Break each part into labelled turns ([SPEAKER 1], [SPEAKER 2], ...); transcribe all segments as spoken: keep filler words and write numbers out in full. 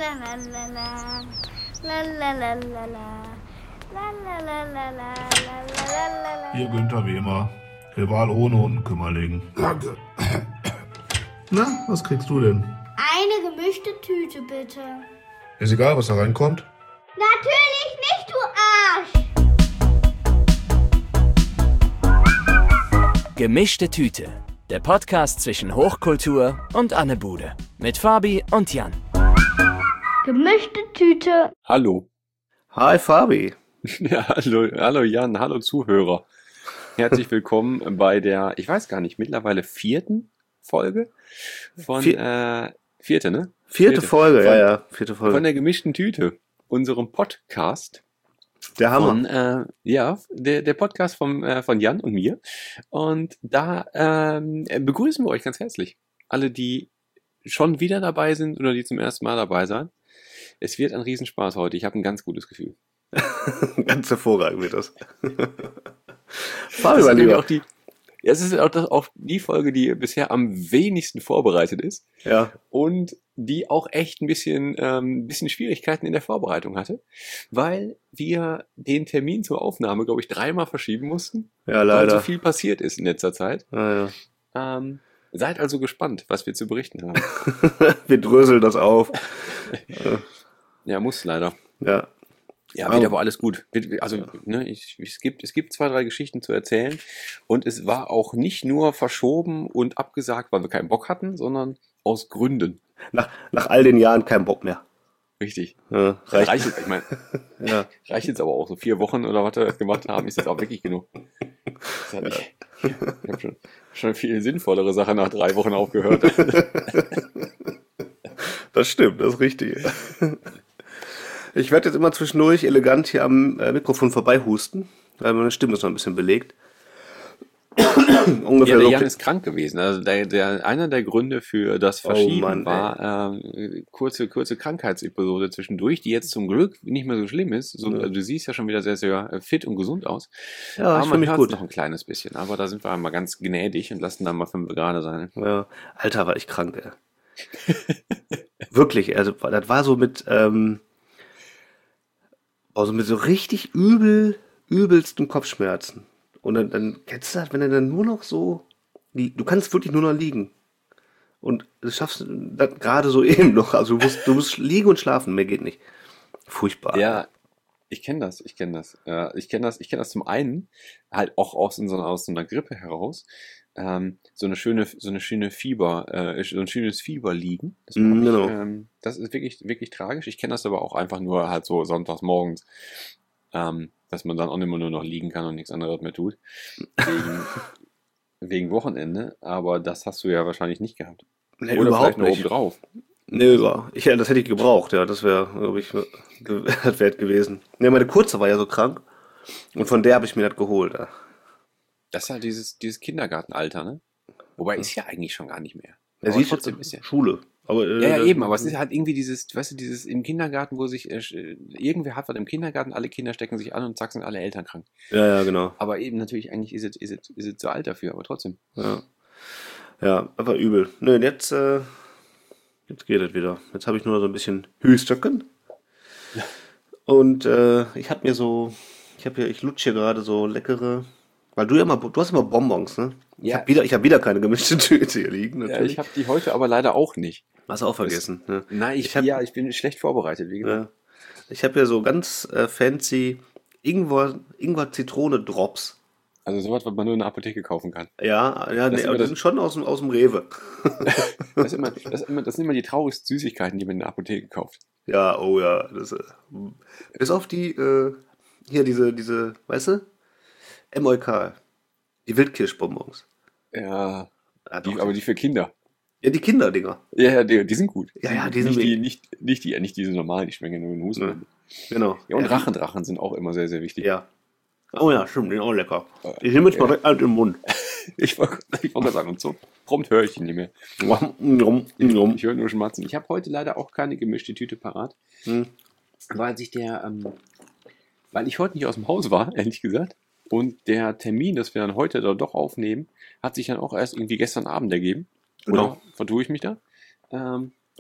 [SPEAKER 1] la la la la. La la la la la. La la la la la. La la la la.
[SPEAKER 2] Hier Günther Wehmer, Rival ohne Unkümmerling. Danke. Na, was kriegst du denn?
[SPEAKER 1] Eine gemischte Tüte, bitte.
[SPEAKER 2] Ist egal, was da reinkommt.
[SPEAKER 1] Natürlich nicht, du Arsch!
[SPEAKER 3] Gemischte Tüte. Der Podcast zwischen Hochkultur und Anne Bude. Mit Fabi und Jan.
[SPEAKER 1] Gemischte Tüte.
[SPEAKER 4] Hallo.
[SPEAKER 5] Hi Fabi.
[SPEAKER 4] Ja, hallo, hallo Jan, hallo Zuhörer. Herzlich willkommen bei der, ich weiß gar nicht, mittlerweile vierten Folge von,
[SPEAKER 5] Vier-
[SPEAKER 4] äh, vierte, ne?
[SPEAKER 5] Vierte,
[SPEAKER 4] Vierte.
[SPEAKER 5] Folge,
[SPEAKER 4] Von-
[SPEAKER 5] ja, ja, vierte Folge.
[SPEAKER 4] Von der gemischten Tüte, unserem Podcast.
[SPEAKER 5] Der Hammer.
[SPEAKER 4] Von, äh, ja, der, der Podcast vom, äh, von Jan und mir. Und da ähm, begrüßen wir euch ganz herzlich. Alle, die schon wieder dabei sind oder die zum ersten Mal dabei sind. Es wird ein Riesenspaß heute. Ich habe ein ganz gutes Gefühl.
[SPEAKER 5] Ganz hervorragend wird das.
[SPEAKER 4] Das
[SPEAKER 5] Fabi, mein
[SPEAKER 4] ist nämlich
[SPEAKER 5] Lieber.
[SPEAKER 4] auch die, ja, es ist auch, das, auch die Folge, die bisher am wenigsten vorbereitet ist
[SPEAKER 5] Ja,
[SPEAKER 4] und die auch echt ein bisschen, ähm, ein bisschen Schwierigkeiten in der Vorbereitung hatte, weil wir den Termin zur Aufnahme, glaube ich, dreimal verschieben mussten,
[SPEAKER 5] ja,
[SPEAKER 4] weil so
[SPEAKER 5] leider.
[SPEAKER 4] viel passiert ist in letzter Zeit.
[SPEAKER 5] Ja, ja.
[SPEAKER 4] Ähm, seid also gespannt, was wir zu berichten haben.
[SPEAKER 5] Wir dröseln das auf.
[SPEAKER 4] Ja, muss leider.
[SPEAKER 5] Ja,
[SPEAKER 4] Ja,
[SPEAKER 5] Oh.
[SPEAKER 4] wird aber alles gut. Wird- Also, ne, ich, es gibt, es gibt zwei, drei Geschichten zu erzählen und es war auch nicht nur verschoben und abgesagt, weil wir keinen Bock hatten, sondern aus Gründen.
[SPEAKER 5] nach, nach all den Jahren kein Bock mehr.
[SPEAKER 4] Richtig.
[SPEAKER 5] Ja,
[SPEAKER 4] Reicht,
[SPEAKER 5] reicht.
[SPEAKER 4] jetzt, ich meine,
[SPEAKER 5] Ja.
[SPEAKER 4] reicht jetzt aber auch so vier Wochen oder was wir jetzt gemacht haben, ist jetzt auch wirklich genug. Das hat nicht, ich habe schon, schon viel sinnvollere Sachen nach drei Wochen aufgehört.
[SPEAKER 5] Das stimmt, das ist richtig. Ich werde jetzt immer zwischendurch elegant hier am äh, Mikrofon vorbeihusten, weil meine Stimme ist noch ein bisschen belegt. Ungefähr
[SPEAKER 4] Ja, der
[SPEAKER 5] so.
[SPEAKER 4] Jan ist krank gewesen. Also der, der, einer der Gründe für das Verschieben
[SPEAKER 5] Oh Mann,
[SPEAKER 4] war äh, kurze, kurze Krankheitsepisode zwischendurch, die jetzt zum Glück nicht mehr so schlimm ist. So, also du siehst ja schon wieder sehr, sehr äh, fit und gesund aus.
[SPEAKER 5] Ja,
[SPEAKER 4] aber
[SPEAKER 5] ich fühle
[SPEAKER 4] man
[SPEAKER 5] mich
[SPEAKER 4] hört
[SPEAKER 5] gut.
[SPEAKER 4] noch ein kleines bisschen. Aber da sind wir einmal ganz gnädig und lassen dann mal fünf gerade sein.
[SPEAKER 5] Ja, Alter, war ich krank, ey. Wirklich, also das war so mit, ähm, also mit so richtig übel, übelsten Kopfschmerzen. Und dann, dann kennst du das, wenn du dann nur noch so, li- du kannst wirklich nur noch liegen. Und du schaffst das gerade so eben noch. Also du musst, du musst liegen und schlafen, mehr geht nicht. Furchtbar.
[SPEAKER 4] Ja, ich kenne das, ich kenne das. Äh, ich kenne das, ich kenne das zum einen halt auch aus, so, aus so einer Grippe heraus. Ähm, so eine schöne, so eine schöne Fieber, äh, so ein schönes Fieber liegen. Das,
[SPEAKER 5] Mm,
[SPEAKER 4] hab ich,
[SPEAKER 5] genau.
[SPEAKER 4] ähm, das ist wirklich, wirklich tragisch. Ich kenne das aber auch einfach nur halt so sonntags morgens, ähm, dass man dann auch immer nur noch liegen kann und nichts anderes mehr tut. Wegen, wegen Wochenende. Aber das hast du ja wahrscheinlich nicht gehabt.
[SPEAKER 5] Nee,
[SPEAKER 4] Oder
[SPEAKER 5] überhaupt
[SPEAKER 4] vielleicht noch
[SPEAKER 5] nicht.
[SPEAKER 4] oben drauf.
[SPEAKER 5] Nee, über. Ich, ja, das hätte ich gebraucht, ja. Das wäre, glaube ich, ge- das wert gewesen. Ne, meine Kurze war ja so krank. Und von der habe ich mir das geholt. Ja.
[SPEAKER 4] Das ist halt dieses, dieses Kindergartenalter, ne? Wobei ist ja eigentlich schon gar nicht mehr.
[SPEAKER 5] Er
[SPEAKER 4] Aber
[SPEAKER 5] sieht
[SPEAKER 4] trotzdem ist ja.
[SPEAKER 5] Schule. Aber, äh,
[SPEAKER 4] Ja, ja,
[SPEAKER 5] das-
[SPEAKER 4] eben, aber es ist halt irgendwie dieses, weißt du, dieses im Kindergarten, wo sich, äh, sch- irgendwer hat was im Kindergarten, alle Kinder stecken sich an und zack sind alle Eltern krank.
[SPEAKER 5] Ja, ja, genau.
[SPEAKER 4] Aber eben natürlich, eigentlich ist es, ist es, ist es zu alt dafür, aber trotzdem.
[SPEAKER 5] Ja, ja, aber übel. Nö, und jetzt, äh, jetzt geht es wieder. Jetzt habe ich nur so ein bisschen Hüstöcken. Und äh, ich habe mir so, ich habe hier, ich lutsche hier gerade so leckere, weil du ja immer, du hast immer Bonbons, ne? Ich
[SPEAKER 4] Ja.
[SPEAKER 5] habe wieder, ich habe wieder keine gemischte Tüte hier liegen,
[SPEAKER 4] Ja,
[SPEAKER 5] natürlich.
[SPEAKER 4] ich habe die heute aber leider auch nicht.
[SPEAKER 5] Hast du auch vergessen, ne?
[SPEAKER 4] Nein, ich,
[SPEAKER 5] Ich hab-
[SPEAKER 4] ja, ich bin schlecht vorbereitet, wie gesagt.
[SPEAKER 5] Ja. Ich habe hier so ganz äh, fancy Ingwer, Ingwer-Zitrone-Drops.
[SPEAKER 4] Also sowas, was man nur in der Apotheke kaufen kann.
[SPEAKER 5] Ja, ja,
[SPEAKER 4] Das
[SPEAKER 5] nee,
[SPEAKER 4] ist
[SPEAKER 5] aber
[SPEAKER 4] immer
[SPEAKER 5] die
[SPEAKER 4] das-
[SPEAKER 5] sind schon aus dem, aus dem Rewe.
[SPEAKER 4] Das, ist immer, das, ist immer, das sind immer die traurigsten Süßigkeiten, die man in der Apotheke kauft.
[SPEAKER 5] Ja, oh ja. Das, äh, bis auf die, äh, hier diese, diese, weißt du? M O K. Die Wildkirschbonbons.
[SPEAKER 4] Ja,
[SPEAKER 5] Ja,
[SPEAKER 4] die,
[SPEAKER 5] doch.
[SPEAKER 4] aber die für Kinder.
[SPEAKER 5] Ja, die Kinderdinger.
[SPEAKER 4] Ja, ja, die, die sind gut.
[SPEAKER 5] Ja, ja, die sind
[SPEAKER 4] nicht die,
[SPEAKER 5] wirklich-
[SPEAKER 4] nicht, nicht die, nicht diese normalen, die schmecken nur in Husten.
[SPEAKER 5] Ja. Genau.
[SPEAKER 4] Ja, und
[SPEAKER 5] ja,
[SPEAKER 4] Rachendrachen sind auch immer sehr, sehr wichtig.
[SPEAKER 5] Ja. Oh ja, stimmt, die sind auch lecker. Ich nehme jetzt mal direkt alt im Mund.
[SPEAKER 4] Ich wollte ich wollte gerade sagen, und so prompt höre ich ihn nicht mehr.
[SPEAKER 5] Nom, nom.
[SPEAKER 4] Ich höre nur Schmatzen. Ich habe heute leider auch keine gemischte Tüte parat,
[SPEAKER 5] Hm.
[SPEAKER 4] weil sich der, ähm, weil ich heute nicht aus dem Haus war, ehrlich gesagt. Und der Termin, dass wir dann heute da doch aufnehmen, hat sich dann auch erst irgendwie gestern Abend ergeben.
[SPEAKER 5] Genau.
[SPEAKER 4] Oder vertue ich mich da? Ähm,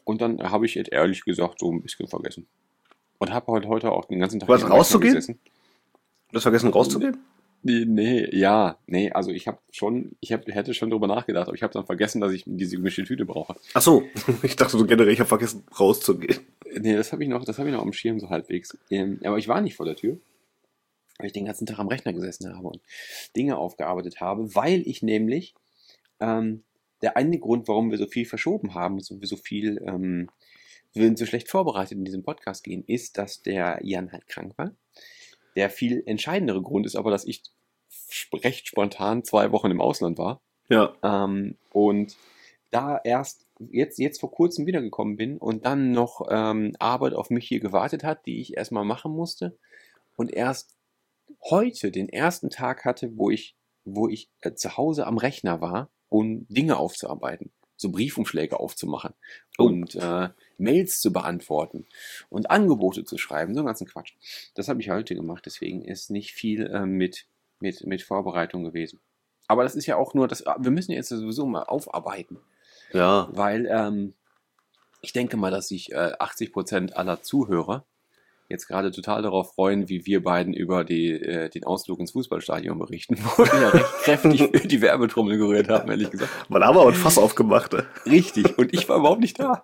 [SPEAKER 4] und dann habe ich jetzt ehrlich gesagt so ein bisschen vergessen. Und habe heute, heute auch den ganzen Tag...
[SPEAKER 5] Du hast
[SPEAKER 4] am Rechner
[SPEAKER 5] rauszugehen?
[SPEAKER 4] gesessen.
[SPEAKER 5] Du hast vergessen rauszugehen?
[SPEAKER 4] Nee, nee, ja, nee, also ich habe schon, ich hab, hätte schon drüber nachgedacht, aber ich habe dann vergessen, dass ich diese gemischte Tüte brauche.
[SPEAKER 5] Ach so, ich dachte so generell, ich habe vergessen rauszugehen.
[SPEAKER 4] Nee, das habe ich noch, das habe ich noch am Schirm so halbwegs. Ähm, aber ich war nicht vor der Tür, weil ich den ganzen Tag am Rechner gesessen habe und Dinge aufgearbeitet habe, weil ich nämlich, ähm, der eine Grund, warum wir so viel verschoben haben, so, wir so viel, ähm, wir sind so schlecht vorbereitet in diesem Podcast gehen, ist, dass der Jan halt krank war. Der viel entscheidendere Grund ist aber, dass ich recht spontan zwei Wochen im Ausland war.
[SPEAKER 5] Ja.
[SPEAKER 4] Ähm, und da erst jetzt, jetzt vor kurzem wiedergekommen bin und dann noch ähm, Arbeit auf mich hier gewartet hat, die ich erstmal machen musste. Und erst heute den ersten Tag hatte, wo ich, wo ich äh, zu Hause am Rechner war, um Dinge aufzuarbeiten. So Briefumschläge aufzumachen
[SPEAKER 5] Oh.
[SPEAKER 4] und äh, Mails zu beantworten und Angebote zu schreiben, so einen ganzen Quatsch. Das habe ich heute gemacht, deswegen ist nicht viel äh, mit, mit, mit Vorbereitung gewesen. Aber das ist ja auch nur, das, wir müssen jetzt sowieso mal aufarbeiten,
[SPEAKER 5] Ja.
[SPEAKER 4] weil ähm, ich denke mal, dass sich äh, achtzig Prozent aller Zuhörer jetzt gerade total darauf freuen, wie wir beiden über die, äh, den Ausflug ins Fußballstadion berichten, wo wir ja recht kräftig die Werbetrommel gerührt haben, ehrlich gesagt.
[SPEAKER 5] Man haben aber ein Fass aufgemacht. Ne?
[SPEAKER 4] Richtig, und ich war überhaupt nicht da.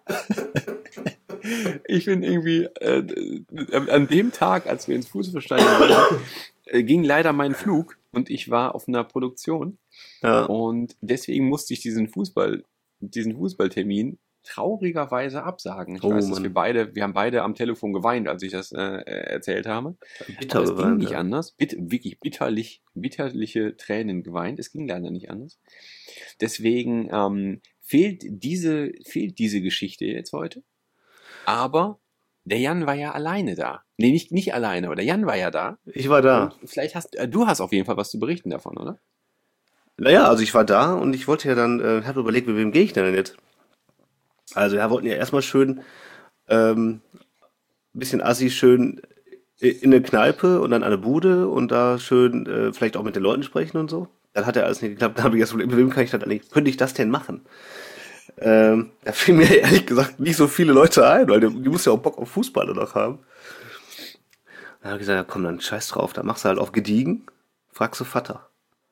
[SPEAKER 4] Ich bin irgendwie, äh, an dem Tag, als wir ins Fußballstadion waren, äh, ging leider mein Flug und ich war auf einer Produktion
[SPEAKER 5] Ja.
[SPEAKER 4] und deswegen musste ich diesen Fußball, diesen Fußballtermin traurigerweise absagen. Ich
[SPEAKER 5] Oh,
[SPEAKER 4] weiß, dass
[SPEAKER 5] Mann.
[SPEAKER 4] wir beide, wir haben beide am Telefon geweint, als ich das äh, erzählt habe.
[SPEAKER 5] Bitter
[SPEAKER 4] Aber es ging
[SPEAKER 5] geweint,
[SPEAKER 4] nicht
[SPEAKER 5] ja.
[SPEAKER 4] anders. Bitt, wirklich bitterlich, bitterliche Tränen geweint. Es ging leider nicht anders. Deswegen ähm, fehlt diese, fehlt diese Geschichte jetzt heute. Aber der Jan war ja alleine da. Nee, nicht, nicht alleine, aber der Jan war ja da.
[SPEAKER 5] Ich war da.
[SPEAKER 4] Und vielleicht hast äh, du hast auf jeden Fall was zu berichten davon, oder?
[SPEAKER 5] Naja, also ich war da und ich wollte ja dann, äh, habe überlegt, mit wem gehe ich denn jetzt? Also wir wollten ja erstmal schön, ähm, bisschen assi schön in eine Kneipe und dann an eine Bude und da schön äh, vielleicht auch mit den Leuten sprechen und so. Dann hat ja alles nicht geklappt. Dann habe ich erst überlegt, mit wem kann ich das eigentlich, könnte ich das denn machen? Ähm, da fielen mir ehrlich gesagt nicht so viele Leute ein, weil die, die muss ja auch Bock auf Fußball noch haben. Dann habe ich gesagt, ja komm, dann scheiß drauf, dann machst du halt auf gediegen, fragst du Vater.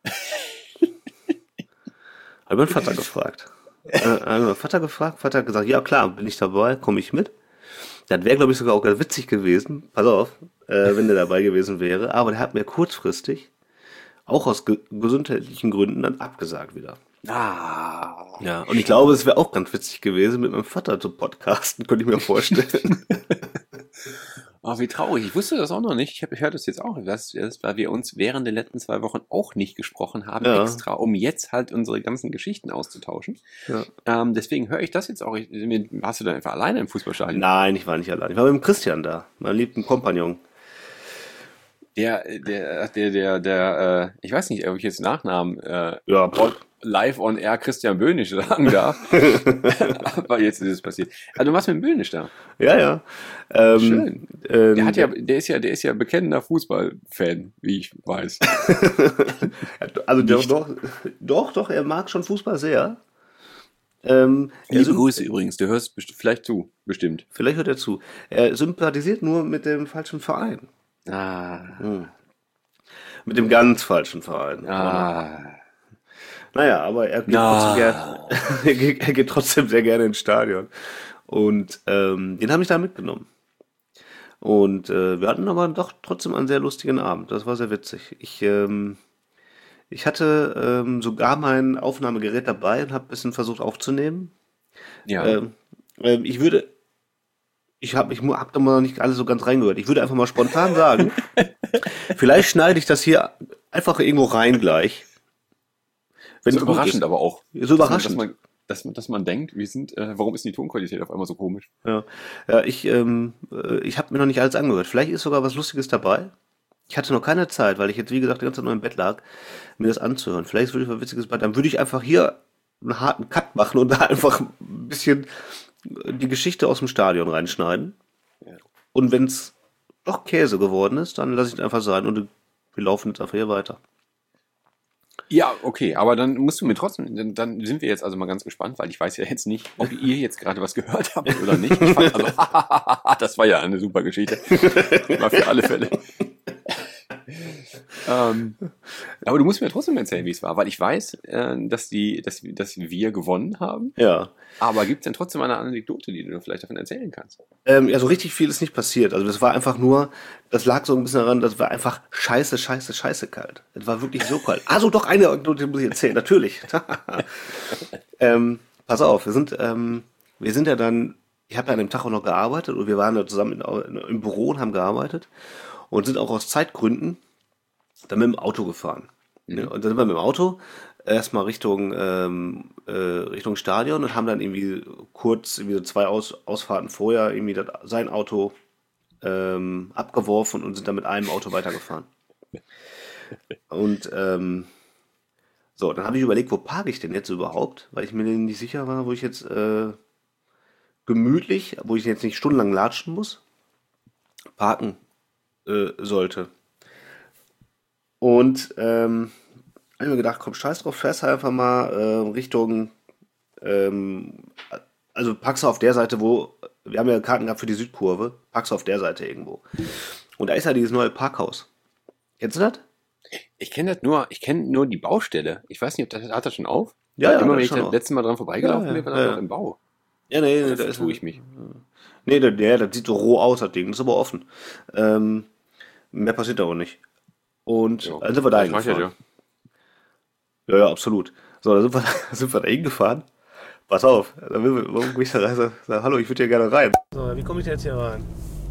[SPEAKER 5] Habe meinen Vater gefragt. Äh, habe meinen Vater gefragt, Vater hat gesagt, ja klar, bin ich dabei, komme ich mit. Das wäre, glaube ich, sogar auch ganz witzig gewesen, pass auf, äh, wenn der dabei gewesen wäre, aber der hat mir kurzfristig, auch aus ge gesundheitlichen Gründen, dann abgesagt wieder.
[SPEAKER 4] Ah.
[SPEAKER 5] Ja, und ich glaube, es wäre auch ganz witzig gewesen, mit meinem Vater zu podcasten, könnte ich mir vorstellen.
[SPEAKER 4] Oh, wie traurig. Ich wusste das auch noch nicht. Ich, hab, ich höre das jetzt auch. Das, das, weil wir uns während der letzten zwei Wochen auch nicht gesprochen haben,
[SPEAKER 5] Ja.
[SPEAKER 4] extra, um jetzt halt unsere ganzen Geschichten auszutauschen.
[SPEAKER 5] Ja.
[SPEAKER 4] Ähm, deswegen höre ich das jetzt auch. Ich, warst du dann einfach alleine im Fußballstadion?
[SPEAKER 5] Nein, ich war nicht allein. Ich war mit dem Christian da, meinem liebsten Kompagnon.
[SPEAKER 4] Der, der, der, der, der, äh, ich weiß nicht, ob ich jetzt Nachnamen äh,
[SPEAKER 5] Ja, pff.
[SPEAKER 4] live on air Christian Böhnisch sagen darf. Aber jetzt ist es passiert. Also du warst mit dem Böhnisch da.
[SPEAKER 5] Ja, ja. Ähm,
[SPEAKER 4] Schön.
[SPEAKER 5] Ähm,
[SPEAKER 4] Der hat ja, der ist ja, der ist ja bekennender Fußballfan, wie ich weiß.
[SPEAKER 5] also doch,
[SPEAKER 4] nicht.
[SPEAKER 5] doch, doch, doch, er mag schon Fußball sehr. Ähm, er
[SPEAKER 4] Liebe
[SPEAKER 5] symp-
[SPEAKER 4] Grüße übrigens, du hörst best- vielleicht zu, bestimmt.
[SPEAKER 5] Vielleicht hört er zu. Er sympathisiert nur mit dem falschen Verein.
[SPEAKER 4] Ah,
[SPEAKER 5] Hm. Mit dem ganz falschen Verein.
[SPEAKER 4] ah.
[SPEAKER 5] Naja, aber er geht,
[SPEAKER 4] Na.
[SPEAKER 5] trotzdem gerne, er, geht, er geht trotzdem sehr gerne ins Stadion. Und ähm, den habe ich da mitgenommen. Und äh, wir hatten aber doch trotzdem einen sehr lustigen Abend. Das war sehr witzig. Ich, ähm, ich hatte ähm, sogar mein Aufnahmegerät dabei und habe ein bisschen versucht aufzunehmen.
[SPEAKER 4] Ja.
[SPEAKER 5] Ähm, ähm, ich würde, ich habe ich mu- hab da mal noch nicht alles so ganz reingehört. Ich würde einfach mal spontan sagen, vielleicht schneide ich das hier einfach irgendwo rein gleich. Wenn
[SPEAKER 4] so
[SPEAKER 5] es gut
[SPEAKER 4] überraschend
[SPEAKER 5] ist.
[SPEAKER 4] aber auch.
[SPEAKER 5] So überraschend.
[SPEAKER 4] Dass man, dass man, dass man denkt, wir sind, äh, warum ist die Tonqualität auf einmal so komisch?
[SPEAKER 5] Ja, ja ich, ähm, äh, ich habe mir noch nicht alles angehört. Vielleicht ist sogar was Lustiges dabei. Ich hatte noch keine Zeit, weil ich jetzt, wie gesagt, die ganze Zeit nur im Bett lag, mir das anzuhören. Vielleicht würde ich was Witziges bei. Dann würde ich einfach hier einen harten Cut machen und da einfach ein bisschen die Geschichte aus dem Stadion reinschneiden.
[SPEAKER 4] Ja.
[SPEAKER 5] Und wenn es doch Käse geworden ist, dann lasse ich es einfach sein und wir laufen jetzt einfach hier weiter.
[SPEAKER 4] Ja, okay, aber dann musst du mir trotzdem, dann, dann sind wir jetzt also mal ganz gespannt, weil ich weiß ja jetzt nicht, ob ihr jetzt gerade was gehört habt oder nicht. Ich fand, also, das war ja eine super Geschichte. War für alle Fälle. ähm, aber du musst mir trotzdem erzählen, wie es war, weil ich weiß, äh, dass, die, dass, dass wir gewonnen haben.
[SPEAKER 5] Ja.
[SPEAKER 4] Aber gibt es denn trotzdem eine Anekdote, die du vielleicht davon erzählen kannst?
[SPEAKER 5] Ähm, ja, so richtig viel ist nicht passiert. Also das war einfach nur, das lag so ein bisschen daran, das war einfach scheiße, scheiße, scheiße kalt. Es war wirklich so kalt. Also doch eine Anekdote muss ich erzählen, natürlich. ähm, pass auf, wir sind, ähm, wir sind ja dann, ich habe ja an dem Tag auch noch gearbeitet und wir waren da zusammen in, im Büro und haben gearbeitet und sind auch aus Zeitgründen dann mit dem Auto gefahren. Mhm. Ja, und dann sind wir mit dem Auto erstmal Richtung, ähm, äh, Richtung Stadion und haben dann irgendwie kurz, irgendwie so zwei Aus, Ausfahrten vorher, irgendwie das, sein Auto ähm, abgeworfen und sind dann mit einem Auto weitergefahren. Und ähm, so, dann habe ich überlegt, wo parke ich denn jetzt überhaupt? Weil ich mir nicht sicher war, wo ich jetzt äh, gemütlich, wo ich jetzt nicht stundenlang latschen muss, parken äh, sollte. Und ähm, habe ich mir gedacht, komm, scheiß drauf, fährst einfach mal äh, Richtung, ähm, also packst du auf der Seite, wo, wir haben ja Karten gehabt für die Südkurve, packst du auf der Seite irgendwo. Und da ist ja dieses neue Parkhaus. Kennst du das?
[SPEAKER 4] Ich kenne das nur, ich kenne nur die Baustelle. Ich weiß nicht, ob das, hat das schon auf?
[SPEAKER 5] Ja, ja,
[SPEAKER 4] immer
[SPEAKER 5] das
[SPEAKER 4] wenn ich
[SPEAKER 5] schon
[SPEAKER 4] das
[SPEAKER 5] auf.
[SPEAKER 4] letzte Mal dran vorbeigelaufen
[SPEAKER 5] Ja,
[SPEAKER 4] bin, war
[SPEAKER 5] ja,
[SPEAKER 4] das
[SPEAKER 5] ja.
[SPEAKER 4] noch im Bau.
[SPEAKER 5] Ja, nee, nee,
[SPEAKER 4] Da
[SPEAKER 5] da ist
[SPEAKER 4] tue ich mich.
[SPEAKER 5] Nee, der, der, das sieht so roh aus, das Ding, das ist aber offen. Ähm, mehr passiert da auch nicht. Und
[SPEAKER 4] Ja.
[SPEAKER 5] dann sind wir da
[SPEAKER 4] Das reicht ja,
[SPEAKER 5] hingefahren. Ja, ja, absolut. So, dann sind wir, sind wir da hingefahren. Pass auf, dann will wir, warum ich da rein, sag, sag, hallo, ich würde hier gerne rein. So, wie komme ich denn jetzt hier rein?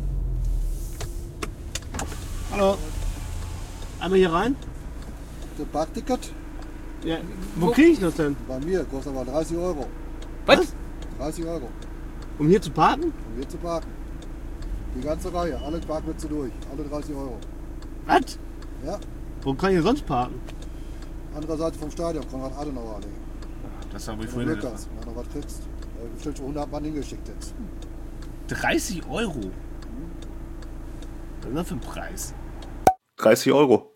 [SPEAKER 5] Hallo. Einmal hier rein?
[SPEAKER 6] Das Parkticket
[SPEAKER 5] Ja. Wo kriege ich das denn?
[SPEAKER 6] bei mir kostet aber dreißig Euro.
[SPEAKER 5] Was?
[SPEAKER 6] dreißig Euro,
[SPEAKER 5] Um hier zu parken?
[SPEAKER 6] um hier zu parken. Die ganze Reihe, alle Parkplätze durch, alle dreißig Euro.
[SPEAKER 5] Was?
[SPEAKER 6] Ja,
[SPEAKER 5] Wo kann ich denn sonst parken?
[SPEAKER 6] andere Seite vom Stadion, Konrad-Adenauer-Allee.
[SPEAKER 5] Das habe ich
[SPEAKER 6] Wenn du Glück hast, wenn du noch was kriegst. Weil du bestimmt schon hundert Mann hingeschickt jetzt.
[SPEAKER 5] dreißig Euro? Was ist das für ein Preis? dreißig Euro.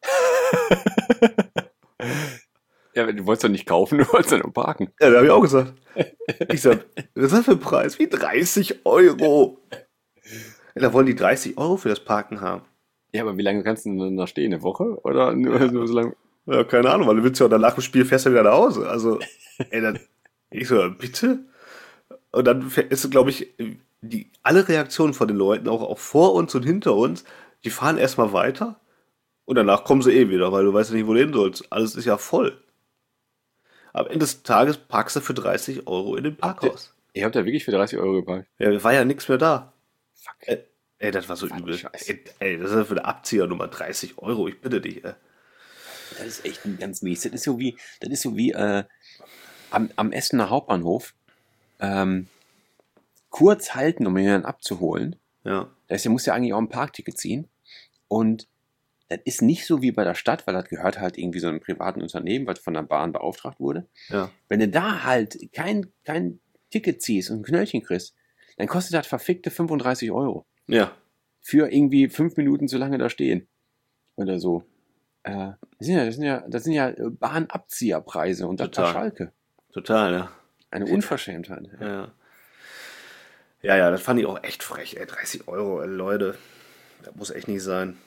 [SPEAKER 4] Ja, du wolltest doch nicht kaufen, du wolltest doch nur parken.
[SPEAKER 5] Ja, da habe ich auch gesagt. Ich sag, was ist das für ein Preis? Wie dreißig Euro? Ja, da wollen die dreißig Euro für das Parken haben.
[SPEAKER 4] Ja, aber wie lange kannst du denn da stehen? Eine Woche? Oder nur, nur so lange?
[SPEAKER 5] Ja, keine Ahnung, weil du willst ja dann nach dem Spiel fährst du wieder nach Hause. Also, ey, dann, ich so, bitte? Und dann ist, glaube ich, die, alle Reaktionen von den Leuten, auch, auch vor uns und hinter uns, die fahren erstmal weiter und danach kommen sie eh wieder, weil du weißt ja nicht, wo du hin sollst. Alles ist ja voll. Am Ende des Tages parkst du für dreißig Euro in dem Parkhaus.
[SPEAKER 4] Ihr habt ja wirklich für dreißig Euro geparkt.
[SPEAKER 5] Ja, war ja nichts mehr da.
[SPEAKER 4] Fuck.
[SPEAKER 5] Ey, ey das war so
[SPEAKER 4] Fuck,
[SPEAKER 5] übel.
[SPEAKER 4] Scheiße.
[SPEAKER 5] Ey, ey, das ist ja für eine Abziehernummer dreißig Euro, ich bitte dich. Ey.
[SPEAKER 4] Das ist echt ein ganz mies. Das ist so wie, das ist so wie äh, am, am Essener Hauptbahnhof ähm, kurz halten, um jemanden abzuholen.
[SPEAKER 5] Ja,
[SPEAKER 4] Da ist, der muss ja eigentlich auch ein Parkticket ziehen. Und das ist nicht so wie bei der Stadt, weil das gehört halt irgendwie so einem privaten Unternehmen, was von der Bahn beauftragt wurde.
[SPEAKER 5] ja.
[SPEAKER 4] Wenn du da halt kein, kein Ticket ziehst und ein Knöllchen kriegst, dann kostet das verfickte fünfunddreißig Euro.
[SPEAKER 5] Ja,
[SPEAKER 4] Für irgendwie fünf Minuten so lange da stehen. Oder so. Äh, das sind ja, das sind ja, das sind ja Bahnabzieherpreise und das bei
[SPEAKER 5] Total.
[SPEAKER 4] Schalke.
[SPEAKER 5] total, ja.
[SPEAKER 4] Eine Unverschämtheit.
[SPEAKER 5] Ja. Ja, ja, das fand ich auch echt frech, ey. dreißig Euro, ey, Leute. Das muss echt nicht sein.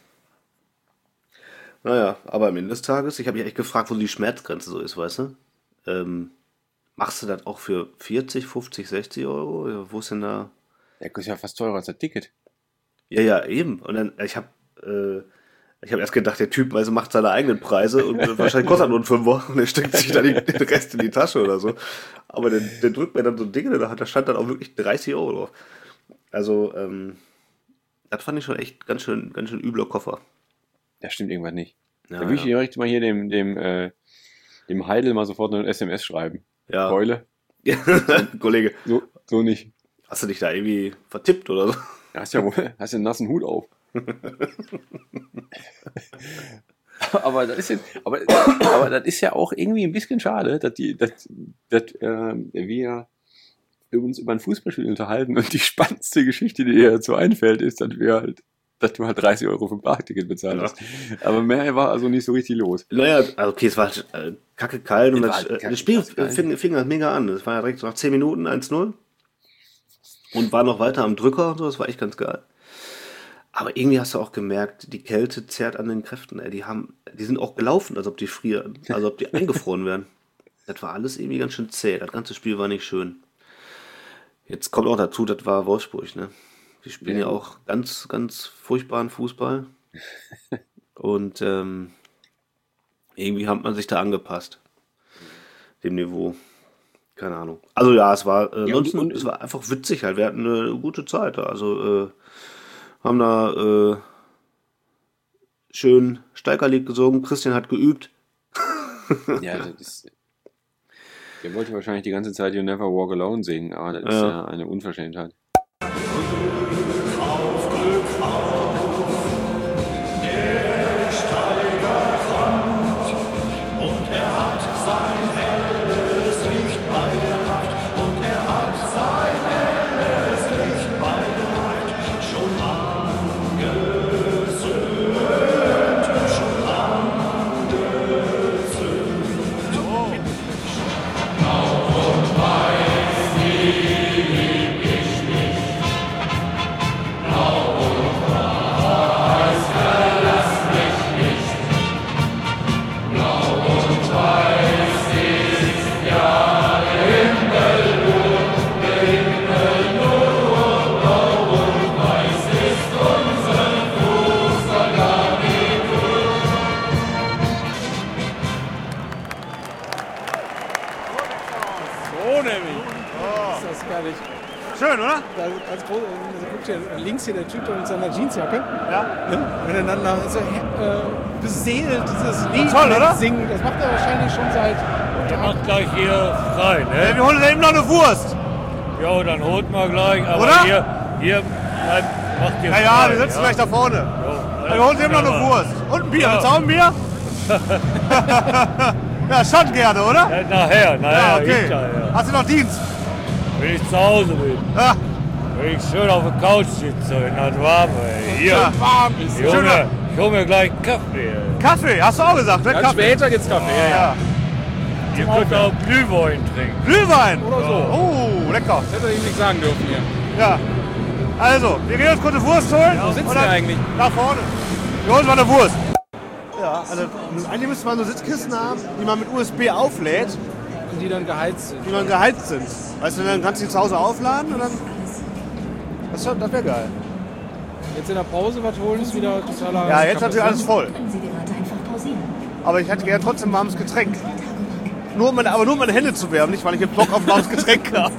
[SPEAKER 5] Naja, aber am Ende des Tages, ich habe mich echt gefragt, wo die Schmerzgrenze so ist, weißt du? Ähm, machst du das auch für vierzig, fünfzig, sechzig Euro? Ja, wo ist denn da?
[SPEAKER 4] Der ist ja fast teurer als das Ticket.
[SPEAKER 5] Ja, ja, eben. Und dann, ich habe äh, ich hab erst gedacht, der Typ also macht seine eigenen Preise und wahrscheinlich kostet er nur ein Fünfer und er steckt sich dann den Rest in die Tasche oder so. Aber der, der drückt mir dann so ein Ding in der Hand, da stand dann auch wirklich dreißig Euro drauf. Also, ähm, das fand ich schon echt ganz schön, ganz schön übler Koffer.
[SPEAKER 4] Das stimmt irgendwas nicht.
[SPEAKER 5] Ja,
[SPEAKER 4] da würde ich
[SPEAKER 5] ja.
[SPEAKER 4] direkt mal hier dem, dem, äh, dem Heidel mal sofort eine S M S schreiben.
[SPEAKER 5] Ja.
[SPEAKER 4] Keule.
[SPEAKER 5] Kollege,
[SPEAKER 4] So, so nicht.
[SPEAKER 5] hast du dich da irgendwie vertippt oder so?
[SPEAKER 4] Hast ja wohl, hast ja einen nassen Hut auf. aber das ist ja, aber, aber das ist ja auch irgendwie ein bisschen schade, dass die, dass, dass äh, wir uns über ein Fußballspiel unterhalten und die spannendste Geschichte, die dir dazu einfällt, ist, dass wir halt dass du halt dreißig Euro für ein Parkticket bezahlt hast. Aber mehr war also nicht so richtig los.
[SPEAKER 5] Naja, also okay, es war äh, kacke kalt und
[SPEAKER 4] Es
[SPEAKER 5] das,
[SPEAKER 4] war
[SPEAKER 5] äh,
[SPEAKER 4] kacke
[SPEAKER 5] das Spiel
[SPEAKER 4] kalt.
[SPEAKER 5] fing, fing halt mega an. Es war ja direkt so nach zehn Minuten eins null und war noch weiter am Drücker und so, das war echt ganz geil. Aber irgendwie hast du auch gemerkt, die Kälte zerrt an den Kräften. Ey. Die haben, die sind auch gelaufen, als ob die frieren, als ob die eingefroren wären. Das war alles irgendwie ganz schön zäh. Das ganze Spiel war nicht schön. Jetzt kommt auch dazu, das war Wolfsburg, ne? Die spielen ja, ja auch ganz, ganz furchtbaren Fußball. Und ähm, irgendwie hat man sich da angepasst. Dem Niveau. Keine Ahnung. Also ja, es war, äh,
[SPEAKER 4] Ja,
[SPEAKER 5] ansonsten,
[SPEAKER 4] und-
[SPEAKER 5] es war einfach witzig halt. Wir hatten eine gute Zeit. Also äh, haben da äh, schön Steigerlied gesungen. Christian hat geübt.
[SPEAKER 4] Ja, das ist. Der wollte wahrscheinlich die ganze Zeit You Never Walk Alone singen, aber das ist
[SPEAKER 5] Ja.
[SPEAKER 4] ja eine Unverschämtheit.
[SPEAKER 7] So nämlich. Ist das herrlich.
[SPEAKER 6] Schön, oder?
[SPEAKER 7] Da, als groß, also guckt hier links hier der Typ da mit seiner Jeansjacke. Ja. Ne? Miteinander so, äh, beseelt dieses Lied
[SPEAKER 6] Toll, oder?
[SPEAKER 7] singen. Das macht er wahrscheinlich schon seit.
[SPEAKER 8] Der macht gleich hier frei,
[SPEAKER 6] Ja,
[SPEAKER 8] ne?
[SPEAKER 6] wir holen eben noch eine Wurst.
[SPEAKER 8] Ja, dann holt mal gleich. Aber
[SPEAKER 6] Oder?
[SPEAKER 8] hier, hier bleibt, macht ihr
[SPEAKER 6] Ja, ja,
[SPEAKER 8] frei,
[SPEAKER 6] wir sitzen
[SPEAKER 8] ja?
[SPEAKER 6] gleich da vorne.
[SPEAKER 8] Ja,
[SPEAKER 6] Wir holen eben noch eine
[SPEAKER 8] wunderbar.
[SPEAKER 6] Wurst. Und ein Bier.
[SPEAKER 8] Ja.
[SPEAKER 6] Willst du auch ein Bier? Ja, schon gerne, oder?
[SPEAKER 8] Ja, nachher, nachher,
[SPEAKER 6] Ja, okay.
[SPEAKER 8] hinterher.
[SPEAKER 6] Hast du noch Dienst?
[SPEAKER 8] Wenn ich zu Hause bin.
[SPEAKER 6] Ja.
[SPEAKER 8] Wenn ich schön auf der Couch sitze, in das Warme, ey. Hier,
[SPEAKER 6] Ja.
[SPEAKER 7] Warm ist.
[SPEAKER 8] ich hol
[SPEAKER 6] schön.
[SPEAKER 8] mir, ich hol mir gleich einen Kaffee, ey.
[SPEAKER 6] Kaffee, hast du auch gesagt, ne?
[SPEAKER 7] Dann
[SPEAKER 6] Kaffee.
[SPEAKER 7] später gibt's Kaffee. Ja, ja.
[SPEAKER 6] Ja.
[SPEAKER 8] Ihr könnt auch Glühwein trinken.
[SPEAKER 6] Glühwein.
[SPEAKER 7] Oder so.
[SPEAKER 6] Oh, lecker.
[SPEAKER 7] Das hätte er ihm nicht sagen dürfen hier.
[SPEAKER 6] Ja. Also, wir gehen uns kurz eine Wurst holen.
[SPEAKER 7] Wo sitzen
[SPEAKER 6] und
[SPEAKER 7] wir
[SPEAKER 6] dann
[SPEAKER 7] eigentlich?
[SPEAKER 6] Nach vorne. Wir holen uns mal eine Wurst. Ja, also eigentlich müsste man so Sitzkisten haben, die man mit U S B auflädt,
[SPEAKER 7] Und die dann geheizt sind.
[SPEAKER 6] die dann geheizt sind. Weißt du, dann kannst du die zu Hause aufladen und dann. Das, das wäre geil.
[SPEAKER 7] Jetzt in der Pause was holen ist wieder totaler.
[SPEAKER 6] Ja, jetzt natürlich alles voll.
[SPEAKER 9] Können Sie die Rate einfach pausieren.
[SPEAKER 6] Aber ich hätte gerne trotzdem ein warmes Getränk. Nur um meine, aber nur um meine Hände zu wärmen, nicht weil ich jetzt Bock auf ein warmes Getränk habe.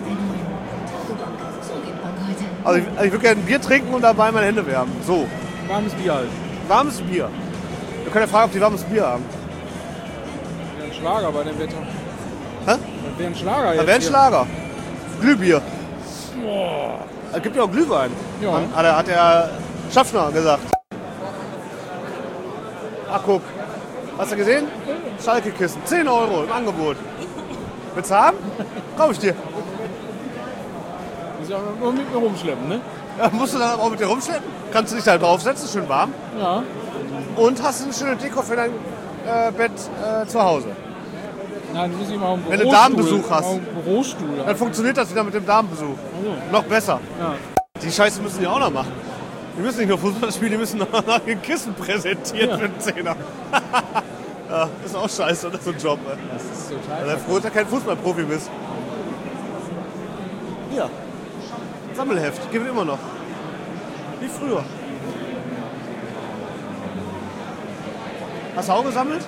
[SPEAKER 9] So geht Bank heute.
[SPEAKER 6] Also ich, also ich würde gerne ein Bier trinken und dabei meine Hände wärmen. So,
[SPEAKER 7] Warmes Bier halt.
[SPEAKER 6] warmes Bier. Wir können ja fragen, ob die warmes Bier haben.
[SPEAKER 7] Wäre ein Schlager bei dem Wetter.
[SPEAKER 6] Hä?
[SPEAKER 7] Das wäre ein Schlager
[SPEAKER 6] Da
[SPEAKER 7] jetzt.
[SPEAKER 6] wäre ein
[SPEAKER 7] hier.
[SPEAKER 6] Schlager. Glühbier. Es gibt ja auch Glühwein.
[SPEAKER 7] Ja.
[SPEAKER 6] Hat, der- hat der Schaffner gesagt. Ach guck. Hast du gesehen? Schalke-Kissen. zehn Euro im Angebot. Willst du haben? Kauf ich dir.
[SPEAKER 7] Muss ja nur mit mir rumschleppen, ne?
[SPEAKER 6] Ja, musst du dann aber auch mit dir rumschleppen. Kannst du dich da draufsetzen, schön warm.
[SPEAKER 7] Ja.
[SPEAKER 6] Und hast eine schöne Deko für dein äh, Bett äh, zu Hause.
[SPEAKER 7] Nein, du musst nicht mal einen
[SPEAKER 6] Wenn du
[SPEAKER 7] Bürostuhl-
[SPEAKER 6] Damenbesuch hast.
[SPEAKER 7] mal einen Bürostuhl.
[SPEAKER 6] Dann funktioniert das wieder mit dem Damenbesuch.
[SPEAKER 7] Also,
[SPEAKER 6] Noch besser.
[SPEAKER 7] ja.
[SPEAKER 6] Die Scheiße müssen die auch noch machen. Die müssen nicht nur Fußball spielen, die müssen noch nach den Kissen präsentieren für den Zehner. Ja, ist auch scheiße, das ist so ein Job. Ey.
[SPEAKER 7] Das ist total.
[SPEAKER 6] Sei froh, dass du kein Fußballprofi bist. Ja. Sammelheft, gibt es immer noch. Wie früher. Hast du auch gesammelt?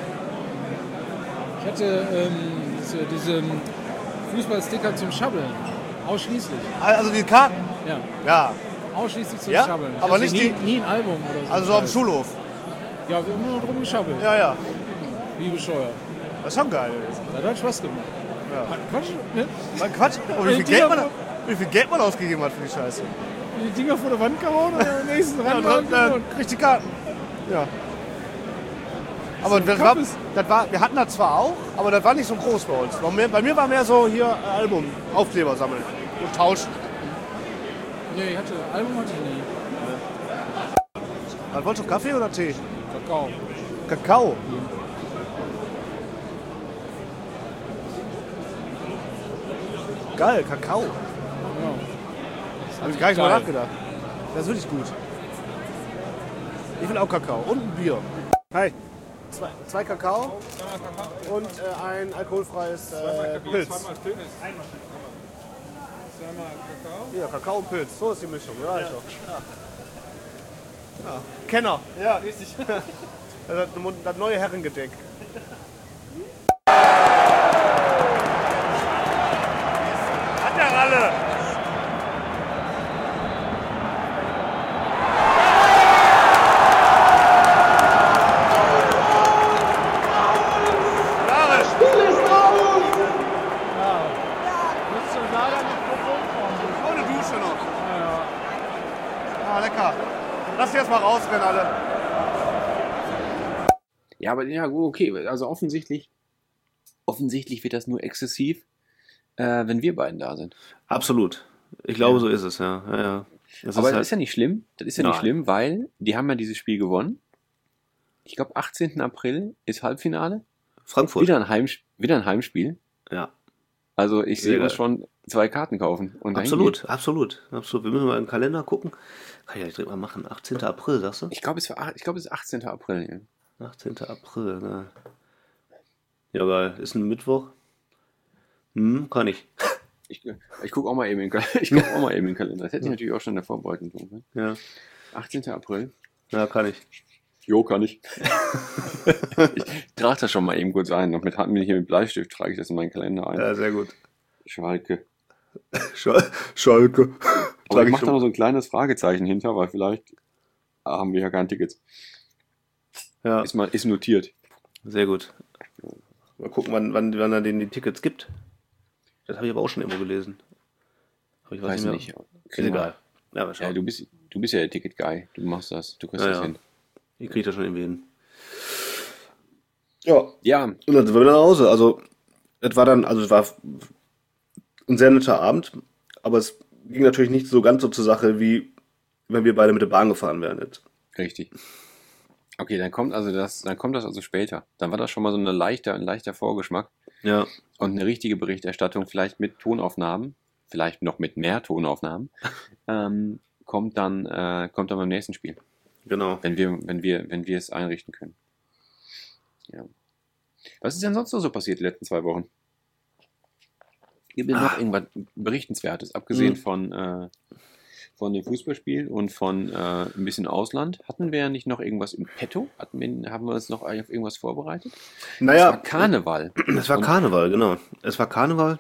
[SPEAKER 7] Ich hatte ähm, diese, diese Fußballsticker zum Schabbeln. Ausschließlich.
[SPEAKER 6] Also die Karten?
[SPEAKER 7] Ja.
[SPEAKER 6] Ja.
[SPEAKER 7] Ausschließlich zum
[SPEAKER 6] Ja?
[SPEAKER 7] Schabbeln. Ich
[SPEAKER 6] Aber
[SPEAKER 7] hatte
[SPEAKER 6] nicht
[SPEAKER 7] nie,
[SPEAKER 6] die-
[SPEAKER 7] nie ein Album oder so.
[SPEAKER 6] Also so auf dem Schulhof.
[SPEAKER 7] Ja, wir haben nur drum geschabbelt.
[SPEAKER 6] Ja, ja.
[SPEAKER 7] Wie bescheuert.
[SPEAKER 6] Das ist schon geil.
[SPEAKER 7] Das hat Spaß gemacht.
[SPEAKER 6] Ja.
[SPEAKER 7] Quatsch, ne?
[SPEAKER 6] Man Quatsch. Und wie viel, Geld man, wie viel Geld man ausgegeben hat für die Scheiße.
[SPEAKER 7] Die Dinger vor der Wand gehauen und am nächsten
[SPEAKER 6] Ja,
[SPEAKER 7] Rand
[SPEAKER 6] und dann äh, kriegt die Karten. Ja. Aber das war, das war, wir hatten das zwar auch, aber das war nicht so groß bei uns. Bei mir, bei mir war mehr so hier äh, Album, Aufkleber sammeln und tauschen.
[SPEAKER 7] Nee, ich hatte, Album hatte ich nie.
[SPEAKER 6] Was wolltest du, Kaffee oder Tee?
[SPEAKER 7] Kakao.
[SPEAKER 6] Kakao? Geil, Kakao.
[SPEAKER 7] Ja.
[SPEAKER 6] Habe ich gar nicht mal
[SPEAKER 7] Geil.
[SPEAKER 6] nachgedacht. Das ist wirklich gut. Ich will auch Kakao und ein Bier. Hi. Zwei, zwei Kakao und äh, ein alkoholfreies äh, Pilz.
[SPEAKER 7] Zweimal Pilz. Zweimal Kakao.
[SPEAKER 6] Ja, Kakao und Pilz. So ist die Mischung. Ja, ja. Ja. Ja. Kenner. Ja, richtig. Das, das neue Herrengedeck. Hat der Ralle! Ohne Dusche noch. Ah, lecker. Lass die erst mal rausrennen, alle.
[SPEAKER 4] Ja, aber ja, okay. Also offensichtlich, offensichtlich wird das nur exzessiv, äh, wenn wir beiden da sind.
[SPEAKER 5] Absolut. Ich glaube,
[SPEAKER 4] Ja.
[SPEAKER 5] so ist es, ja. ja, ja. Das
[SPEAKER 4] Aber
[SPEAKER 5] ist
[SPEAKER 4] das
[SPEAKER 5] halt,
[SPEAKER 4] ist ja nicht schlimm. Das ist ja nicht
[SPEAKER 5] Nein.
[SPEAKER 4] schlimm, weil die haben ja dieses Spiel gewonnen. Ich glaube, achtzehnten April ist Halbfinale.
[SPEAKER 5] Frankfurt.
[SPEAKER 4] Wieder ein, Heimsp- wieder ein Heimspiel.
[SPEAKER 5] Ja.
[SPEAKER 4] Also ich
[SPEAKER 5] Sehr
[SPEAKER 4] sehe uns
[SPEAKER 5] geil.
[SPEAKER 4] schon zwei Karten kaufen. Und dahin
[SPEAKER 5] Absolut,
[SPEAKER 4] gehen.
[SPEAKER 5] absolut, absolut. Wir müssen mal im Kalender gucken. Kann ich ja direkt mal machen. achtzehnten April, sagst du?
[SPEAKER 4] Ich glaube, es, war ach- ich glaube, es ist achtzehnten April. Ja.
[SPEAKER 5] achtzehnten April, ne? Ja, geil. Ist ein Mittwoch. Hm, kann ich.
[SPEAKER 4] Ich, ich gucke auch mal eben in den Kalender. Ich guck auch mal eben in den Kalender. Das hätte ich natürlich auch schon in der Vorbereitung tun können.
[SPEAKER 5] Ja.
[SPEAKER 4] achtzehnten April.
[SPEAKER 5] Ja, kann ich.
[SPEAKER 4] Jo, kann ich. Ich trage das schon mal eben kurz ein. Noch mit Hand, hier mit Bleistift trage ich das in meinen Kalender ein.
[SPEAKER 5] Ja, sehr gut.
[SPEAKER 4] Schalke.
[SPEAKER 5] Schal Schalke.
[SPEAKER 4] Aber
[SPEAKER 5] Trage
[SPEAKER 4] ich
[SPEAKER 5] ich
[SPEAKER 4] mache da
[SPEAKER 5] schon.
[SPEAKER 4] noch so ein kleines Fragezeichen hinter, weil vielleicht haben wir ja kein Ticket.
[SPEAKER 5] Ja,
[SPEAKER 4] Ist, mal, ist notiert.
[SPEAKER 5] sehr gut. Mal gucken, wann, wann, wann er denen die Tickets gibt. Das habe ich aber auch schon irgendwo gelesen. Aber ich weiß,
[SPEAKER 4] Weiß
[SPEAKER 5] nicht mehr.
[SPEAKER 4] nicht.
[SPEAKER 5] Ist egal. Ja, aber
[SPEAKER 4] Ja,
[SPEAKER 5] schau.
[SPEAKER 4] du bist, du bist ja der Ticket-Guy. Du machst das. Du kriegst
[SPEAKER 5] Ja,
[SPEAKER 4] das
[SPEAKER 5] ja.
[SPEAKER 4] hin.
[SPEAKER 5] Ich kriege das schon irgendwie hin. Ja,
[SPEAKER 4] Ja,
[SPEAKER 5] und dann sind wir wieder nach Hause. Also, es war dann, also es war ein sehr netter Abend, aber es ging natürlich nicht so ganz so zur Sache, wie wenn wir beide mit der Bahn gefahren wären jetzt.
[SPEAKER 4] richtig. Okay, dann kommt also das, dann kommt das also später. Dann war das schon mal so eine leichter, ein leichter Vorgeschmack
[SPEAKER 5] Ja,
[SPEAKER 4] und eine richtige Berichterstattung, vielleicht mit Tonaufnahmen, vielleicht noch mit mehr Tonaufnahmen, ähm, kommt dann, äh, kommt dann beim nächsten Spiel,
[SPEAKER 5] genau.
[SPEAKER 4] wenn wir, wenn wir, wenn wir es einrichten können. Ja. Was ist denn sonst noch so passiert die letzten zwei Wochen? Gibt es noch
[SPEAKER 5] Ah.
[SPEAKER 4] irgendwas Berichtenswertes, abgesehen
[SPEAKER 5] Hm.
[SPEAKER 4] von, äh, von dem Fußballspiel und von äh, ein bisschen Ausland? Hatten wir nicht noch irgendwas im Petto? Hatten wir, haben wir uns noch auf irgendwas vorbereitet? Es war
[SPEAKER 5] Naja,
[SPEAKER 4] Karneval.
[SPEAKER 5] es war
[SPEAKER 4] Und-
[SPEAKER 5] Karneval, genau. Es war Karneval.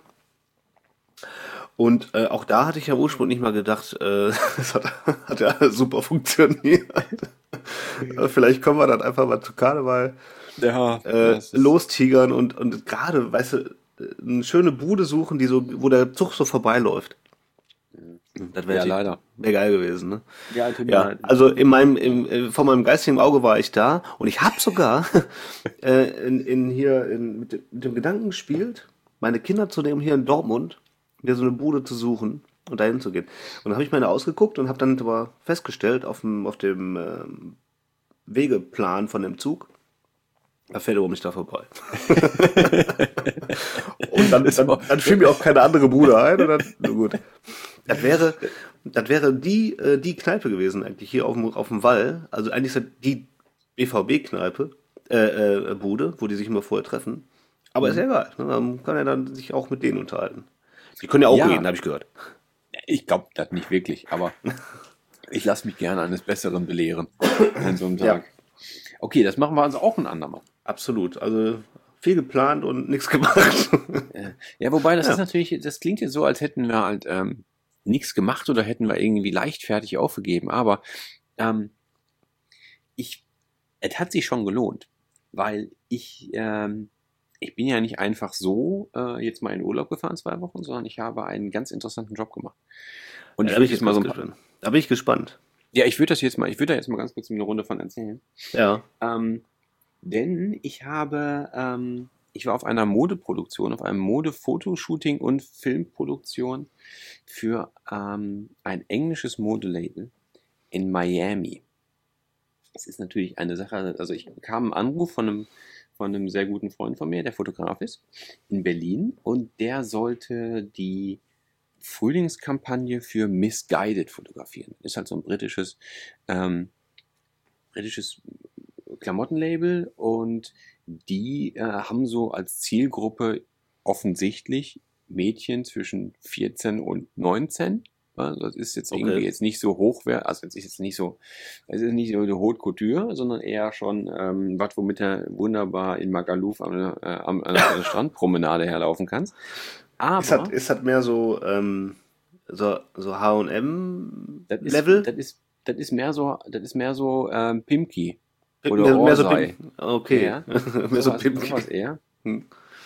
[SPEAKER 5] Und äh, auch da hatte ich ja ursprünglich mal gedacht, äh, es hat, hat ja super funktioniert. Also vielleicht kommen wir dann einfach mal zu Karneval
[SPEAKER 4] Ja,
[SPEAKER 5] äh,
[SPEAKER 4] das ist-
[SPEAKER 5] lostigern und, und gerade, weißt du, eine schöne Bude suchen, die so, wo der Zug so vorbeiläuft. Das wäre
[SPEAKER 4] Ja, leider.
[SPEAKER 5] wär geil gewesen, ne?
[SPEAKER 4] Ja, tut mir
[SPEAKER 5] Ja,
[SPEAKER 4] leid.
[SPEAKER 5] also in meinem, im, äh, vor meinem geistigen Auge war ich da und ich habe sogar äh, in, in hier in, mit, dem- mit dem Gedanken gespielt, meine Kinder zu nehmen hier in Dortmund, mir so eine Bude zu suchen und dahin zu gehen. Und dann habe ich meine ausgeguckt und habe dann aber festgestellt auf dem, auf dem ähm, Wegeplan von dem Zug, da fährt überhaupt nicht da vorbei. Und dann, dann, dann fiel mir auch keine andere Bude ein. Und dann, na gut. Das wäre, das wäre die, äh, die Kneipe gewesen eigentlich hier auf dem, auf dem Wall. Also eigentlich ist das die B V B-Kneipe, äh, äh, Bude, wo die sich immer vorher treffen. Aber ist ja egal. Ne? Man kann ja dann sich auch mit denen unterhalten. Die können ja auch
[SPEAKER 4] Ja.
[SPEAKER 5] reden, habe ich gehört.
[SPEAKER 4] Ich glaube das nicht wirklich, aber ich lasse mich gerne eines Besseren belehren an so einem
[SPEAKER 5] Ja.
[SPEAKER 4] Tag. Okay, das machen wir also auch ein andermal.
[SPEAKER 5] Absolut. Also viel geplant und nichts gemacht.
[SPEAKER 4] Ja, wobei das
[SPEAKER 5] Ja.
[SPEAKER 4] ist natürlich, das klingt jetzt so, als hätten wir halt ähm, nichts gemacht oder hätten wir irgendwie leichtfertig aufgegeben, aber ähm, ich, es hat sich schon gelohnt, weil ich, ähm, ich bin ja nicht einfach so äh, jetzt mal in Urlaub gefahren, zwei Wochen, sondern ich habe einen ganz interessanten Job gemacht. Und
[SPEAKER 5] Ja,
[SPEAKER 4] ich
[SPEAKER 5] da bin
[SPEAKER 4] würde
[SPEAKER 5] ich
[SPEAKER 4] jetzt mal so ein
[SPEAKER 5] ganz
[SPEAKER 4] paar,
[SPEAKER 5] gespannt. Da bin ich gespannt.
[SPEAKER 4] ja, ich würde das jetzt mal, ich würde da jetzt mal ganz kurz eine Runde von erzählen.
[SPEAKER 5] Ja.
[SPEAKER 4] Ähm, denn ich habe, ähm, ich war auf einer Modeproduktion, auf einem Mode-Fotoshooting und Filmproduktion für ähm, ein englisches Modelabel in Miami. Das ist natürlich eine Sache, also ich bekam einen Anruf von einem, von einem sehr guten Freund von mir, der Fotograf ist, in Berlin, und der sollte die Frühlingskampagne für Missguided fotografieren. Ist halt so ein britisches, ähm, britisches Klamottenlabel, und die äh, haben so als Zielgruppe offensichtlich Mädchen zwischen vierzehn und neunzehn. Also das ist jetzt irgendwie
[SPEAKER 5] Okay.
[SPEAKER 4] jetzt nicht so hochwertig, also es ist jetzt nicht so, es ist nicht so eine Haute Couture, sondern eher schon ähm, was, womit du wunderbar in Magaluf am, äh, am, an der Strandpromenade herlaufen kannst. Aber
[SPEAKER 5] Ist halt, ist halt mehr so, ähm, so, so H und
[SPEAKER 4] das ist,
[SPEAKER 5] M-Level?
[SPEAKER 4] das ist, das ist mehr so, das ist mehr so ähm, Pimki
[SPEAKER 5] Mehr,
[SPEAKER 4] oder
[SPEAKER 5] mehr so
[SPEAKER 4] Orsay.
[SPEAKER 5] Pimp. Okay.
[SPEAKER 4] Ja,
[SPEAKER 5] mehr so
[SPEAKER 4] sowas,
[SPEAKER 5] Pimp.
[SPEAKER 4] sowas eher.
[SPEAKER 5] Hm.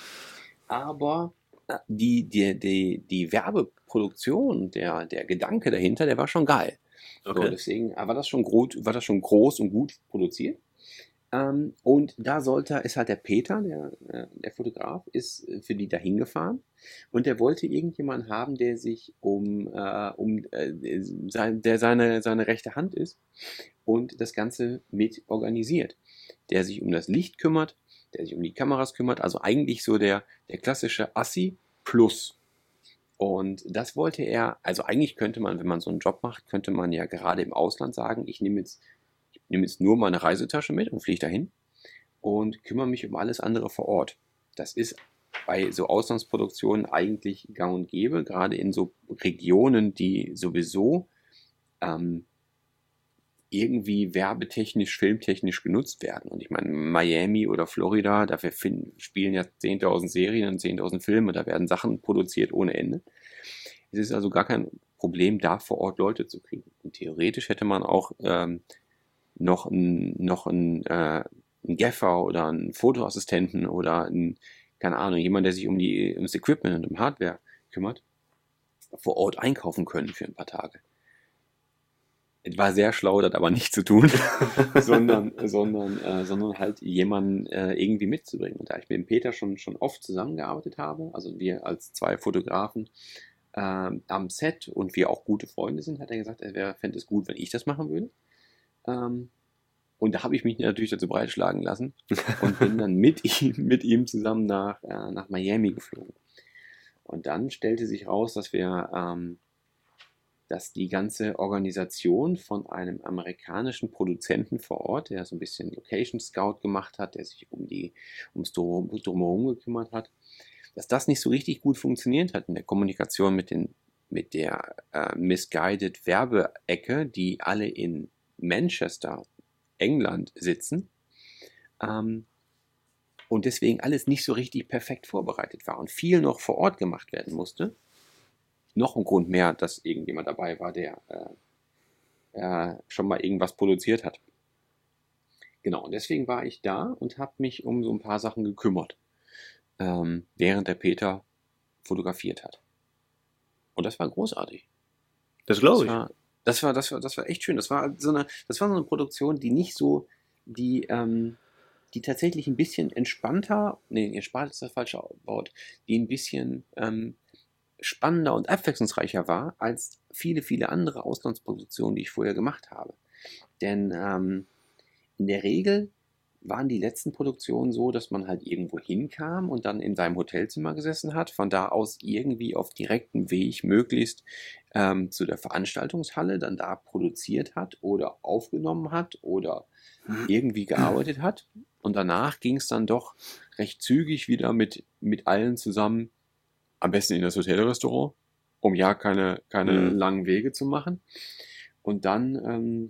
[SPEAKER 4] Aber äh, die, die, die, die Werbeproduktion, der, der Gedanke dahinter, der war schon geil. So,
[SPEAKER 5] Okay.
[SPEAKER 4] deswegen war das schon groß, war das schon groß und gut produziert. Ähm, und da sollte, ist halt der Peter, der, äh, der Fotograf, ist äh, für die da hingefahren, und der wollte irgendjemanden haben, der sich um, äh, um äh, sein, der seine, seine rechte Hand ist und das Ganze mit organisiert. Der sich um das Licht kümmert, der sich um die Kameras kümmert, also eigentlich so der, der klassische Assi plus. Und das wollte er, also eigentlich könnte man, wenn man so einen Job macht, könnte man ja gerade im Ausland sagen, ich nehme jetzt, ich nehme jetzt nur meine Reisetasche mit und fliege dahin und kümmere mich um alles andere vor Ort. Das ist bei so Auslandsproduktionen eigentlich gang und gäbe, gerade in so Regionen, die sowieso ähm, irgendwie werbetechnisch, filmtechnisch genutzt werden. Und ich meine, Miami oder Florida, dafür finden, spielen ja zehntausend Serien und zehntausend Filme, da werden Sachen produziert ohne Ende. Es ist also gar kein Problem, da vor Ort Leute zu kriegen. Und theoretisch hätte man auch ähm, noch einen noch ein, äh, ein Gaffer oder einen Fotoassistenten oder einen, keine Ahnung, jemand, der sich um die, ums Equipment und um Hardware kümmert, vor Ort einkaufen können für ein paar Tage. Es war sehr schlau, das aber nicht zu tun, sondern, sondern, äh, sondern halt jemanden äh, irgendwie mitzubringen. Und da ich mit dem Peter schon, schon oft zusammengearbeitet habe, also wir als zwei Fotografen äh, am Set und wir auch gute Freunde sind, hat er gesagt, er fände es gut, wenn ich das machen würde. Ähm, und da habe ich mich natürlich dazu breitschlagen lassen und bin dann mit ihm, mit ihm zusammen nach, äh, nach Miami geflogen. Und dann stellte sich raus, dass wir ähm, dass die ganze Organisation von einem amerikanischen Produzenten vor Ort, der so ein bisschen Location Scout gemacht hat, der sich um die, ums Drum- Drumherum gekümmert hat, dass das nicht so richtig gut funktioniert hat in der Kommunikation mit, den, mit der äh, Missguided Werbeecke, die alle in Manchester, England sitzen, ähm, und deswegen alles nicht so richtig perfekt vorbereitet war und viel noch vor Ort gemacht werden musste. Noch ein Grund mehr, dass irgendjemand dabei war, der äh, äh, schon mal irgendwas produziert hat. Genau, und deswegen war ich da und habe mich um so ein paar Sachen gekümmert, ähm, während der Peter fotografiert hat. Und das war großartig.
[SPEAKER 5] Das glaube ich.
[SPEAKER 4] Das war, das war, das war, das war echt schön. Das war so eine, das war so eine Produktion, die nicht so, die, ähm, die tatsächlich ein bisschen entspannter, nee, entspannt ist das falsche Wort, die ein bisschen ähm, spannender und abwechslungsreicher war als viele, viele andere Auslandsproduktionen, die ich vorher gemacht habe. Denn ähm, in der Regel waren die letzten Produktionen so, dass man halt irgendwo hinkam und dann in seinem Hotelzimmer gesessen hat, von da aus irgendwie auf direktem Weg möglichst ähm, zu der Veranstaltungshalle dann da produziert hat oder aufgenommen hat oder irgendwie gearbeitet hat. Und danach ging es dann doch recht zügig wieder mit, mit allen zusammen, am besten in das Hotelrestaurant, um ja keine, keine
[SPEAKER 5] Mhm.
[SPEAKER 4] langen Wege zu machen. Und dann, ähm,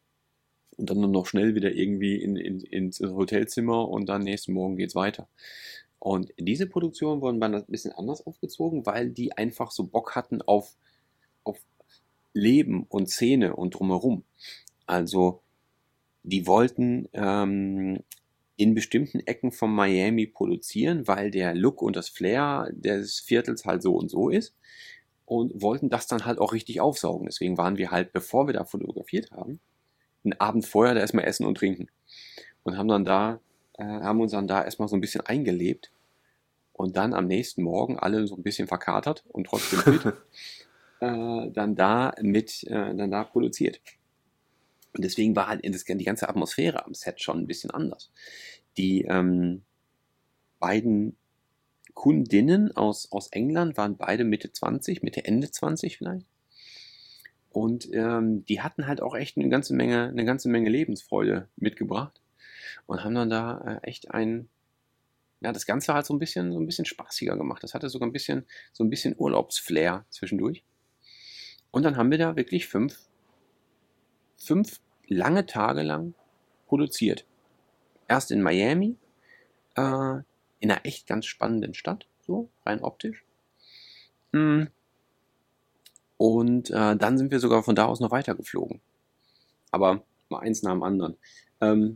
[SPEAKER 4] und dann nur noch schnell wieder irgendwie in, in, ins Hotelzimmer und dann nächsten Morgen geht's weiter. Und diese Produktionen wurden dann ein bisschen anders aufgezogen, weil die einfach so Bock hatten auf, auf Leben und Szene und drumherum. Also die wollten ähm, in bestimmten Ecken von Miami produzieren, weil der Look und das Flair des Viertels halt so und so ist, und wollten das dann halt auch richtig aufsaugen. Deswegen waren wir halt, bevor wir da fotografiert haben, einen Abend vorher da erstmal essen und trinken und haben dann da, äh, haben uns dann da erstmal so ein bisschen eingelebt und dann am nächsten Morgen alle so ein bisschen verkatert und trotzdem fit, äh, dann da mit, äh, dann da produziert. Und deswegen war halt das, die ganze Atmosphäre am Set schon ein bisschen anders. Die ähm, beiden Kundinnen aus, aus England waren beide Mitte zwanzig, Mitte, Ende zwanzig vielleicht. Und ähm, die hatten halt auch echt eine ganze Menge, eine ganze Menge Lebensfreude mitgebracht und haben dann da äh, echt ein, ja, das Ganze halt so ein bisschen, so ein bisschen spaßiger gemacht. Das hatte sogar ein bisschen, so ein bisschen Urlaubsflair zwischendurch. Und dann haben wir da wirklich fünf, fünf lange Tage lang produziert. Erst in Miami, äh, in einer echt ganz spannenden Stadt, so rein optisch. Mm. Und äh, dann sind wir sogar von da aus noch weiter geflogen. Aber mal eins nach dem anderen. Ähm,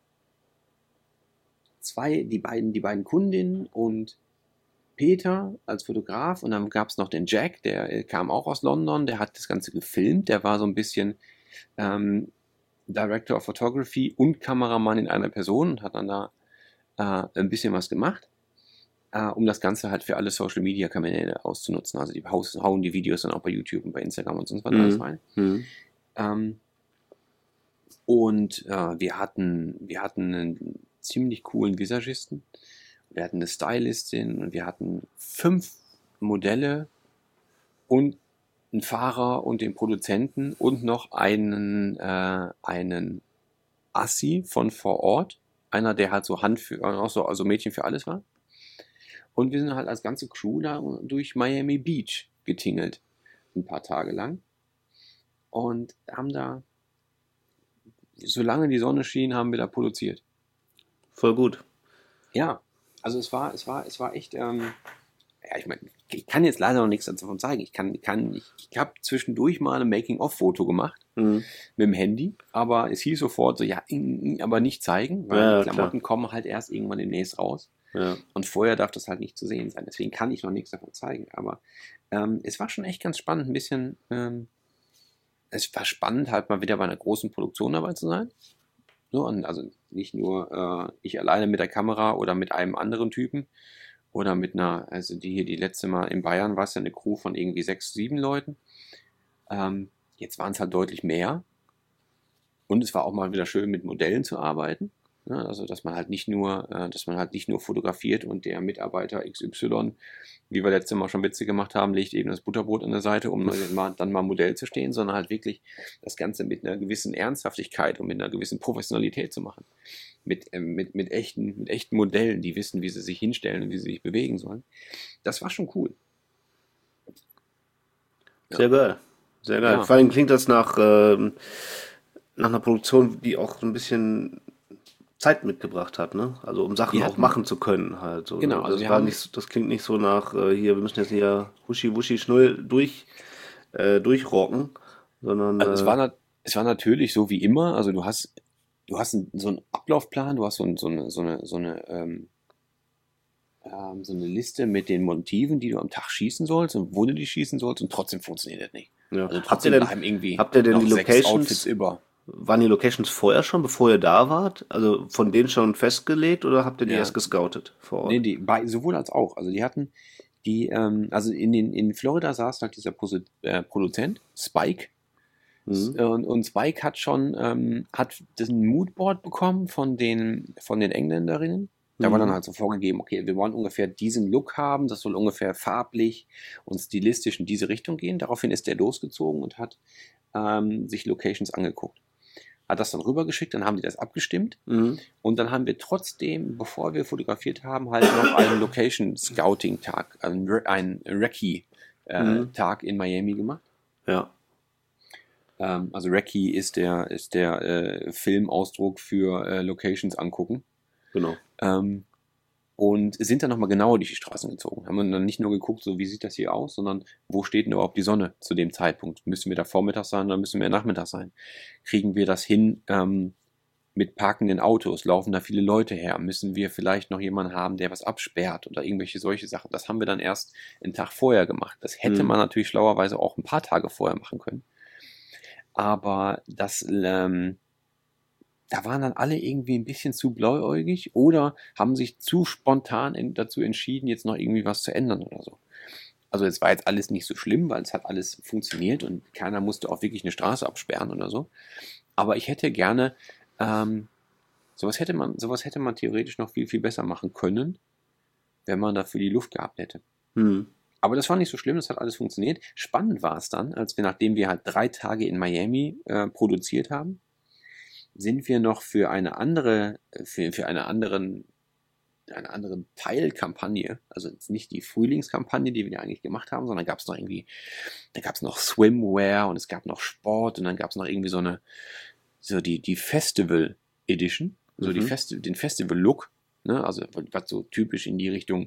[SPEAKER 4] zwei, die beiden, die beiden Kundinnen und Peter als Fotograf, und dann gab es noch den Jack, der kam auch aus London, der hat das Ganze gefilmt, der war so ein bisschen ähm, Director of Photography und Kameramann in einer Person und hat dann da äh, ein bisschen was gemacht, äh, um das Ganze halt für alle Social Media Kanäle auszunutzen. Also die hauen die Videos dann auch bei YouTube und bei Instagram und sonst was alles rein.
[SPEAKER 5] Mhm.
[SPEAKER 4] Ähm, und äh, wir hatten wir hatten einen ziemlich coolen Visagisten, wir hatten eine Stylistin und wir hatten fünf Modelle und einen Fahrer und den Produzenten und noch einen äh, einen Assi von vor Ort, einer, der halt so Hand für, also, also Mädchen für alles war. Und wir sind halt als ganze Crew da durch Miami Beach getingelt, ein paar Tage lang. Und haben da, solange die Sonne schien, haben wir da produziert.
[SPEAKER 5] Voll gut.
[SPEAKER 4] Ja, also es war, es war, es war echt, ähm, ja, ich meine, ich kann jetzt leider noch nichts davon zeigen. Ich kann, kann, ich, ich habe zwischendurch mal ein Making-of-Foto gemacht
[SPEAKER 5] Mhm.
[SPEAKER 4] mit dem Handy, aber es hieß sofort so, ja, aber nicht zeigen, weil
[SPEAKER 5] Ja,
[SPEAKER 4] die Klamotten
[SPEAKER 5] klar.
[SPEAKER 4] kommen halt erst irgendwann demnächst raus.
[SPEAKER 5] Ja.
[SPEAKER 4] Und vorher darf das halt nicht zu sehen sein. Deswegen kann ich noch nichts davon zeigen. Aber ähm, es war schon echt ganz spannend, ein bisschen, ähm, es war spannend, halt mal wieder bei einer großen Produktion dabei zu sein. So, und also nicht nur äh, ich alleine mit der Kamera oder mit einem anderen Typen oder mit einer, also die hier die letzte Mal in Bayern war es ja eine Crew von irgendwie sechs, sieben Leuten. Ähm, jetzt waren es halt deutlich mehr. Und es war auch mal wieder schön, mit Modellen zu arbeiten. Ja, also dass man halt nicht nur, äh, dass man halt nicht nur fotografiert und der Mitarbeiter X Y, wie wir letztes Mal schon Witze gemacht haben, legt eben das Butterbrot an der Seite, um mal, dann mal Modell zu stehen, sondern halt wirklich das Ganze mit einer gewissen Ernsthaftigkeit und mit einer gewissen Professionalität zu machen. Mit, äh, mit, mit, echten, mit echten Modellen, die wissen, wie sie sich hinstellen und wie sie sich bewegen sollen. Das war schon cool.
[SPEAKER 5] Sehr geil. Sehr geil.
[SPEAKER 4] Ja.
[SPEAKER 5] Vor allem klingt das nach, ähm, nach einer Produktion, die auch so ein bisschen Zeit mitgebracht hat, ne? Also um Sachen
[SPEAKER 4] Die
[SPEAKER 5] auch
[SPEAKER 4] hatten-
[SPEAKER 5] machen zu können halt. So,
[SPEAKER 4] Genau,
[SPEAKER 5] ne?
[SPEAKER 4] also
[SPEAKER 5] das,
[SPEAKER 4] wir
[SPEAKER 5] war
[SPEAKER 4] haben-
[SPEAKER 5] nicht, so- das klingt nicht so nach, äh, hier, wir müssen jetzt hier huschi wuschi schnull durch, äh, durchrocken, sondern
[SPEAKER 4] Also es
[SPEAKER 5] äh,
[SPEAKER 4] war, nat- es war natürlich so wie immer, also du hast, du hast einen, so einen Ablaufplan, du hast so, ein, so eine, so eine, so eine, ähm, ähm, so eine Liste mit den Motiven, die du am Tag schießen sollst und wo du die schießen sollst und trotzdem funktioniert das nicht.
[SPEAKER 5] ja.
[SPEAKER 4] Also
[SPEAKER 5] habt ihr
[SPEAKER 4] trotzdem
[SPEAKER 5] denn,
[SPEAKER 4] bleiben irgendwie
[SPEAKER 5] habt ihr denn
[SPEAKER 4] noch
[SPEAKER 5] die
[SPEAKER 4] sechs
[SPEAKER 5] Locations,
[SPEAKER 4] Outfits über.
[SPEAKER 5] waren die Locations vorher schon, bevor ihr da wart? Also von denen schon festgelegt oder habt ihr die
[SPEAKER 4] Ja.
[SPEAKER 5] erst gescoutet vor Ort?
[SPEAKER 4] Nee, die, bei, sowohl als auch. Also die hatten, die, ähm, also in den, in Florida saß halt dieser Posi- äh, Produzent, Spike.
[SPEAKER 5] Mhm.
[SPEAKER 4] Und, und Spike hat schon, ähm, hat das ein Moodboard bekommen von den, von den Engländerinnen. Da war
[SPEAKER 5] Mhm.
[SPEAKER 4] dann halt so vorgegeben, okay, wir wollen ungefähr diesen Look haben, das soll ungefähr farblich und stilistisch in diese Richtung gehen. Daraufhin ist der losgezogen und hat ähm, sich Locations angeguckt. Hat das dann rübergeschickt, dann haben die das abgestimmt
[SPEAKER 5] Mhm.
[SPEAKER 4] und dann haben wir trotzdem, bevor wir fotografiert haben, halt noch einen Location Scouting Tag, einen, Re- einen Recce äh,
[SPEAKER 5] Mhm.
[SPEAKER 4] Tag in Miami gemacht.
[SPEAKER 5] Ja.
[SPEAKER 4] Ähm, also Recce ist der, ist der äh, Filmausdruck für äh, Locations angucken.
[SPEAKER 5] Genau.
[SPEAKER 4] Ähm, und sind dann nochmal genauer durch die Straßen gezogen. Haben dann nicht nur geguckt, so wie sieht das hier aus, sondern wo steht denn überhaupt die Sonne zu dem Zeitpunkt? Müssen wir da Vormittag sein oder müssen wir Nachmittag sein? Kriegen wir das hin ähm, mit parkenden Autos? Laufen da viele Leute her? Müssen wir vielleicht noch jemanden haben, der was absperrt oder irgendwelche solche Sachen? Das haben wir dann erst einen Tag vorher gemacht. Das hätte
[SPEAKER 5] Mhm.
[SPEAKER 4] man natürlich schlauerweise auch ein paar Tage vorher machen können. Aber das, ähm, da waren dann alle irgendwie ein bisschen zu blauäugig oder haben sich zu spontan in, dazu entschieden, jetzt noch irgendwie was zu ändern oder so. Also es war jetzt alles nicht so schlimm, weil es hat alles funktioniert und keiner musste auch wirklich eine Straße absperren oder so. Aber ich hätte gerne, ähm, sowas hätte man, sowas hätte man theoretisch noch viel, viel besser machen können, wenn man dafür die Luft gehabt hätte.
[SPEAKER 5] Hm.
[SPEAKER 4] Aber das war nicht so schlimm, das hat alles funktioniert. Spannend war es dann, als wir, nachdem wir halt drei Tage in Miami äh, produziert haben, sind wir noch für eine andere, für, für eine anderen, eine andere Teilkampagne, also jetzt nicht die Frühlingskampagne, die wir ja eigentlich gemacht haben, sondern gab es noch irgendwie, da gab es noch Swimwear und es gab noch Sport und dann gab es noch irgendwie so eine, so die, die Festival Edition, so
[SPEAKER 5] Mhm.
[SPEAKER 4] die Festi den Festival Look, ne, also was so typisch in die Richtung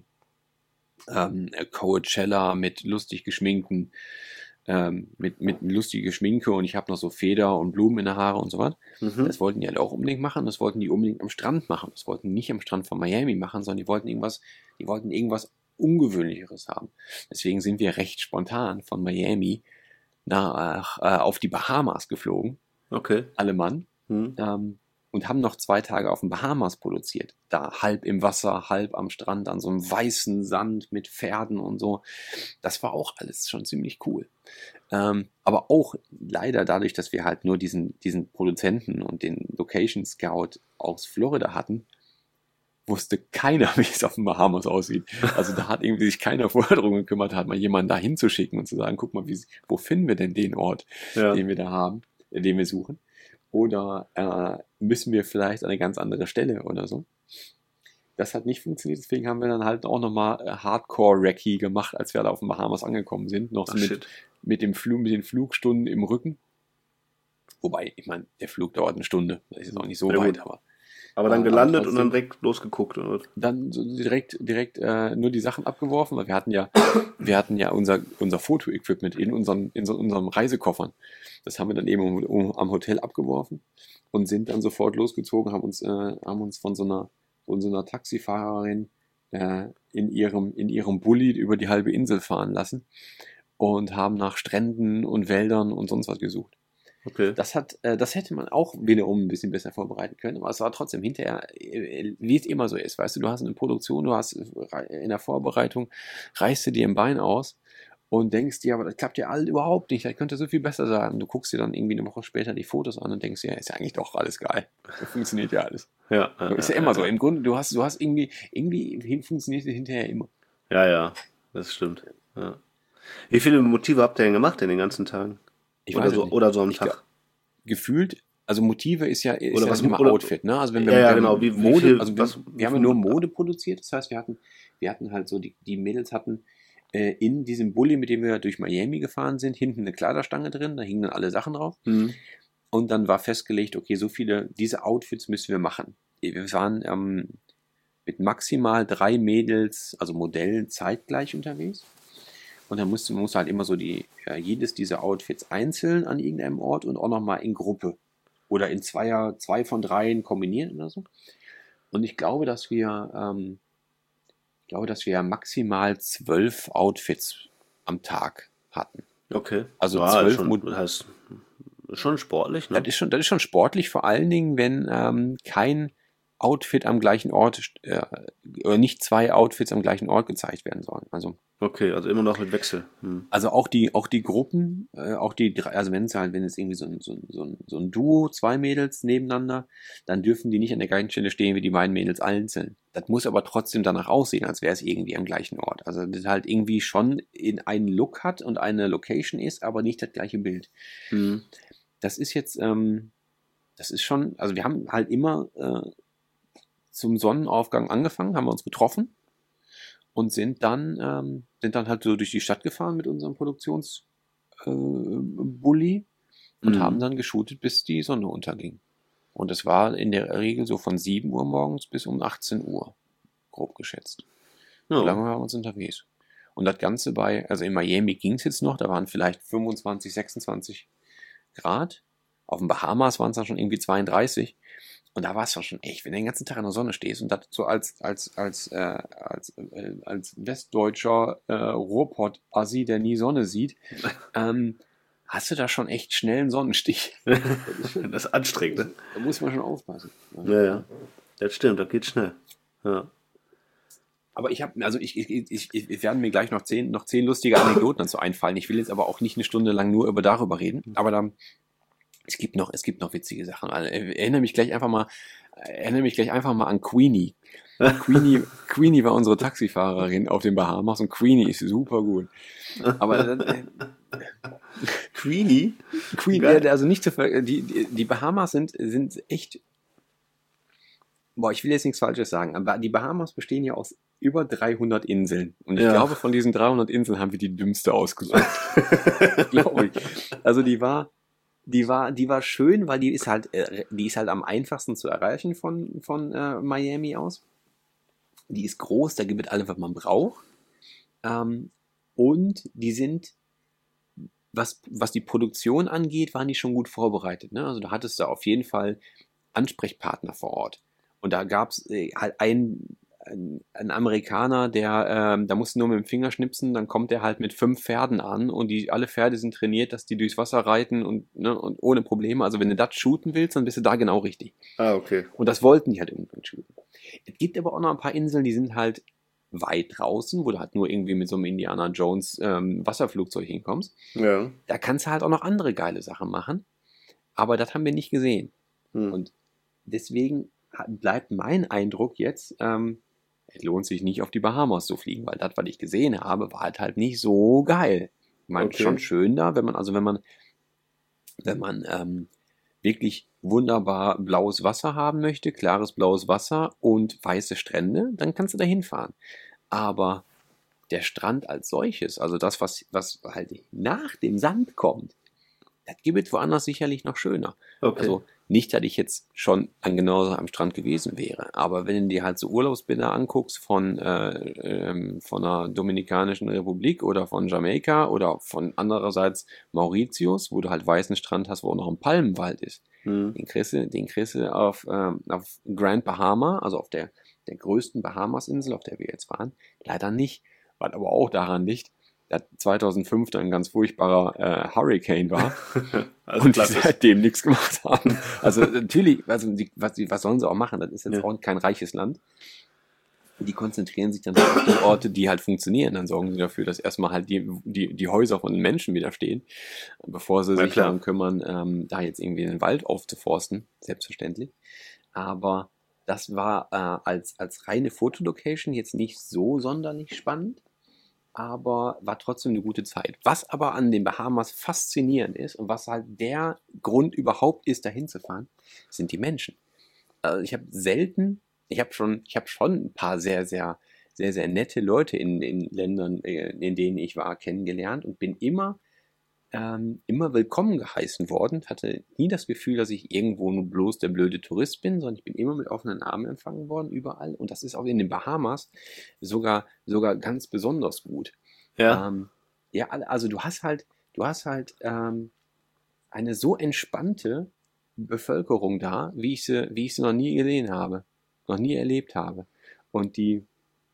[SPEAKER 4] ähm, Coachella mit lustig geschminkten, ähm, mit, mit lustiger Schminke und ich habe noch so Feder und Blumen in der Haare und so was.
[SPEAKER 5] Mhm.
[SPEAKER 4] Das wollten die halt auch unbedingt machen, das wollten die unbedingt am Strand machen. Das wollten die nicht am Strand von Miami machen, sondern die wollten irgendwas, die wollten irgendwas Ungewöhnlicheres haben. Deswegen sind wir recht spontan von Miami nach, äh, auf die Bahamas geflogen,
[SPEAKER 5] Okay.
[SPEAKER 4] alle Mann,
[SPEAKER 5] Hm.
[SPEAKER 4] ähm, und haben noch zwei Tage auf den Bahamas produziert. Da halb im Wasser, halb am Strand, an so einem weißen Sand mit Pferden und so. Das war auch alles schon ziemlich cool. Ähm, aber auch leider dadurch, dass wir halt nur diesen, diesen Produzenten und den Location Scout aus Florida hatten, wusste keiner, wie es auf den Bahamas aussieht. Also da hat irgendwie sich keiner vorher darum gekümmert, hat mal jemanden da hinzuschicken und zu sagen, guck mal, wie, wo finden wir denn den Ort,
[SPEAKER 5] Ja.
[SPEAKER 4] den wir da haben, äh, den wir suchen. Oder äh, müssen wir vielleicht an eine ganz andere Stelle oder so. Das hat nicht funktioniert, deswegen haben wir dann halt auch nochmal äh, Hardcore-Recce gemacht, als wir da auf den Bahamas angekommen sind. Noch so
[SPEAKER 5] Ach,
[SPEAKER 4] mit,
[SPEAKER 5] shit.
[SPEAKER 4] mit, dem Flug, mit den Flugstunden im Rücken. Wobei, ich meine, der Flug dauert eine Stunde. Das ist jetzt auch nicht so
[SPEAKER 5] Ja,
[SPEAKER 4] weit,
[SPEAKER 5] gut.
[SPEAKER 4] aber
[SPEAKER 5] Aber dann
[SPEAKER 4] Aber
[SPEAKER 5] gelandet und
[SPEAKER 4] trotzdem-
[SPEAKER 5] dann direkt losgeguckt, oder?
[SPEAKER 4] dann so direkt, direkt äh, nur die Sachen abgeworfen, weil wir hatten ja, wir hatten ja unser, unser Foto-Equipment in unseren, in so unserem Reisekoffern. Das haben wir dann eben um, um, am Hotel abgeworfen und sind dann sofort losgezogen, haben uns, äh, haben uns von so einer, von so einer Taxifahrerin äh, in ihrem, in ihrem Bulli über die halbe Insel fahren lassen und haben nach Stränden und Wäldern und sonst was gesucht.
[SPEAKER 5] Okay.
[SPEAKER 4] Das hat, äh, das hätte man auch wiederum ein bisschen besser vorbereiten können, aber es war trotzdem hinterher, äh, wie es immer so ist, weißt du, du hast eine Produktion, du hast äh, in der Vorbereitung, reißt du dir ein Bein aus und denkst dir, aber das klappt ja all überhaupt nicht, das könnte so viel besser sein. Und du guckst dir dann irgendwie eine Woche später die Fotos an und denkst dir, ja, ist ja eigentlich doch alles geil. Das funktioniert ja alles.
[SPEAKER 5] Ja, ja,
[SPEAKER 4] Ist ja immer so. Im Grunde, du hast, du hast irgendwie, irgendwie hin- funktioniert es hinterher immer.
[SPEAKER 5] Ja, ja, das stimmt. Ja. Wie viele Motive habt ihr denn gemacht in den ganzen Tagen?
[SPEAKER 4] Ich
[SPEAKER 5] oder,
[SPEAKER 4] weiß es
[SPEAKER 5] so,
[SPEAKER 4] nicht.
[SPEAKER 5] oder so am
[SPEAKER 4] Ich
[SPEAKER 5] Tag?
[SPEAKER 4] glaub, Gefühlt, also Motive ist ja, ist
[SPEAKER 5] Oder
[SPEAKER 4] ja
[SPEAKER 5] was-
[SPEAKER 4] immer
[SPEAKER 5] oder-
[SPEAKER 4] Outfit, ne? Also wenn wir
[SPEAKER 5] Ja, ja,
[SPEAKER 4] wir
[SPEAKER 5] genau.
[SPEAKER 4] haben
[SPEAKER 5] Wie- wie
[SPEAKER 4] Mode,
[SPEAKER 5] viel-
[SPEAKER 4] also wir,
[SPEAKER 5] was-
[SPEAKER 4] wir haben ja nur Mode produziert, das heißt, wir hatten, wir hatten halt so, die, die Mädels hatten äh, in diesem Bulli, mit dem wir durch Miami gefahren sind, hinten eine Kleiderstange drin, da hingen dann alle Sachen drauf.
[SPEAKER 5] Mhm.
[SPEAKER 4] Und dann war festgelegt, okay, so viele, diese Outfits müssen wir machen. Wir waren ähm, mit maximal drei Mädels, also Modellen, zeitgleich unterwegs. Und dann musste man musste halt immer so die, ja, jedes dieser Outfits einzeln an irgendeinem Ort und auch nochmal in Gruppe. Oder in Zweier, zwei von dreien kombinieren oder so. Und ich glaube, dass wir, ähm, ich glaube, dass wir maximal zwölf Outfits am Tag hatten.
[SPEAKER 5] Okay.
[SPEAKER 4] Also
[SPEAKER 5] ja,
[SPEAKER 4] zwölf
[SPEAKER 5] schon,
[SPEAKER 4] Mod-
[SPEAKER 5] das heißt, schon sportlich, ne?
[SPEAKER 4] Das ist schon, das ist schon sportlich, vor allen Dingen, wenn ähm, kein Outfit am gleichen Ort, äh, oder nicht zwei Outfits am gleichen Ort gezeigt werden sollen. Also,
[SPEAKER 5] Okay, also immer noch mit Wechsel. Hm.
[SPEAKER 4] also auch die, auch die Gruppen, äh, auch die drei, also wenn es halt, wenn es irgendwie so ein, so, ein, so, ein, so ein Duo, zwei Mädels nebeneinander, dann dürfen die nicht an der gleichen Stelle stehen wie die beiden Mädels einzeln. Das muss aber trotzdem danach aussehen, als wäre es irgendwie am gleichen Ort. Also das halt irgendwie schon in einen Look hat und eine Location ist, aber nicht das gleiche Bild.
[SPEAKER 5] Hm.
[SPEAKER 4] Das ist jetzt, ähm, das ist schon, also wir haben halt immer äh, zum Sonnenaufgang angefangen, haben wir uns getroffen und sind dann, ähm, sind dann halt so durch die Stadt gefahren mit unserem Produktionsbully äh, Bulli und
[SPEAKER 5] Mhm.
[SPEAKER 4] haben dann geshootet, bis die Sonne unterging. Und es war in der Regel so von sieben Uhr morgens bis um achtzehn Uhr, grob geschätzt.
[SPEAKER 5] Ja.
[SPEAKER 4] So lange waren wir uns unterwegs. Und das Ganze bei, also in Miami ging es jetzt noch, da waren vielleicht fünfundzwanzig, sechsundzwanzig Grad. Auf den Bahamas waren es dann schon irgendwie zweiunddreißig. Und da war es doch schon echt, wenn du den ganzen Tag in der Sonne stehst und das so als, als, als, äh, als, äh, als westdeutscher äh, Ruhrpott-Assi, der nie Sonne sieht, ähm, hast du da schon echt schnell einen Sonnenstich. Das ist schon-
[SPEAKER 5] Das ist anstrengend, ne?
[SPEAKER 4] Da muss man schon aufpassen.
[SPEAKER 5] Ja, ja. Das stimmt, das geht schnell. Ja.
[SPEAKER 4] Aber ich habe, also ich, ich, ich, ich werden mir gleich noch zehn, noch zehn lustige Anekdoten dazu einfallen. Ich will jetzt aber auch nicht eine Stunde lang nur über darüber reden. Aber dann, es gibt noch, es gibt noch witzige Sachen. Also, erinnere mich gleich einfach mal, erinnere mich gleich einfach mal an Queenie. Queenie, Queenie war unsere Taxifahrerin auf den Bahamas und Queenie ist super gut. Aber äh,
[SPEAKER 5] Queenie?
[SPEAKER 4] Queenie, ja, also nicht zu ver die, die, die Bahamas sind, sind echt. Boah, ich will jetzt nichts Falsches sagen, aber die Bahamas bestehen ja aus über dreihundert Inseln. Und ich
[SPEAKER 5] Ja.
[SPEAKER 4] glaube, von diesen dreihundert Inseln haben wir die dümmste ausgesucht. Glaube ich. Also die war, die war, die war schön, weil die ist halt, äh, die ist halt am einfachsten zu erreichen von, von äh, Miami aus. Die ist groß, da gibt es alles, was man braucht. Ähm, und die sind, was, was die Produktion angeht, waren die schon gut vorbereitet. Ne? Also da hattest du auf jeden Fall Ansprechpartner vor Ort. Und da gab es äh, halt einen, einen Amerikaner, der, ähm, da musst du nur mit dem Finger schnipsen, dann kommt der halt mit fünf Pferden an und die alle Pferde sind trainiert, dass die durchs Wasser reiten und, ne, und ohne Probleme. Also wenn du das shooten willst, dann bist du da genau richtig.
[SPEAKER 5] Ah, okay.
[SPEAKER 4] Und das wollten die halt irgendwann shooten. Es gibt aber auch noch ein paar Inseln, die sind halt weit draußen, wo du halt nur irgendwie mit so einem Indiana Jones ähm, Wasserflugzeug hinkommst.
[SPEAKER 5] Ja.
[SPEAKER 4] Da kannst du halt auch noch andere geile Sachen machen. Aber das haben wir nicht gesehen.
[SPEAKER 5] Hm.
[SPEAKER 4] Und deswegen bleibt mein Eindruck jetzt, ähm, es lohnt sich nicht auf die Bahamas zu fliegen, weil das, was ich gesehen habe, war halt halt nicht so geil. Ich meine,
[SPEAKER 5] Okay.
[SPEAKER 4] schon schön da, wenn man, also wenn man, wenn man ähm, wirklich wunderbar blaues Wasser haben möchte, klares blaues Wasser und weiße Strände, dann kannst du da hinfahren. Aber der Strand als solches, also das, was, was halt nach dem Sand kommt, das gibt es woanders sicherlich noch schöner.
[SPEAKER 5] Okay.
[SPEAKER 4] Also nicht, dass ich jetzt schon an genauso am Strand gewesen wäre, aber wenn du dir halt so Urlaubsbilder anguckst von, äh, ähm, von der Dominikanischen Republik oder von Jamaika oder von andererseits Mauritius, wo du halt weißen Strand hast, wo auch noch ein Palmenwald ist,
[SPEAKER 5] Hm.
[SPEAKER 4] den kriegst du, den kriegst du auf, ähm, auf Grand Bahama, also auf der, der größten Bahamasinsel, auf der wir jetzt waren, leider nicht, was aber auch daran liegt, dass zweitausendfünf dann ein ganz furchtbarer äh, Hurricane war
[SPEAKER 5] Also
[SPEAKER 4] und die
[SPEAKER 5] klassisch.
[SPEAKER 4] seitdem nichts gemacht haben. Also natürlich, also die, was, die, was sollen sie auch machen? Das ist jetzt
[SPEAKER 5] Ja.
[SPEAKER 4] auch kein reiches Land. Die konzentrieren sich dann halt auf die Orte, die halt funktionieren. Dann sorgen sie dafür, dass erstmal halt die, die, die Häuser von den Menschen wieder stehen, bevor sie
[SPEAKER 5] Na
[SPEAKER 4] sich
[SPEAKER 5] klar.
[SPEAKER 4] darum kümmern, ähm, da jetzt irgendwie den Wald aufzuforsten, selbstverständlich. Aber das war äh, als, als reine Fotolocation jetzt nicht so sonderlich spannend, aber war trotzdem eine gute Zeit. Was aber an den Bahamas faszinierend ist und was halt der Grund überhaupt ist, dahin zu fahren, sind die Menschen. Also ich habe selten, ich habe schon, ich habe schon ein paar sehr, sehr, sehr, sehr nette Leute in den Ländern, äh, in denen ich war, kennengelernt und bin immer, ähm, immer willkommen geheißen worden. Hatte nie das Gefühl, dass ich irgendwo nur bloß der blöde Tourist bin, sondern ich bin immer mit offenen Armen empfangen worden, überall. Und das ist auch in den Bahamas sogar, sogar ganz besonders gut.
[SPEAKER 5] Ja.
[SPEAKER 4] Ähm, ja, alle- also du hast halt, du hast halt ähm, eine so entspannte Bevölkerung da, wie ich sie, wie ich sie noch nie gesehen habe, noch nie erlebt habe. Und die,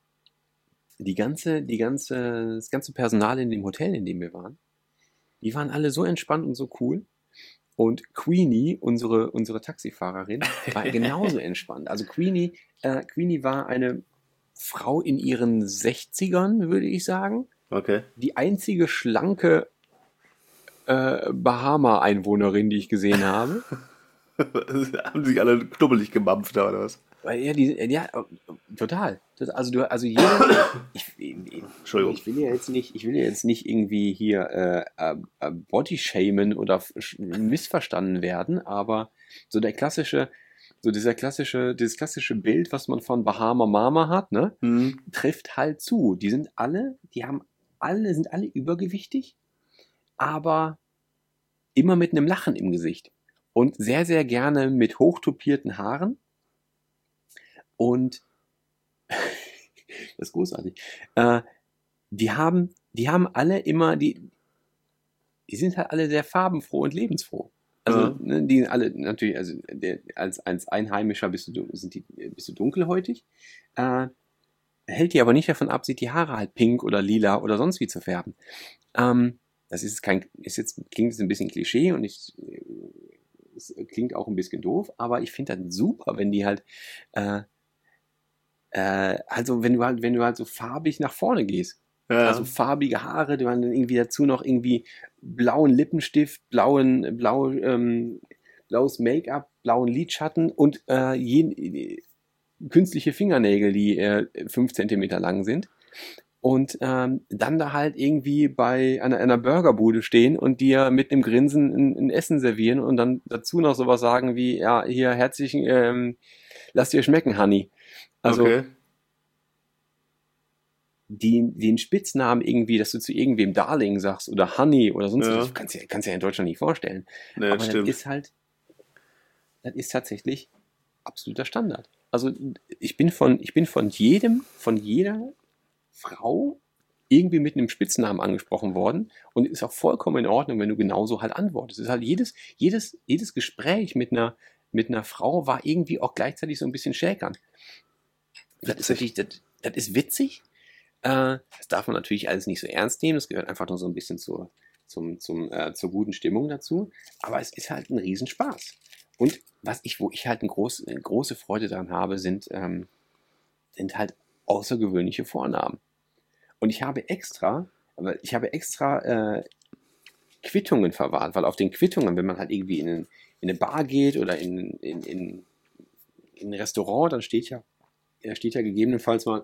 [SPEAKER 4] die ganze, die ganze, das ganze Personal in dem Hotel, in dem wir waren, die waren alle so entspannt und so cool. Und Queenie, unsere, unsere Taxifahrerin, war genauso entspannt. Also Queenie, äh, Queenie war eine Frau in ihren sechzigern, würde ich sagen.
[SPEAKER 5] Okay.
[SPEAKER 4] Die einzige schlanke äh, Bahama-Einwohnerin, die ich gesehen habe.
[SPEAKER 5] Haben sich alle knubbelig gemampft da, oder was?
[SPEAKER 4] Weil ja, die, ja, total. Das- Also du, also jeder, ich, ich,
[SPEAKER 5] Entschuldigung.
[SPEAKER 4] ich will ja jetzt nicht, ich will ja jetzt nicht irgendwie hier äh, äh, äh, Bodyshamen oder f- sch- missverstanden werden, aber so der klassische, so dieser klassische, dieses klassische Bild, was man von Bahama Mama hat, ne,
[SPEAKER 5] Hm.
[SPEAKER 4] trifft halt zu. Die sind alle, die haben alle, sind alle übergewichtig, aber immer mit einem Lachen im Gesicht. Und sehr, sehr gerne mit hochtupierten Haaren. Und das ist großartig. Äh, die haben, die haben alle immer, die, die sind halt alle sehr farbenfroh und lebensfroh. Also,
[SPEAKER 5] Ja.
[SPEAKER 4] ne, die sind alle natürlich, also der, als, als Einheimischer bist du, dun- sind die, bist du dunkelhäutig. Äh, hält dir aber nicht davon ab, sich die Haare halt pink oder lila oder sonst wie zu färben. Ähm, das ist kein, ist jetzt, klingt jetzt ein bisschen Klischee und ich, es klingt auch ein bisschen doof, aber ich finde das super, wenn die halt, äh, äh, also wenn du halt, wenn du halt so farbig nach vorne gehst.
[SPEAKER 5] Ja.
[SPEAKER 4] Also farbige Haare, die waren dann irgendwie dazu noch irgendwie blauen Lippenstift, blauen, blau, ähm, blaues Make-up, blauen Lidschatten und äh, je, künstliche Fingernägel, die äh, fünf Zentimeter lang sind. Und ähm, dann da halt irgendwie bei einer, einer Burgerbude stehen und dir mit einem Grinsen ein, ein Essen servieren und dann dazu noch sowas sagen wie, ja, hier herzlichen, ähm, lass dir schmecken, Honey. Also
[SPEAKER 5] okay.
[SPEAKER 4] die, den Spitznamen irgendwie, dass du zu irgendwem Darling sagst oder Honey oder sonst
[SPEAKER 5] Ja.
[SPEAKER 4] was, kannst du dir kannst dir in Deutschland nicht vorstellen.
[SPEAKER 5] Nee,
[SPEAKER 4] Aber
[SPEAKER 5] das
[SPEAKER 4] das
[SPEAKER 5] stimmt.
[SPEAKER 4] ist halt, das ist tatsächlich absoluter Standard. Also ich bin von, ich bin von jedem, von jeder Frau irgendwie mit einem Spitznamen angesprochen worden und ist auch vollkommen in Ordnung, wenn du genauso halt antwortest. Es ist halt jedes, jedes, jedes Gespräch mit einer, mit einer Frau war irgendwie auch gleichzeitig so ein bisschen schäkern. Das ist natürlich, das, das ist witzig. Äh, das darf man natürlich alles nicht so ernst nehmen. Das gehört einfach nur so ein bisschen zur, zum, zum, äh, zur guten Stimmung dazu. Aber es ist halt ein Riesenspaß. Und was ich, wo ich halt eine große, eine große Freude daran habe, sind, ähm, sind halt außergewöhnliche Vornamen. Und ich habe extra, aber ich habe extra äh, Quittungen verwahrt, weil auf den Quittungen, wenn man halt irgendwie in, in eine Bar geht oder in, in, in, in ein Restaurant, dann steht ja, da steht ja gegebenenfalls mal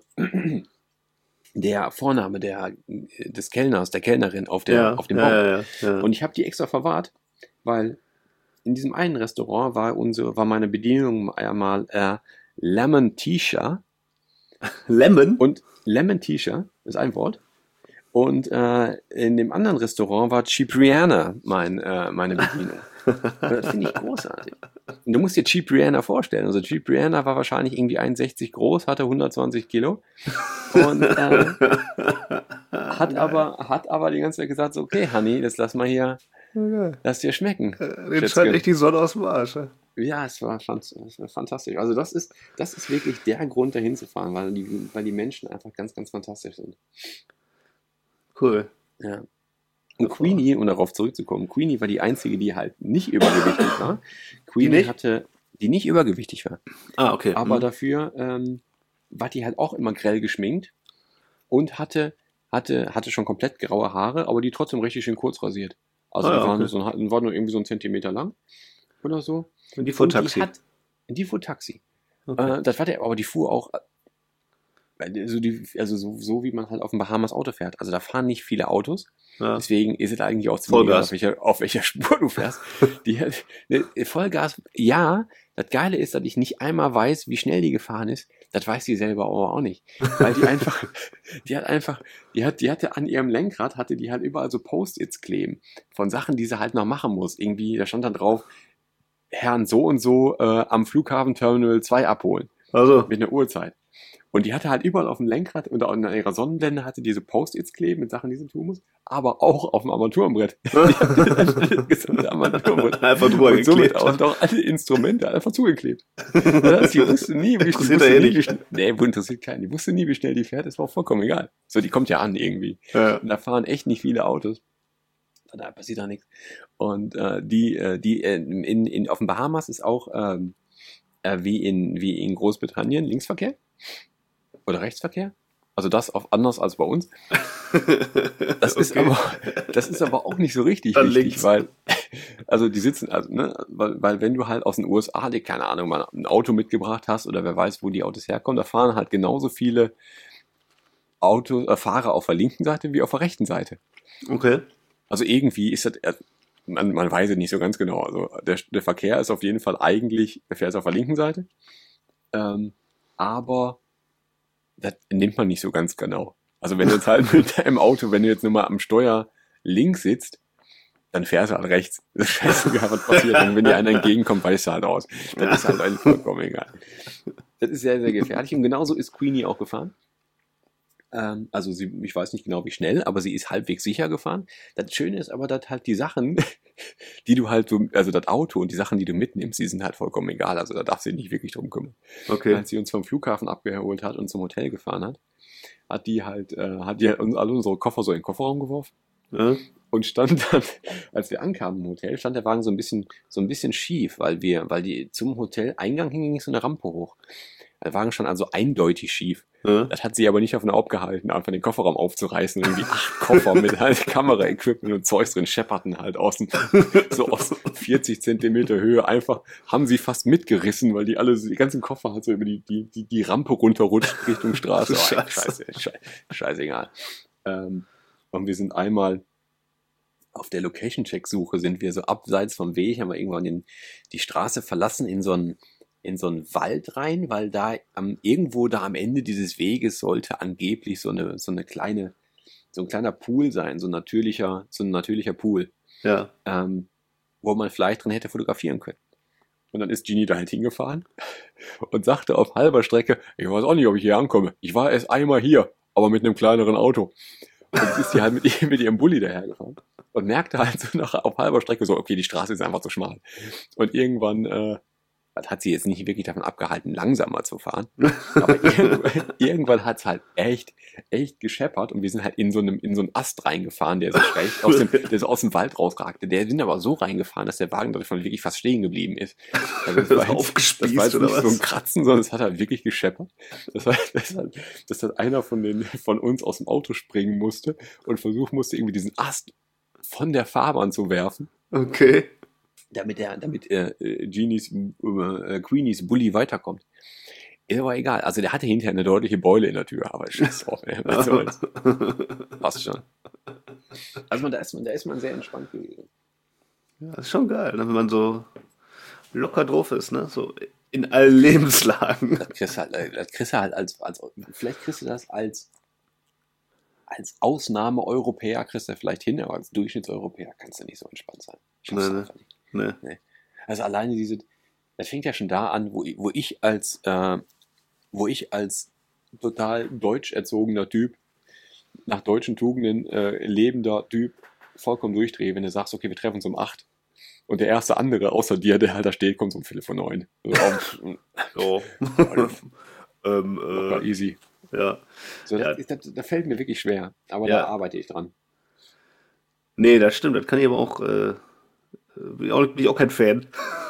[SPEAKER 4] der Vorname der, des Kellners, der Kellnerin auf, der,
[SPEAKER 5] Ja,
[SPEAKER 4] auf dem
[SPEAKER 5] ja,
[SPEAKER 4] Bon.
[SPEAKER 5] ja, ja, ja.
[SPEAKER 4] Und ich habe die extra verwahrt, weil in diesem einen Restaurant war unsere, war meine Bedienung einmal äh, Lemon Tisha.
[SPEAKER 5] Lemon?
[SPEAKER 4] Und Lemon Tisha ist ein Wort. Und äh, in dem anderen Restaurant war Cipriana mein, äh, meine Bedienung. Und das finde ich großartig. Und du musst dir Cipriana vorstellen. Also Cipriana war wahrscheinlich irgendwie eins Komma sechzig groß, hatte hundertzwanzig Kilo. Und äh, hat, aber, hat aber die ganze Zeit gesagt, so, okay, Honey, das lass mal hier,
[SPEAKER 5] Okay.
[SPEAKER 4] lass dir schmecken.
[SPEAKER 5] Den
[SPEAKER 4] Schätzchen.
[SPEAKER 5] scheint echt die Sonne aus dem Arsch. Ja?
[SPEAKER 4] Ja, es war, fand, es war fantastisch. Also das ist, das ist wirklich der Grund, dahin zu fahren, weil die, weil die Menschen einfach ganz, ganz fantastisch sind.
[SPEAKER 5] Cool.
[SPEAKER 4] Ja. Und Queenie, um darauf zurückzukommen, Queenie war die einzige, die halt nicht übergewichtig war. Queenie
[SPEAKER 5] nicht?
[SPEAKER 4] hatte, die nicht übergewichtig war.
[SPEAKER 5] Ah, okay.
[SPEAKER 4] Aber
[SPEAKER 5] Mhm.
[SPEAKER 4] dafür ähm, war die halt auch immer grell geschminkt und hatte, hatte, hatte schon komplett graue Haare, aber die trotzdem richtig schön kurz rasiert. Also
[SPEAKER 5] Ah,
[SPEAKER 4] die
[SPEAKER 5] ja,
[SPEAKER 4] waren,
[SPEAKER 5] okay.
[SPEAKER 4] so, ein- waren nur irgendwie so einen Zentimeter lang oder so.
[SPEAKER 5] Und die fuhr
[SPEAKER 4] Und
[SPEAKER 5] Taxi.
[SPEAKER 4] Die, hat, die fuhr Taxi.
[SPEAKER 5] Okay.
[SPEAKER 4] Äh, das war der, aber die fuhr auch, äh, also, die, also so, so wie man halt auf dem Bahamas Auto fährt. Also da fahren nicht viele Autos.
[SPEAKER 5] Ja.
[SPEAKER 4] Deswegen ist es eigentlich auch ziemlich egal,
[SPEAKER 5] Vollgas.
[SPEAKER 4] auf welcher, auf welcher Spur du fährst. Die hat, ne, Vollgas, ja. Das Geile ist, dass ich nicht einmal weiß, wie schnell die gefahren ist. Das weiß sie selber aber auch nicht. Weil die einfach, die hat einfach, die hat, die hatte an ihrem Lenkrad, hatte die halt überall so Post-its kleben. Von Sachen, die sie halt noch machen muss. Irgendwie, da stand dann drauf, Herrn so und so äh, am Flughafen Terminal zwei abholen.
[SPEAKER 5] Also,
[SPEAKER 4] Mit einer Uhrzeit. Und die hatte halt überall auf dem Lenkrad und an ihrer Sonnenblende hatte diese Post-its kleben mit Sachen, die sie tun muss, aber auch auf dem Armaturenbrett. Die hatte das gesamte Armaturenbrett.
[SPEAKER 5] einfach drüber
[SPEAKER 4] Und somit
[SPEAKER 5] geklebt.
[SPEAKER 4] auch noch alle Instrumente einfach zugeklebt. Ja, sie wusste nie, wie, die
[SPEAKER 5] Interessiert
[SPEAKER 4] wusste
[SPEAKER 5] er eh
[SPEAKER 4] nie,
[SPEAKER 5] nicht.
[SPEAKER 4] wie schnell, nee, interessiert keinen. Die wusste nie, wie schnell die fährt, das war auch vollkommen egal. So, die kommt ja an irgendwie.
[SPEAKER 5] Ja.
[SPEAKER 4] Und da fahren echt nicht viele Autos. Da passiert da nichts. Und äh, die, äh, die äh, in, in, auf den Bahamas ist auch ähm, äh, wie, in, wie in Großbritannien Linksverkehr oder Rechtsverkehr. Also das auf anders als bei uns. Das ist
[SPEAKER 5] Okay.
[SPEAKER 4] aber, das ist aber auch nicht so richtig
[SPEAKER 5] Dann
[SPEAKER 4] wichtig,
[SPEAKER 5] links.
[SPEAKER 4] weil, also die sitzen, also, ne, weil, weil wenn du halt aus den U S A, die, keine Ahnung, mal ein Auto mitgebracht hast oder wer weiß, wo die Autos herkommen, da fahren halt genauso viele Auto, äh, Fahrer auf der linken Seite wie auf der rechten Seite.
[SPEAKER 5] Okay.
[SPEAKER 4] Also irgendwie ist das, äh, man, man weiß es nicht so ganz genau. Also der, der Verkehr ist auf jeden Fall eigentlich, der Verkehr ist auf der linken Seite, ähm, aber das nimmt man nicht so ganz genau. Also wenn du jetzt halt mit deinem Auto, wenn du jetzt nur mal am Steuer links sitzt, dann fährst du halt rechts. Das ist scheißegal, was passiert. Und wenn dir einer entgegenkommt, weißt du halt aus. Das ist halt eigentlich vollkommen egal. Das ist sehr, sehr gefährlich. Und genauso ist Queenie auch gefahren. Ähm, also sie, ich weiß nicht genau wie schnell, aber sie ist halbwegs sicher gefahren. Das Schöne ist aber, dass halt die Sachen, die du halt so, also das Auto und die Sachen, die du mitnimmst, die sind halt vollkommen egal. Also da darf sie nicht wirklich drum kümmern.
[SPEAKER 5] Okay.
[SPEAKER 4] Als sie uns vom Flughafen abgeholt hat und zum Hotel gefahren hat, hat die halt, äh, hat die halt uns alle unsere Koffer so in den Kofferraum geworfen.
[SPEAKER 5] Ja.
[SPEAKER 4] Und stand dann, als wir ankamen im Hotel, stand der Wagen so ein bisschen, so ein bisschen schief, weil wir, weil die zum Hoteleingang hing, ging so eine Rampe hoch. Der Wagen stand also eindeutig schief.
[SPEAKER 5] Ja.
[SPEAKER 4] Das hat sie aber nicht davon abgehalten, einfach den Kofferraum aufzureißen. Irgendwie acht Koffer mit halt Kamera-Equipment und Zeugs drin schepperten halt aus dem, so aus vierzig Zentimeter Höhe. Einfach haben sie fast mitgerissen, weil die alle, die ganzen Koffer halt so über die, die, die, die Rampe runterrutscht Richtung Straße. Oh,
[SPEAKER 5] Scheiße.
[SPEAKER 4] Scheiße, scheiße, scheißegal. Ähm, und wir sind einmal auf der Location-Check-Suche, sind wir so abseits vom Weg, haben wir irgendwann den, die Straße verlassen in so einen in so einen Wald rein, weil da am, irgendwo da am Ende dieses Weges sollte angeblich so eine, so eine kleine, so ein kleiner Pool sein, so ein natürlicher, so ein natürlicher Pool,
[SPEAKER 5] Ja.
[SPEAKER 4] ähm, wo man vielleicht drin hätte fotografieren können. Und dann ist Genie da halt hingefahren und sagte auf halber Strecke, ich weiß auch nicht, ob ich hier ankomme. Ich war erst einmal hier, aber mit einem kleineren Auto. Und jetzt ist sie halt mit, mit ihrem Bulli dahergefahren und merkte halt so nach, auf halber Strecke so, okay, die Straße ist einfach zu schmal. Und irgendwann, äh, das hat sie jetzt nicht wirklich davon abgehalten, langsamer zu fahren. Aber irgendwann, irgendwann hat es halt echt, echt gescheppert und wir sind halt in so einem, in so einen Ast reingefahren, der so schräg aus dem, der so aus dem Wald rausragte. Der sind aber so reingefahren, dass der Wagen davon wirklich fast stehen geblieben ist. Also das war jetzt,
[SPEAKER 5] Aufgespießt
[SPEAKER 4] das war jetzt
[SPEAKER 5] oder
[SPEAKER 4] nicht
[SPEAKER 5] was?
[SPEAKER 4] so ein Kratzen, sondern es hat halt wirklich gescheppert. Das war, das hat, dass halt einer von den, von uns aus dem Auto springen musste und versuchen musste, irgendwie diesen Ast von der Fahrbahn zu werfen.
[SPEAKER 5] Okay.
[SPEAKER 4] Damit er, damit äh, äh, Genies, äh, Queenies Bulli weiterkommt. Ist aber egal. Also der hatte hinterher eine deutliche Beule in der Tür, aber scheiß drauf, ey. Was soll's. Passt schon. Also man, da, ist man, da ist man sehr entspannt gewesen.
[SPEAKER 5] Ja, das ist schon geil, ne? Wenn man so locker drauf ist, ne? So in allen Lebenslagen.
[SPEAKER 4] Das kriegst du halt, das kriegst du halt als, als, vielleicht kriegst du das als, als Ausnahme-Europäer kriegst du vielleicht hin, aber als Durchschnittseuropäer kannst du nicht so entspannt sein. Schaffst
[SPEAKER 5] Nee,
[SPEAKER 4] du
[SPEAKER 5] nee.
[SPEAKER 4] einfach nicht.
[SPEAKER 5] Nee.
[SPEAKER 4] Nee. Also alleine diese, das fängt ja schon da an, wo, wo ich als, äh, wo ich als total deutsch erzogener Typ, nach deutschen Tugenden äh, lebender Typ, vollkommen durchdrehe, wenn du sagst, okay, wir treffen uns um acht und der erste andere außer dir, der halt da steht, kommt um Viertel vor neun. Also,
[SPEAKER 5] So. ähm,
[SPEAKER 4] locker
[SPEAKER 5] äh,
[SPEAKER 4] easy.
[SPEAKER 5] ja.
[SPEAKER 4] So,
[SPEAKER 5] Ja.
[SPEAKER 4] das, das, das fällt mir wirklich schwer, aber
[SPEAKER 5] Ja.
[SPEAKER 4] da arbeite ich dran.
[SPEAKER 5] Nee, das stimmt. Das kann ich aber auch. Äh, bin, ich auch bin ich auch kein Fan.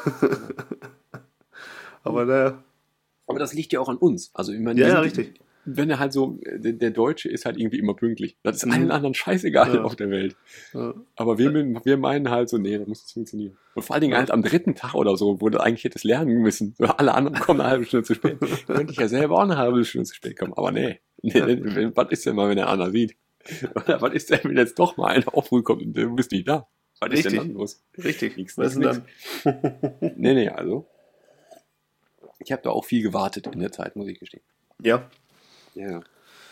[SPEAKER 5] aber naja.
[SPEAKER 4] Aber das liegt ja auch an uns. Also ich meine,
[SPEAKER 5] Ja,
[SPEAKER 4] wir
[SPEAKER 5] ja,
[SPEAKER 4] sind-
[SPEAKER 5] richtig.
[SPEAKER 4] wenn er halt so, der, der Deutsche ist halt irgendwie immer pünktlich. Das ist allen anderen scheißegal
[SPEAKER 5] Ja.
[SPEAKER 4] auf der Welt.
[SPEAKER 5] Ja.
[SPEAKER 4] Aber wir, wir meinen halt so, nee, da muss es funktionieren. Und vor allen Dingen halt am dritten Tag oder so, wo du eigentlich hättest lernen müssen. So, alle anderen kommen eine halbe Stunde zu spät. Könnte ich ja selber auch eine halbe Stunde zu spät kommen. Aber nee. nee, nee was ist denn mal, wenn der einer sieht? Oder was ist denn, wenn jetzt doch mal einer auch früh kommt und du bist nicht da? Was ist denn
[SPEAKER 5] Richtig.
[SPEAKER 4] dann los?
[SPEAKER 5] Richtig.
[SPEAKER 4] Nix,
[SPEAKER 5] Was
[SPEAKER 4] nix,
[SPEAKER 5] ist denn dann?
[SPEAKER 4] Nee, nee, also. Ich habe da auch viel gewartet in der Zeit, muss ich gestehen.
[SPEAKER 5] Ja.
[SPEAKER 4] Ja, ja.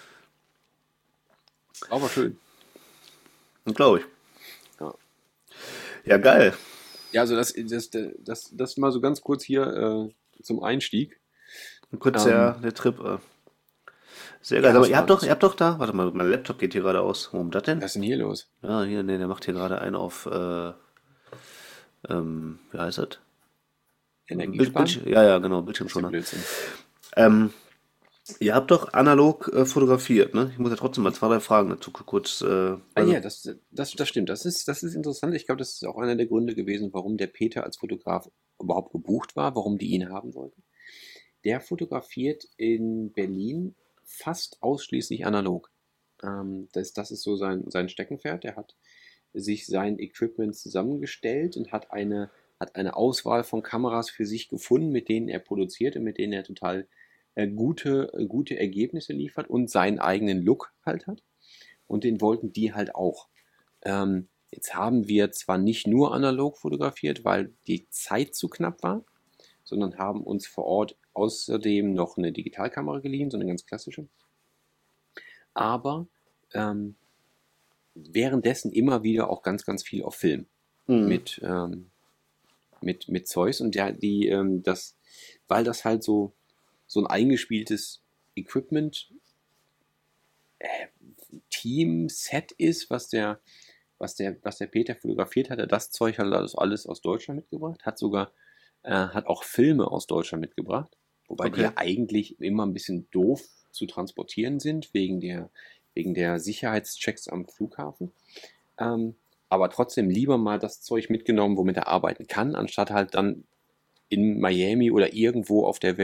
[SPEAKER 4] Aber schön.
[SPEAKER 5] Glaube ich.
[SPEAKER 4] Ja.
[SPEAKER 5] Ja, geil.
[SPEAKER 4] Ja, also das, das, das, das mal so ganz kurz hier äh, zum Einstieg.
[SPEAKER 5] Und kurz
[SPEAKER 4] Ähm,
[SPEAKER 5] der, der Trip. Äh. Sehr geil.
[SPEAKER 4] Ja,
[SPEAKER 5] Aber
[SPEAKER 4] das
[SPEAKER 5] ihr habt
[SPEAKER 4] war-
[SPEAKER 5] doch, ihr habt doch da. Warte mal, mein Laptop geht hier gerade aus. Warum das denn?
[SPEAKER 4] Was ist denn hier los?
[SPEAKER 5] Ja, hier, nee, der macht hier gerade einen auf. Äh, ähm, wie heißt das? Bild,
[SPEAKER 4] Energiesparen?
[SPEAKER 5] Bildschirm, ja, ja, genau,
[SPEAKER 4] Das ist
[SPEAKER 5] Bildschirmschoner.
[SPEAKER 4] Blödsinn.
[SPEAKER 5] Ähm, ihr habt doch analog äh, fotografiert, ne? Ich muss ja trotzdem mal zwei, drei Fragen dazu kurz. Äh,
[SPEAKER 4] Ah
[SPEAKER 5] also-
[SPEAKER 4] ja, das, das, das stimmt. Das ist, das ist interessant. Ich glaube, das ist auch einer der Gründe gewesen, warum der Peter als Fotograf überhaupt gebucht war, warum die ihn haben wollten. Der fotografiert in Berlin fast ausschließlich analog. Ähm, das, das ist so sein, sein Steckenpferd. Er hat sich sein Equipment zusammengestellt und hat eine, hat eine Auswahl von Kameras für sich gefunden, mit denen er produziert und mit denen er total äh, gute, äh, gute Ergebnisse liefert und seinen eigenen Look halt hat. Und den wollten die halt auch. Ähm, jetzt haben wir zwar nicht nur analog fotografiert, weil die Zeit zu knapp war, sondern haben uns vor Ort außerdem noch eine Digitalkamera geliehen, so eine ganz klassische. Aber ähm, währenddessen immer wieder auch ganz, ganz viel auf Film
[SPEAKER 5] Mhm.
[SPEAKER 4] mit, ähm, mit, mit Zeus. Und der, die, ähm, das, weil das halt so, so ein eingespieltes Equipment äh, Team-Set ist, was der, was der, was der Peter fotografiert hat, er das Zeug hat alles, alles aus Deutschland mitgebracht, hat sogar, äh, hat auch Filme aus Deutschland mitgebracht, wobei die
[SPEAKER 5] Okay.
[SPEAKER 4] ja eigentlich immer ein bisschen doof zu transportieren sind, wegen der, wegen der Sicherheitschecks am Flughafen. Ähm, aber trotzdem lieber mal das Zeug mitgenommen, womit er arbeiten kann, anstatt halt dann in Miami oder irgendwo auf der Welt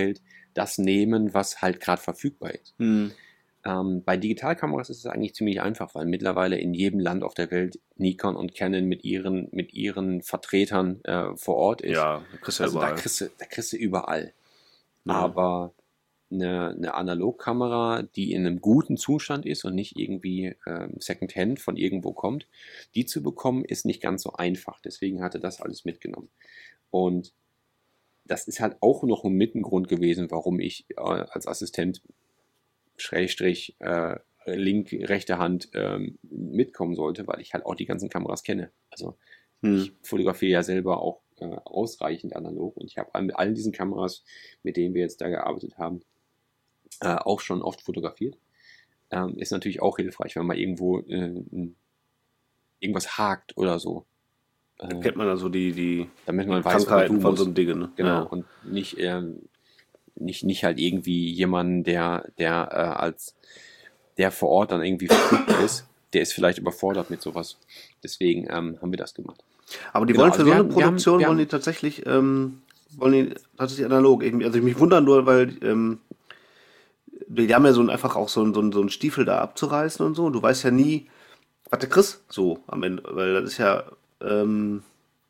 [SPEAKER 4] das nehmen, was halt gerade verfügbar ist.
[SPEAKER 5] Hm.
[SPEAKER 4] Ähm, bei Digitalkameras ist es eigentlich ziemlich einfach, weil mittlerweile in jedem Land auf der Welt Nikon und Canon mit ihren, mit ihren Vertretern äh, vor Ort ist.
[SPEAKER 5] Ja, da kriegst du ja
[SPEAKER 4] also da
[SPEAKER 5] überall.
[SPEAKER 4] kriegst du, da kriegst du überall.
[SPEAKER 5] Ja.
[SPEAKER 4] Aber eine, eine Analogkamera, die in einem guten Zustand ist und nicht irgendwie ähm, Secondhand von irgendwo kommt, die zu bekommen, ist nicht ganz so einfach. Deswegen hatte das alles mitgenommen. Und das ist halt auch noch ein Mittengrund gewesen, warum ich äh, als Assistent Schrägstrich äh, link, rechte Hand ähm, mitkommen sollte, weil ich halt auch die ganzen Kameras kenne. Also
[SPEAKER 5] Hm.
[SPEAKER 4] ich fotografiere ja selber auch äh, ausreichend analog und ich habe mit allen diesen Kameras, mit denen wir jetzt da gearbeitet haben, äh, auch schon oft fotografiert. Ähm, ist natürlich auch hilfreich, wenn man irgendwo äh, irgendwas hakt oder so.
[SPEAKER 5] Da
[SPEAKER 4] Äh,
[SPEAKER 5] kennt man also die, die
[SPEAKER 4] damit man weiß, was man
[SPEAKER 5] Krankheiten
[SPEAKER 4] tun
[SPEAKER 5] von
[SPEAKER 4] muss.
[SPEAKER 5] so einem Ding. Ne?
[SPEAKER 4] Genau,
[SPEAKER 5] Ja.
[SPEAKER 4] und nicht, ähm, nicht, nicht halt irgendwie jemanden, der, der äh, als der vor Ort dann irgendwie verfügt ist, der ist vielleicht überfordert mit sowas. Deswegen ähm, haben wir das gemacht.
[SPEAKER 5] Aber die
[SPEAKER 4] Genau,
[SPEAKER 5] wollen für
[SPEAKER 4] also
[SPEAKER 5] so
[SPEAKER 4] wir
[SPEAKER 5] eine
[SPEAKER 4] haben- wir haben-
[SPEAKER 5] Produktion,
[SPEAKER 4] wir
[SPEAKER 5] wollen
[SPEAKER 4] haben-
[SPEAKER 5] die tatsächlich, ähm, wollen die tatsächlich analog. Irgendwie. Also ich mich wundern nur, weil ähm, die haben ja so ein, einfach auch so ein, so, ein, so ein Stiefel da abzureißen und so. Du weißt ja nie, was du kriegst so am Ende. Weil das ist ja, ähm,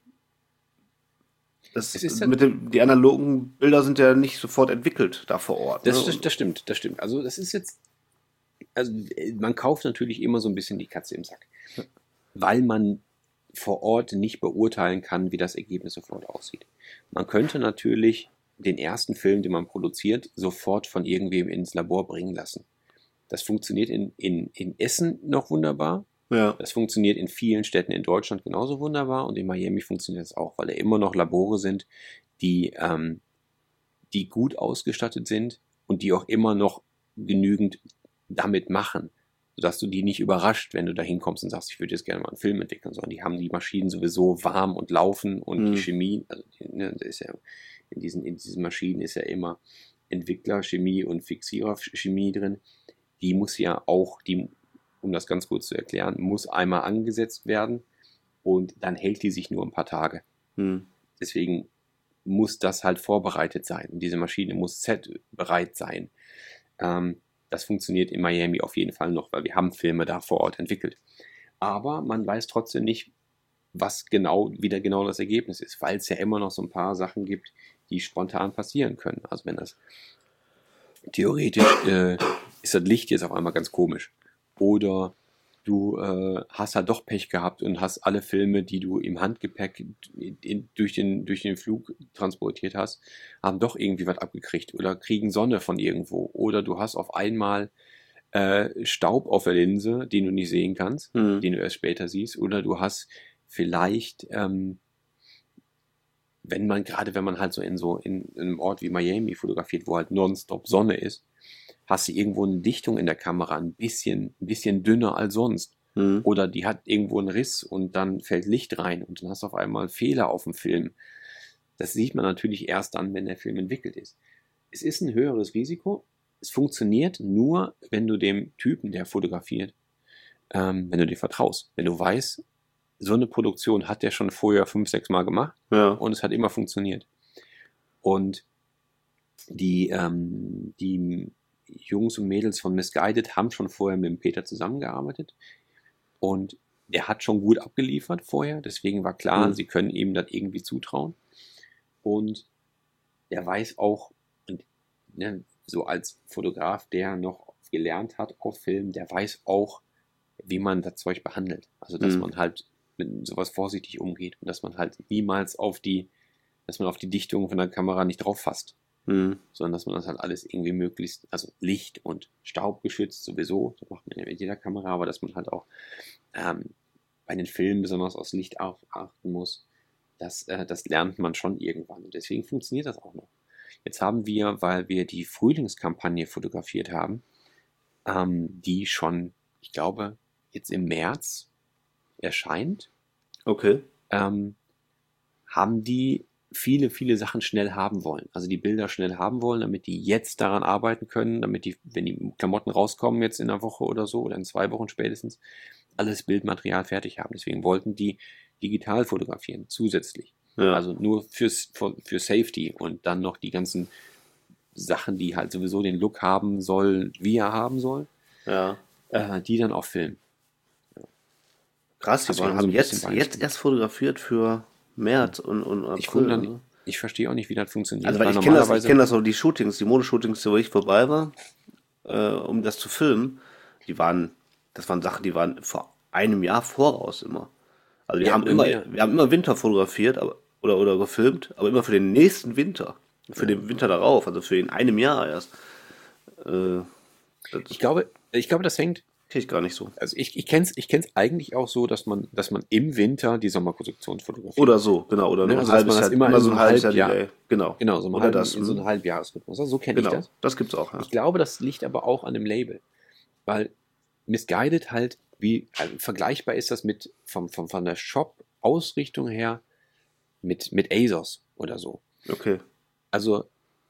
[SPEAKER 5] das,
[SPEAKER 4] Es ist ja-
[SPEAKER 5] mit dem, die analogen Bilder sind ja nicht sofort entwickelt da vor Ort.
[SPEAKER 4] Das,
[SPEAKER 5] ne?
[SPEAKER 4] das,
[SPEAKER 5] Und-
[SPEAKER 4] das stimmt, das stimmt. Also das ist jetzt, also äh, man kauft natürlich immer so ein bisschen die Katze im Sack, weil man vor Ort nicht beurteilen kann, wie das Ergebnis sofort aussieht. Man könnte natürlich den ersten Film, den man produziert, sofort von irgendwem ins Labor bringen lassen. Das funktioniert in, in, in Essen noch wunderbar.
[SPEAKER 5] ja.
[SPEAKER 4] Das funktioniert in vielen Städten in Deutschland genauso wunderbar und in Miami funktioniert das auch, weil da immer noch Labore sind, die, ähm, die gut ausgestattet sind und die auch immer noch genügend damit machen, sodass du die nicht überrascht, wenn du da hinkommst und sagst, ich würde jetzt gerne mal einen Film entwickeln, sondern die haben die Maschinen sowieso warm und laufen und
[SPEAKER 5] Mhm.
[SPEAKER 4] die Chemie, also die, ne, da ist ja, in diesen, in diesen Maschinen ist ja immer Entwickler, Chemie und Fixierer-Chemie drin. Die muss ja auch, die, um das ganz kurz zu erklären, muss einmal angesetzt werden und dann hält die sich nur ein paar Tage.
[SPEAKER 5] Hm.
[SPEAKER 4] Deswegen muss das halt vorbereitet sein. Und diese Maschine muss set-bereit sein. Ähm, das funktioniert in Miami auf jeden Fall noch, weil wir haben Filme da vor Ort entwickelt. Aber man weiß trotzdem nicht, was genau, wieder genau das Ergebnis ist, weil es ja immer noch so ein paar Sachen gibt, die spontan passieren können. Also wenn das theoretisch äh, ist das Licht jetzt auf einmal ganz komisch. Oder du äh, hast halt doch Pech gehabt und hast alle Filme, die du im Handgepäck in, durch, den, durch den Flug transportiert hast, haben doch irgendwie was abgekriegt oder kriegen Sonne von irgendwo. Oder du hast auf einmal äh, Staub auf der Linse, den du nicht sehen kannst,
[SPEAKER 5] Hm.
[SPEAKER 4] den du erst später siehst. Oder du hast vielleicht, ähm, wenn man, gerade wenn man halt so in so in, in einem Ort wie Miami fotografiert, wo halt nonstop Sonne ist, hast du irgendwo eine Dichtung in der Kamera ein bisschen, ein bisschen dünner als sonst.
[SPEAKER 5] Hm.
[SPEAKER 4] Oder die hat irgendwo einen Riss und dann fällt Licht rein und dann hast du auf einmal Fehler auf dem Film. Das sieht man natürlich erst dann, wenn der Film entwickelt ist. Es ist ein höheres Risiko. Es funktioniert nur, wenn du dem Typen, der fotografiert, ähm, wenn du dir vertraust. Wenn du weißt, so eine Produktion hat der schon vorher fünf, sechs Mal gemacht
[SPEAKER 5] Ja.
[SPEAKER 4] und es hat immer funktioniert. Und die, ähm, die Jungs und Mädels von Misguided haben schon vorher mit dem Peter zusammengearbeitet und der hat schon gut abgeliefert vorher, deswegen war klar,
[SPEAKER 5] Mhm.
[SPEAKER 4] sie können ihm das irgendwie zutrauen und der weiß auch, und, ne, so als Fotograf, der noch gelernt hat auf Film, der weiß auch, wie man das Zeug behandelt. Also, dass
[SPEAKER 5] Mhm.
[SPEAKER 4] man halt mit sowas vorsichtig umgeht und dass man halt niemals auf die, dass man auf die Dichtung von der Kamera nicht drauf fasst,
[SPEAKER 5] Hm.
[SPEAKER 4] sondern dass man das halt alles irgendwie möglichst, also Licht und Staub geschützt sowieso, das macht man ja mit jeder Kamera, aber dass man halt auch ähm, bei den Filmen besonders aufs Licht auf, achten muss, das, äh, das lernt man schon irgendwann und deswegen funktioniert das auch noch. Jetzt haben wir, weil wir die Frühlingskampagne fotografiert haben, ähm, die schon, ich glaube, jetzt im März erscheint,
[SPEAKER 5] Okay.
[SPEAKER 4] ähm, haben die viele, viele Sachen schnell haben wollen. Also die Bilder schnell haben wollen, damit die jetzt daran arbeiten können, damit die, wenn die Klamotten rauskommen jetzt in einer Woche oder so oder in zwei Wochen spätestens, alles Bildmaterial fertig haben. Deswegen wollten die digital fotografieren, zusätzlich.
[SPEAKER 5] Ja.
[SPEAKER 4] Also nur fürs, für, für Safety und dann noch die ganzen Sachen, die halt sowieso den Look haben soll, wie er haben soll,
[SPEAKER 5] Ja.
[SPEAKER 4] äh, die dann auch filmen.
[SPEAKER 5] Krass, die
[SPEAKER 4] Also wir haben
[SPEAKER 5] haben
[SPEAKER 4] so ein
[SPEAKER 5] jetzt,
[SPEAKER 4] bisschen
[SPEAKER 5] jetzt
[SPEAKER 4] Beispiel.
[SPEAKER 5] erst fotografiert für März und, und April.
[SPEAKER 4] Ich wundere,
[SPEAKER 5] ne?
[SPEAKER 4] ich verstehe auch nicht, wie das funktioniert.
[SPEAKER 5] Also weil
[SPEAKER 4] weil
[SPEAKER 5] ich kenne das, ich
[SPEAKER 4] normalerweise-
[SPEAKER 5] kenn das so, die Shootings, die Modeshootings, wo ich vorbei war, äh, um das zu filmen, die waren, das waren Sachen, die waren vor einem Jahr voraus immer. Also wir
[SPEAKER 4] Ja,
[SPEAKER 5] haben immer,
[SPEAKER 4] irgendwie.
[SPEAKER 5] wir haben immer Winter fotografiert, aber, oder, oder gefilmt, aber immer für den nächsten Winter. Für den Winter darauf, also für in einem Jahr erst. Äh, das
[SPEAKER 4] Ich glaube, ich glaube, das hängt.
[SPEAKER 5] kriege ich gar nicht so.
[SPEAKER 4] Also ich, ich kenne es ich kenn's eigentlich auch so, dass man, dass man im Winter die Sommerproduktion fotografiert.
[SPEAKER 5] Oder so, genau. Oder
[SPEAKER 4] Ne,
[SPEAKER 5] nur
[SPEAKER 4] also
[SPEAKER 5] ein
[SPEAKER 4] dass man
[SPEAKER 5] halbes
[SPEAKER 4] das
[SPEAKER 5] Jahr,
[SPEAKER 4] immer
[SPEAKER 5] immer
[SPEAKER 4] in
[SPEAKER 5] so ein halbes Jahr
[SPEAKER 4] Halbjahr-
[SPEAKER 5] Delay. Genau.
[SPEAKER 4] Genau, so, ein
[SPEAKER 5] Oder
[SPEAKER 4] halben,
[SPEAKER 5] das.
[SPEAKER 4] in so
[SPEAKER 5] hm.
[SPEAKER 4] einem Halbjahresrhythmus. Also so kenne
[SPEAKER 5] Genau,
[SPEAKER 4] ich das.
[SPEAKER 5] das gibt's auch. Ja.
[SPEAKER 4] Ich glaube, das liegt aber auch an dem Label. Weil Misguided halt, wie also vergleichbar ist das mit vom, vom, von der Shop-Ausrichtung her mit, mit ASOS oder so.
[SPEAKER 5] Okay.
[SPEAKER 4] Also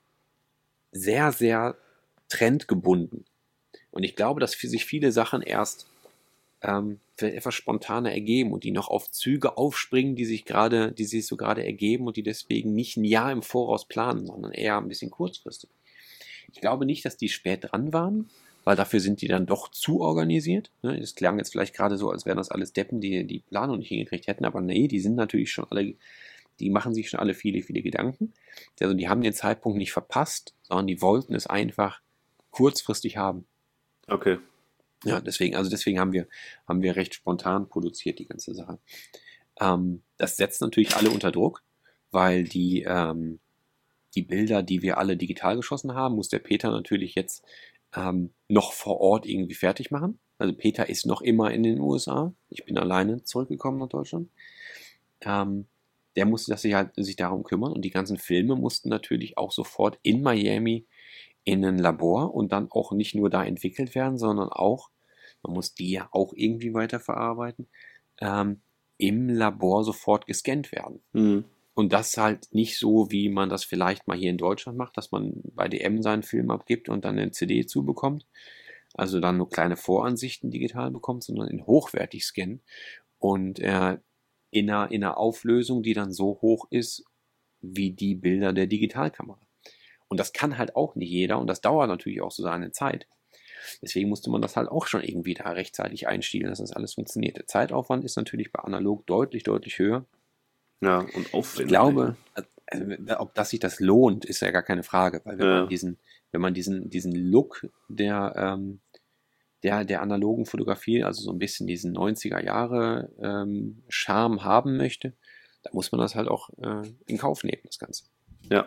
[SPEAKER 4] sehr, sehr trendgebunden. Und ich glaube, dass für sich viele Sachen erst ähm, vielleicht etwas spontaner ergeben und die noch auf Züge aufspringen, die sich gerade, die sich so gerade ergeben und die deswegen nicht ein Jahr im Voraus planen, sondern eher ein bisschen kurzfristig. Ich glaube nicht, dass die spät dran waren, weil dafür sind die dann doch zu organisiert. Ne? Es klang jetzt vielleicht gerade so, als wären das alles Deppen, die die Planung nicht hingekriegt hätten, aber nee, die sind natürlich schon alle, die machen sich schon alle viele, viele Gedanken. Also die haben den Zeitpunkt nicht verpasst, sondern die wollten es einfach kurzfristig haben.
[SPEAKER 5] Okay.
[SPEAKER 4] Ja, deswegen, also deswegen haben wir, haben wir recht spontan produziert, die ganze Sache. Ähm, das setzt natürlich alle unter Druck, weil die, ähm, die Bilder, die wir alle digital geschossen haben, muss der Peter natürlich jetzt ähm, noch vor Ort irgendwie fertig machen. Also Peter ist noch immer in den U S A. Ich bin alleine zurückgekommen nach Deutschland. Ähm, der musste das sich halt sich darum kümmern und die ganzen Filme mussten natürlich auch sofort in Miami in ein Labor und dann auch nicht nur da entwickelt werden, sondern auch, man muss die ja auch irgendwie weiterverarbeiten, ähm, im Labor sofort gescannt werden.
[SPEAKER 5] Mhm.
[SPEAKER 4] Und das halt nicht so, wie man das vielleicht mal hier in Deutschland macht, dass man bei D M seinen Film abgibt und dann eine C D zubekommt, also dann nur kleine Voransichten digital bekommt, sondern in hochwertig scannen und äh, in, einer, in einer Auflösung, die dann so hoch ist, wie die Bilder der Digitalkamera. Und das kann halt auch nicht jeder und das dauert natürlich auch so seine Zeit. Deswegen musste man das halt auch schon irgendwie da rechtzeitig einstielen, dass das alles funktioniert. Der Zeitaufwand ist natürlich bei analog deutlich, deutlich höher.
[SPEAKER 5] Ja, und aufwendig.
[SPEAKER 4] Ich glaube, also, ob das sich das lohnt, ist ja gar keine Frage, weil wenn
[SPEAKER 5] Ja.
[SPEAKER 4] man diesen, wenn man diesen, diesen Look der, ähm, der, der analogen Fotografie, also so ein bisschen diesen neunziger Jahre ähm, Charme haben möchte, da muss man das halt auch äh, in Kauf nehmen, das Ganze.
[SPEAKER 5] Ja.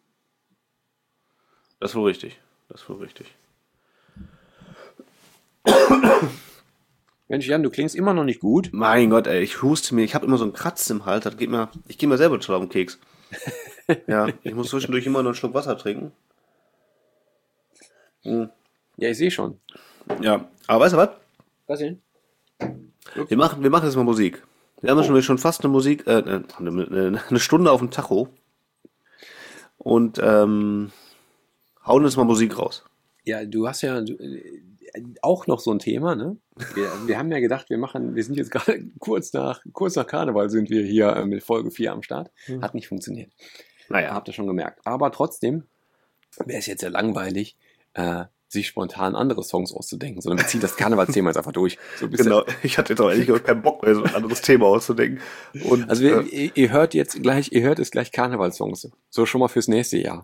[SPEAKER 5] Das ist wohl richtig. Das ist wohl richtig.
[SPEAKER 4] Mensch, Jan, du klingst immer noch nicht gut.
[SPEAKER 5] Mein Gott, ey, ich huste mir, ich habe immer so einen Kratzen im Hals, das geht mir, ich gehe mir selber total auf den Keks. Ja, ich muss zwischendurch immer noch einen Schluck Wasser trinken. Hm.
[SPEAKER 4] Ja, ich sehe schon.
[SPEAKER 5] Ja, aber weißt du was?
[SPEAKER 4] Was denn?
[SPEAKER 5] Wir machen, wir machen jetzt mal Musik. Wir haben ja schon, schon fast eine Musik, äh, eine, eine, eine Stunde auf dem Tacho. Und ähm, hauen jetzt mal Musik raus.
[SPEAKER 4] Ja, du hast ja du, äh, auch noch so ein Thema, ne? Wir, wir haben ja gedacht, wir machen, wir sind jetzt gerade kurz nach, kurz nach Karneval sind wir hier äh, mit Folge vier am Start. Hat nicht funktioniert.
[SPEAKER 5] Naja.
[SPEAKER 4] Habt ihr schon gemerkt. Aber trotzdem wäre es jetzt ja langweilig, äh, sich spontan andere Songs auszudenken, sondern wir ziehen das Karnevalsthema jetzt einfach durch. So ein bisschen.
[SPEAKER 5] Genau, ich hatte jetzt auch ehrlich keinen Bock mehr, so ein anderes Thema auszudenken. Und,
[SPEAKER 4] Also wir,
[SPEAKER 5] äh,
[SPEAKER 4] ihr, ihr hört jetzt gleich, ihr hört jetzt gleich Karnevalssongs. So schon mal fürs nächste Jahr.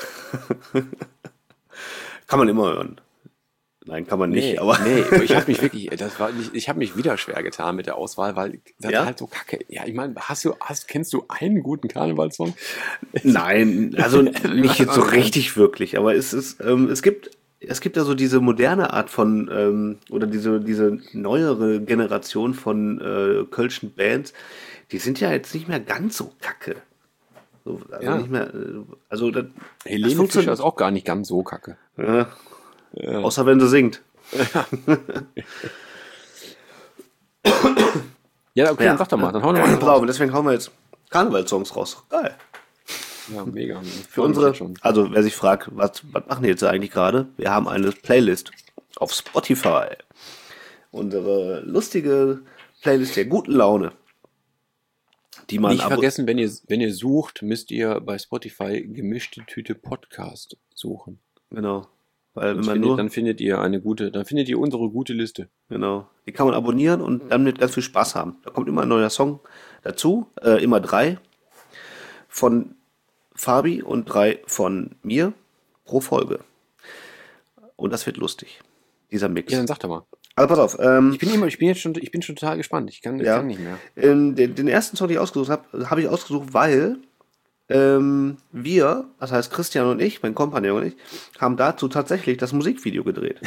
[SPEAKER 5] kann man immer hören. Nein, kann man nicht,
[SPEAKER 4] Nee,
[SPEAKER 5] aber.
[SPEAKER 4] nee, ich habe mich wirklich, das war nicht, ich habe mich wieder schwer getan mit der Auswahl, weil das
[SPEAKER 5] Ja?
[SPEAKER 4] halt so kacke. Ja, ich meine, hast du, hast, kennst du einen guten Karnevalssong?
[SPEAKER 5] Nein, also nicht jetzt so richtig wirklich, aber es ist, ähm, es gibt, es gibt ja so diese moderne Art von, ähm, oder diese, diese neuere Generation von äh, kölschen Bands, die sind ja jetzt nicht mehr ganz so kacke. So, also
[SPEAKER 4] Ja.
[SPEAKER 5] nicht mehr, äh, also das,
[SPEAKER 4] Helene
[SPEAKER 5] funktioniert-
[SPEAKER 4] Fischer ist auch gar nicht ganz so kacke.
[SPEAKER 5] ja, außer wenn sie singt.
[SPEAKER 4] Ja, okay, dann sag doch mal, dann hau doch mal einen
[SPEAKER 5] Pass auf,
[SPEAKER 4] raus.
[SPEAKER 5] und deswegen hauen wir jetzt Karnevalssongs raus. Geil.
[SPEAKER 4] Ja, mega.
[SPEAKER 5] Für unsere, also wer sich fragt, was, was machen die jetzt eigentlich gerade? Wir haben eine Playlist auf Spotify. Unsere lustige Playlist der guten Laune. die man
[SPEAKER 4] Nicht
[SPEAKER 5] abo-
[SPEAKER 4] vergessen, wenn ihr, wenn ihr sucht, müsst ihr bei Spotify gemischte Tüte Podcast suchen.
[SPEAKER 5] Genau. Weil wenn
[SPEAKER 4] Dann
[SPEAKER 5] man
[SPEAKER 4] findet,
[SPEAKER 5] nur,
[SPEAKER 4] dann findet ihr eine gute, dann findet ihr unsere gute Liste.
[SPEAKER 5] genau, die kann man abonnieren und dann mit ganz viel Spaß haben. Da kommt immer ein neuer Song dazu, äh, immer drei von Fabi und drei von mir pro Folge. Und das wird lustig, dieser Mix.
[SPEAKER 4] Ja, dann sag doch mal.
[SPEAKER 5] Also pass auf, ähm,
[SPEAKER 4] Ich bin immer, ich bin jetzt schon, ich bin schon total gespannt. Ich kann, ich
[SPEAKER 5] Ja.
[SPEAKER 4] kann nicht mehr.
[SPEAKER 5] ähm, den, den ersten Song, den ich ausgesucht habe, habe ich ausgesucht, weil ähm, wir, das heißt Christian und ich, mein Kompagnon und ich, haben dazu tatsächlich das Musikvideo gedreht.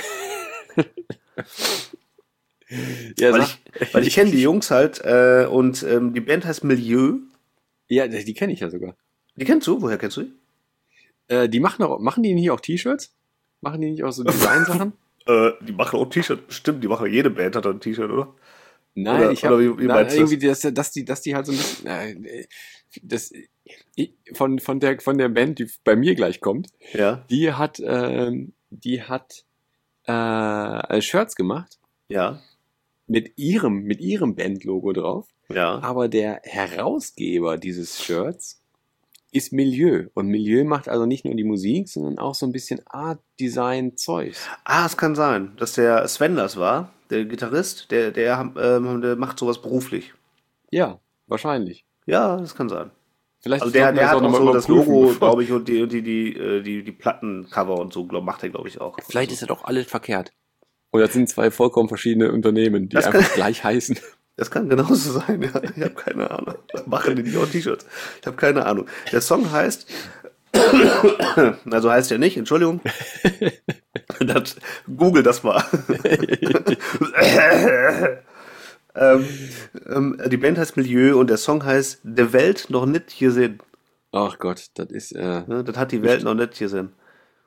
[SPEAKER 4] Ja,
[SPEAKER 5] Weil
[SPEAKER 4] sag.
[SPEAKER 5] ich, weil ich kenne die Jungs halt äh, und ähm, die Band heißt Milieu.
[SPEAKER 4] Ja, die kenne ich ja sogar.
[SPEAKER 5] Die kennst du? Woher kennst du die?
[SPEAKER 4] Äh, die machen auch, machen die nicht auch T-Shirts? Machen die nicht auch so Design-Sachen?
[SPEAKER 5] Äh, die machen auch T-Shirt. Stimmt, die machen jede Band hat ein T-Shirt, oder?
[SPEAKER 4] Nein,
[SPEAKER 5] Oder-
[SPEAKER 4] ich habe
[SPEAKER 5] oder wie- wie meinst du das?
[SPEAKER 4] irgendwie, dass, dass die, dass die halt so ein bisschen, äh, das, ich, von, von der, von der Band, die bei mir gleich kommt,
[SPEAKER 5] Ja,
[SPEAKER 4] die hat, ähm, die hat, äh, Shirts gemacht
[SPEAKER 5] ja,
[SPEAKER 4] mit ihrem, mit ihrem Bandlogo drauf.
[SPEAKER 5] ja.
[SPEAKER 4] Aber der Herausgeber dieses Shirts ist Milieu. Und Milieu macht also nicht nur die Musik, sondern auch so ein bisschen Art-Design-Zeugs.
[SPEAKER 5] Ah, es kann sein, dass der Sven das war, der Gitarrist, der, der, ähm, der macht sowas beruflich.
[SPEAKER 4] Ja, wahrscheinlich.
[SPEAKER 5] Ja, das kann sein.
[SPEAKER 4] Vielleicht
[SPEAKER 5] Also der,
[SPEAKER 4] sollten wir
[SPEAKER 5] der hat
[SPEAKER 4] das
[SPEAKER 5] auch
[SPEAKER 4] noch mal
[SPEAKER 5] so das
[SPEAKER 4] überprüfen,
[SPEAKER 5] Logo,
[SPEAKER 4] bevor-
[SPEAKER 5] glaube ich, und die, und die, die, äh, die, die Plattencover und so, glaub, macht er, glaube ich, auch.
[SPEAKER 4] Vielleicht ist ja doch alles verkehrt. Oder das sind zwei vollkommen verschiedene Unternehmen, die
[SPEAKER 5] Das
[SPEAKER 4] einfach
[SPEAKER 5] kann-
[SPEAKER 4] gleich heißen.
[SPEAKER 5] Das kann genauso sein, ja. Ich habe keine Ahnung. Machen die nicht auch T-Shirts? Ich habe keine Ahnung. Der Song heißt, also heißt er nicht, Entschuldigung. Das, Google das mal. ähm, ähm, die Band heißt Milieu und der Song heißt Der Welt noch nicht hier sind.
[SPEAKER 4] Ach Gott, das ist, äh,
[SPEAKER 5] Ne, das hat die Welt noch nicht hier sind.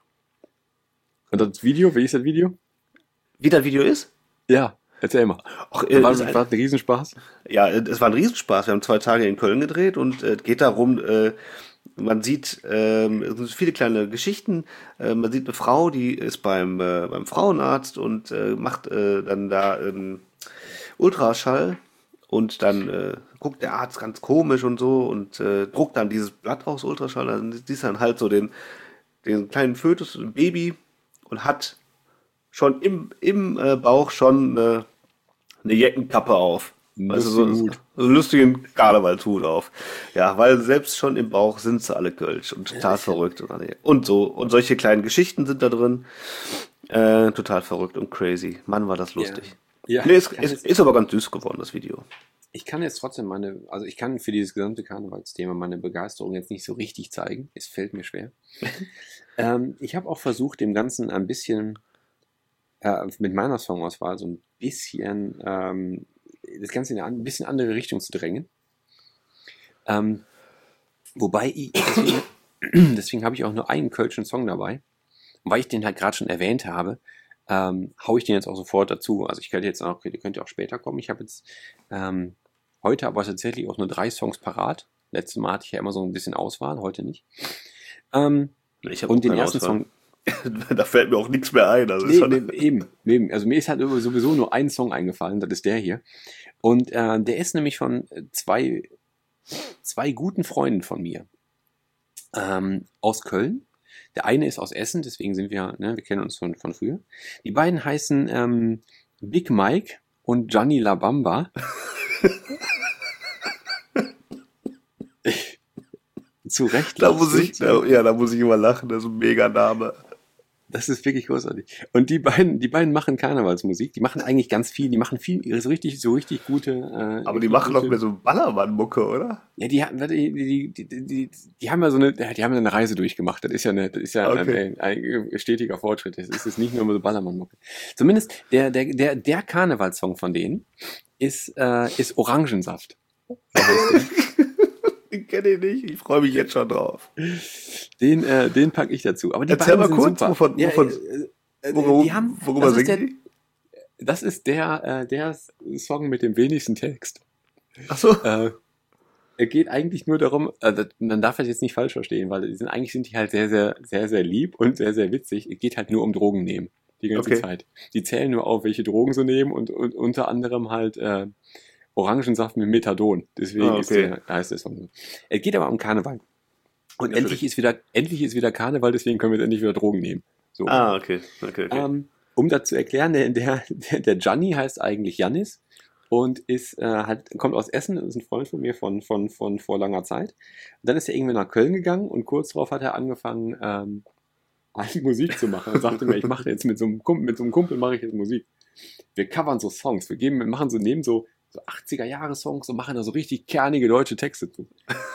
[SPEAKER 4] und das Video, wie ist das Video?
[SPEAKER 5] Wie das Video ist?
[SPEAKER 4] Ja, erzähl mal.
[SPEAKER 5] Ach, äh,
[SPEAKER 4] War,
[SPEAKER 5] ist
[SPEAKER 4] war
[SPEAKER 5] ein-
[SPEAKER 4] das ein Riesenspaß?
[SPEAKER 5] Ja, äh, es war ein Riesenspaß. Wir haben zwei Tage in Köln gedreht und es äh, geht darum, äh, man sieht ähm, es sind viele kleine Geschichten. Äh, man sieht eine Frau, die ist beim, äh, beim Frauenarzt und äh, macht äh, dann da ähm, Ultraschall und dann äh, guckt der Arzt ganz komisch und so und äh, druckt dann dieses Blatt raus, Ultraschall. Dann siehst du dann halt so den, den kleinen Fötus, ein Baby und hat schon im, im äh, Bauch schon äh, eine Jeckenkappe auf. Weißt du, so,
[SPEAKER 4] Lustigen
[SPEAKER 5] so
[SPEAKER 4] Hut.
[SPEAKER 5] einen lustigen Karnevalshut auf. Ja, weil selbst schon im Bauch sind sie alle Kölsch und total verrückt. Und, alle- und so. Und solche kleinen Geschichten sind da drin. Äh, total verrückt und crazy. Mann, war das lustig.
[SPEAKER 4] Ja.
[SPEAKER 5] Nee, es,
[SPEAKER 4] Ich kann
[SPEAKER 5] es
[SPEAKER 4] jetzt-
[SPEAKER 5] ist aber ganz süß geworden, das Video.
[SPEAKER 4] Ich kann jetzt trotzdem meine, also ich kann für dieses gesamte Karnevalsthema meine Begeisterung jetzt nicht so richtig zeigen. Es fällt mir schwer. ähm, ich habe auch versucht, dem Ganzen ein bisschen, äh, mit meiner Songauswahl so ein bisschen, ähm, das Ganze in eine ein bisschen andere Richtung zu drängen. Ähm, wobei ich, deswegen, deswegen habe ich auch nur einen kölschen Song dabei. Und weil ich den halt gerade schon erwähnt habe, ähm, hau ich den jetzt auch sofort dazu. Also ich könnte jetzt auch, ihr könnt ja auch später kommen. Ich habe jetzt ähm, heute aber tatsächlich auch nur drei Songs parat. Letztes Mal hatte ich ja immer so ein bisschen Auswahl, heute nicht. Ähm,
[SPEAKER 5] Ich hab
[SPEAKER 4] und
[SPEAKER 5] auch
[SPEAKER 4] den
[SPEAKER 5] keine
[SPEAKER 4] ersten
[SPEAKER 5] Auswahl.
[SPEAKER 4] Song.
[SPEAKER 5] Da fällt mir auch nichts mehr ein. Also
[SPEAKER 4] Nee,
[SPEAKER 5] ist halt-
[SPEAKER 4] nee, eben, eben. Also mir ist halt sowieso nur ein Song eingefallen, das ist der hier. Und äh, der ist nämlich von zwei, zwei guten Freunden von mir ähm, aus Köln. Der eine ist aus Essen, deswegen sind wir, ne, wir kennen uns von, von früher. Die beiden heißen ähm, Big Mike und Gianni La Bamba. Zu Recht.
[SPEAKER 5] Da
[SPEAKER 4] lachst
[SPEAKER 5] muss
[SPEAKER 4] du.
[SPEAKER 5] ich, da, ja, da muss ich immer lachen. Das ist ein mega Name.
[SPEAKER 4] Das ist wirklich großartig. Und die beiden, die beiden machen Karnevalsmusik. Die machen eigentlich ganz viel. Die machen viel, so richtig, so richtig gute. Äh,
[SPEAKER 5] Aber die
[SPEAKER 4] richtig
[SPEAKER 5] machen doch
[SPEAKER 4] gute-
[SPEAKER 5] mehr so Ballermann-Mucke, oder?
[SPEAKER 4] Ja, die, haben- die, die, die, die, die, die haben ja so eine, die haben eine Reise durchgemacht. Das ist ja eine, das ist ja
[SPEAKER 5] Okay.
[SPEAKER 4] ein, ein, ein stetiger Fortschritt. Das ist jetzt nicht nur so Ballermann-Mucke. Zumindest der, der, der, der Karnevalssong von denen ist, äh, ist Orangensaft. So heißt der.
[SPEAKER 5] Den kenne ich nicht. Ich freue mich jetzt schon drauf.
[SPEAKER 4] Den, äh, den packe ich dazu. Aber die
[SPEAKER 5] Erzähl
[SPEAKER 4] beiden
[SPEAKER 5] mal
[SPEAKER 4] sind
[SPEAKER 5] kurz,
[SPEAKER 4] super.
[SPEAKER 5] wovon-
[SPEAKER 4] Ja,
[SPEAKER 5] wovon-
[SPEAKER 4] äh, äh,
[SPEAKER 5] Worum,
[SPEAKER 4] die haben,
[SPEAKER 5] worüber
[SPEAKER 4] das ist
[SPEAKER 5] singen
[SPEAKER 4] der,
[SPEAKER 5] die?
[SPEAKER 4] Das ist der, äh, der Song mit dem wenigsten Text.
[SPEAKER 5] Ach so.
[SPEAKER 4] Äh, er geht eigentlich nur darum, äh, das- man darf das jetzt nicht falsch verstehen, weil die sind, eigentlich sind die halt sehr, sehr, sehr, sehr lieb und sehr, sehr witzig. Es geht halt nur um Drogen nehmen. Die ganze
[SPEAKER 5] Okay.
[SPEAKER 4] Zeit. Die zählen nur auf, welche Drogen sie nehmen und, und unter anderem halt äh, Orangensaft mit Methadon. Deswegen
[SPEAKER 5] Ah,
[SPEAKER 4] ist
[SPEAKER 5] okay.
[SPEAKER 4] der, heißt der Song so. Es geht aber um Karneval. Und
[SPEAKER 5] Natürlich.
[SPEAKER 4] endlich ist wieder, endlich ist wieder Karneval, deswegen können wir jetzt endlich wieder Drogen nehmen. So.
[SPEAKER 5] Ah, okay. okay, okay.
[SPEAKER 4] Ähm, um das zu erklären, der, der, der Gianni heißt eigentlich Jannis und ist, äh, halt, kommt aus Essen, ist ein Freund von mir von, von, von vor langer Zeit. Und dann ist er irgendwie nach Köln gegangen und kurz darauf hat er angefangen, ähm, halt Musik zu machen. Er sagte mir, ich mache jetzt mit so einem Kumpel, mit so einem Kumpel mache ich jetzt Musik. Wir covern so Songs, wir geben, wir machen so, nehmen so, so achtziger Jahre Songs und machen da so richtig kernige deutsche Texte zu.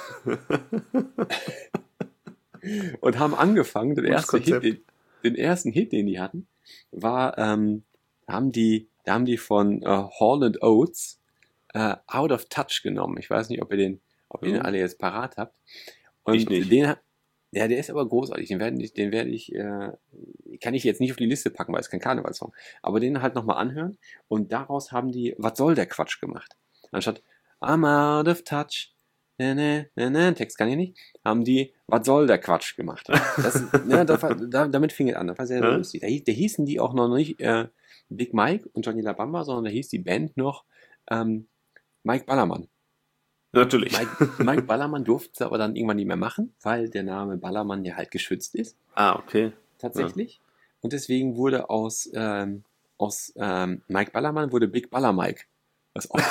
[SPEAKER 4] Und haben angefangen, den
[SPEAKER 5] Gutes
[SPEAKER 4] ersten, Hit,
[SPEAKER 5] Konzept.
[SPEAKER 4] den, den ersten Hit, den die hatten, war, ähm, haben die, da haben die von äh, Hall and Oates äh, Out of Touch genommen. Ich weiß nicht, ob ihr den, ob ihr den
[SPEAKER 5] Mhm.
[SPEAKER 4] alle jetzt parat habt. Und
[SPEAKER 5] Ich nicht.
[SPEAKER 4] den, ha- ja, der ist aber großartig. Den werde ich, den werde ich, äh, kann ich jetzt nicht auf die Liste packen, weil es kein Karnevalssong. Aber den halt nochmal anhören. Und daraus haben die, was soll der Quatsch gemacht? Anstatt I'm out of touch, ne, ne, ne, ne, Text kann ich nicht, haben die, was soll der Quatsch gemacht. Das, ja, das war, da, damit fing es an. Das war sehr, sehr
[SPEAKER 5] Ja.
[SPEAKER 4] lustig. Da, hieß- da hießen die auch noch nicht äh, Big Mike und Johnny La Bamba, sondern da hieß die Band noch ähm, Mike Ballermann.
[SPEAKER 5] Natürlich.
[SPEAKER 4] Mike, Mike Ballermann durfte es aber dann irgendwann nicht mehr machen, weil der Name Ballermann ja halt geschützt ist,
[SPEAKER 5] Ah, okay.
[SPEAKER 4] tatsächlich. Und deswegen wurde aus, ähm, aus ähm, Mike Ballermann wurde Big Baller Mike. Was auch,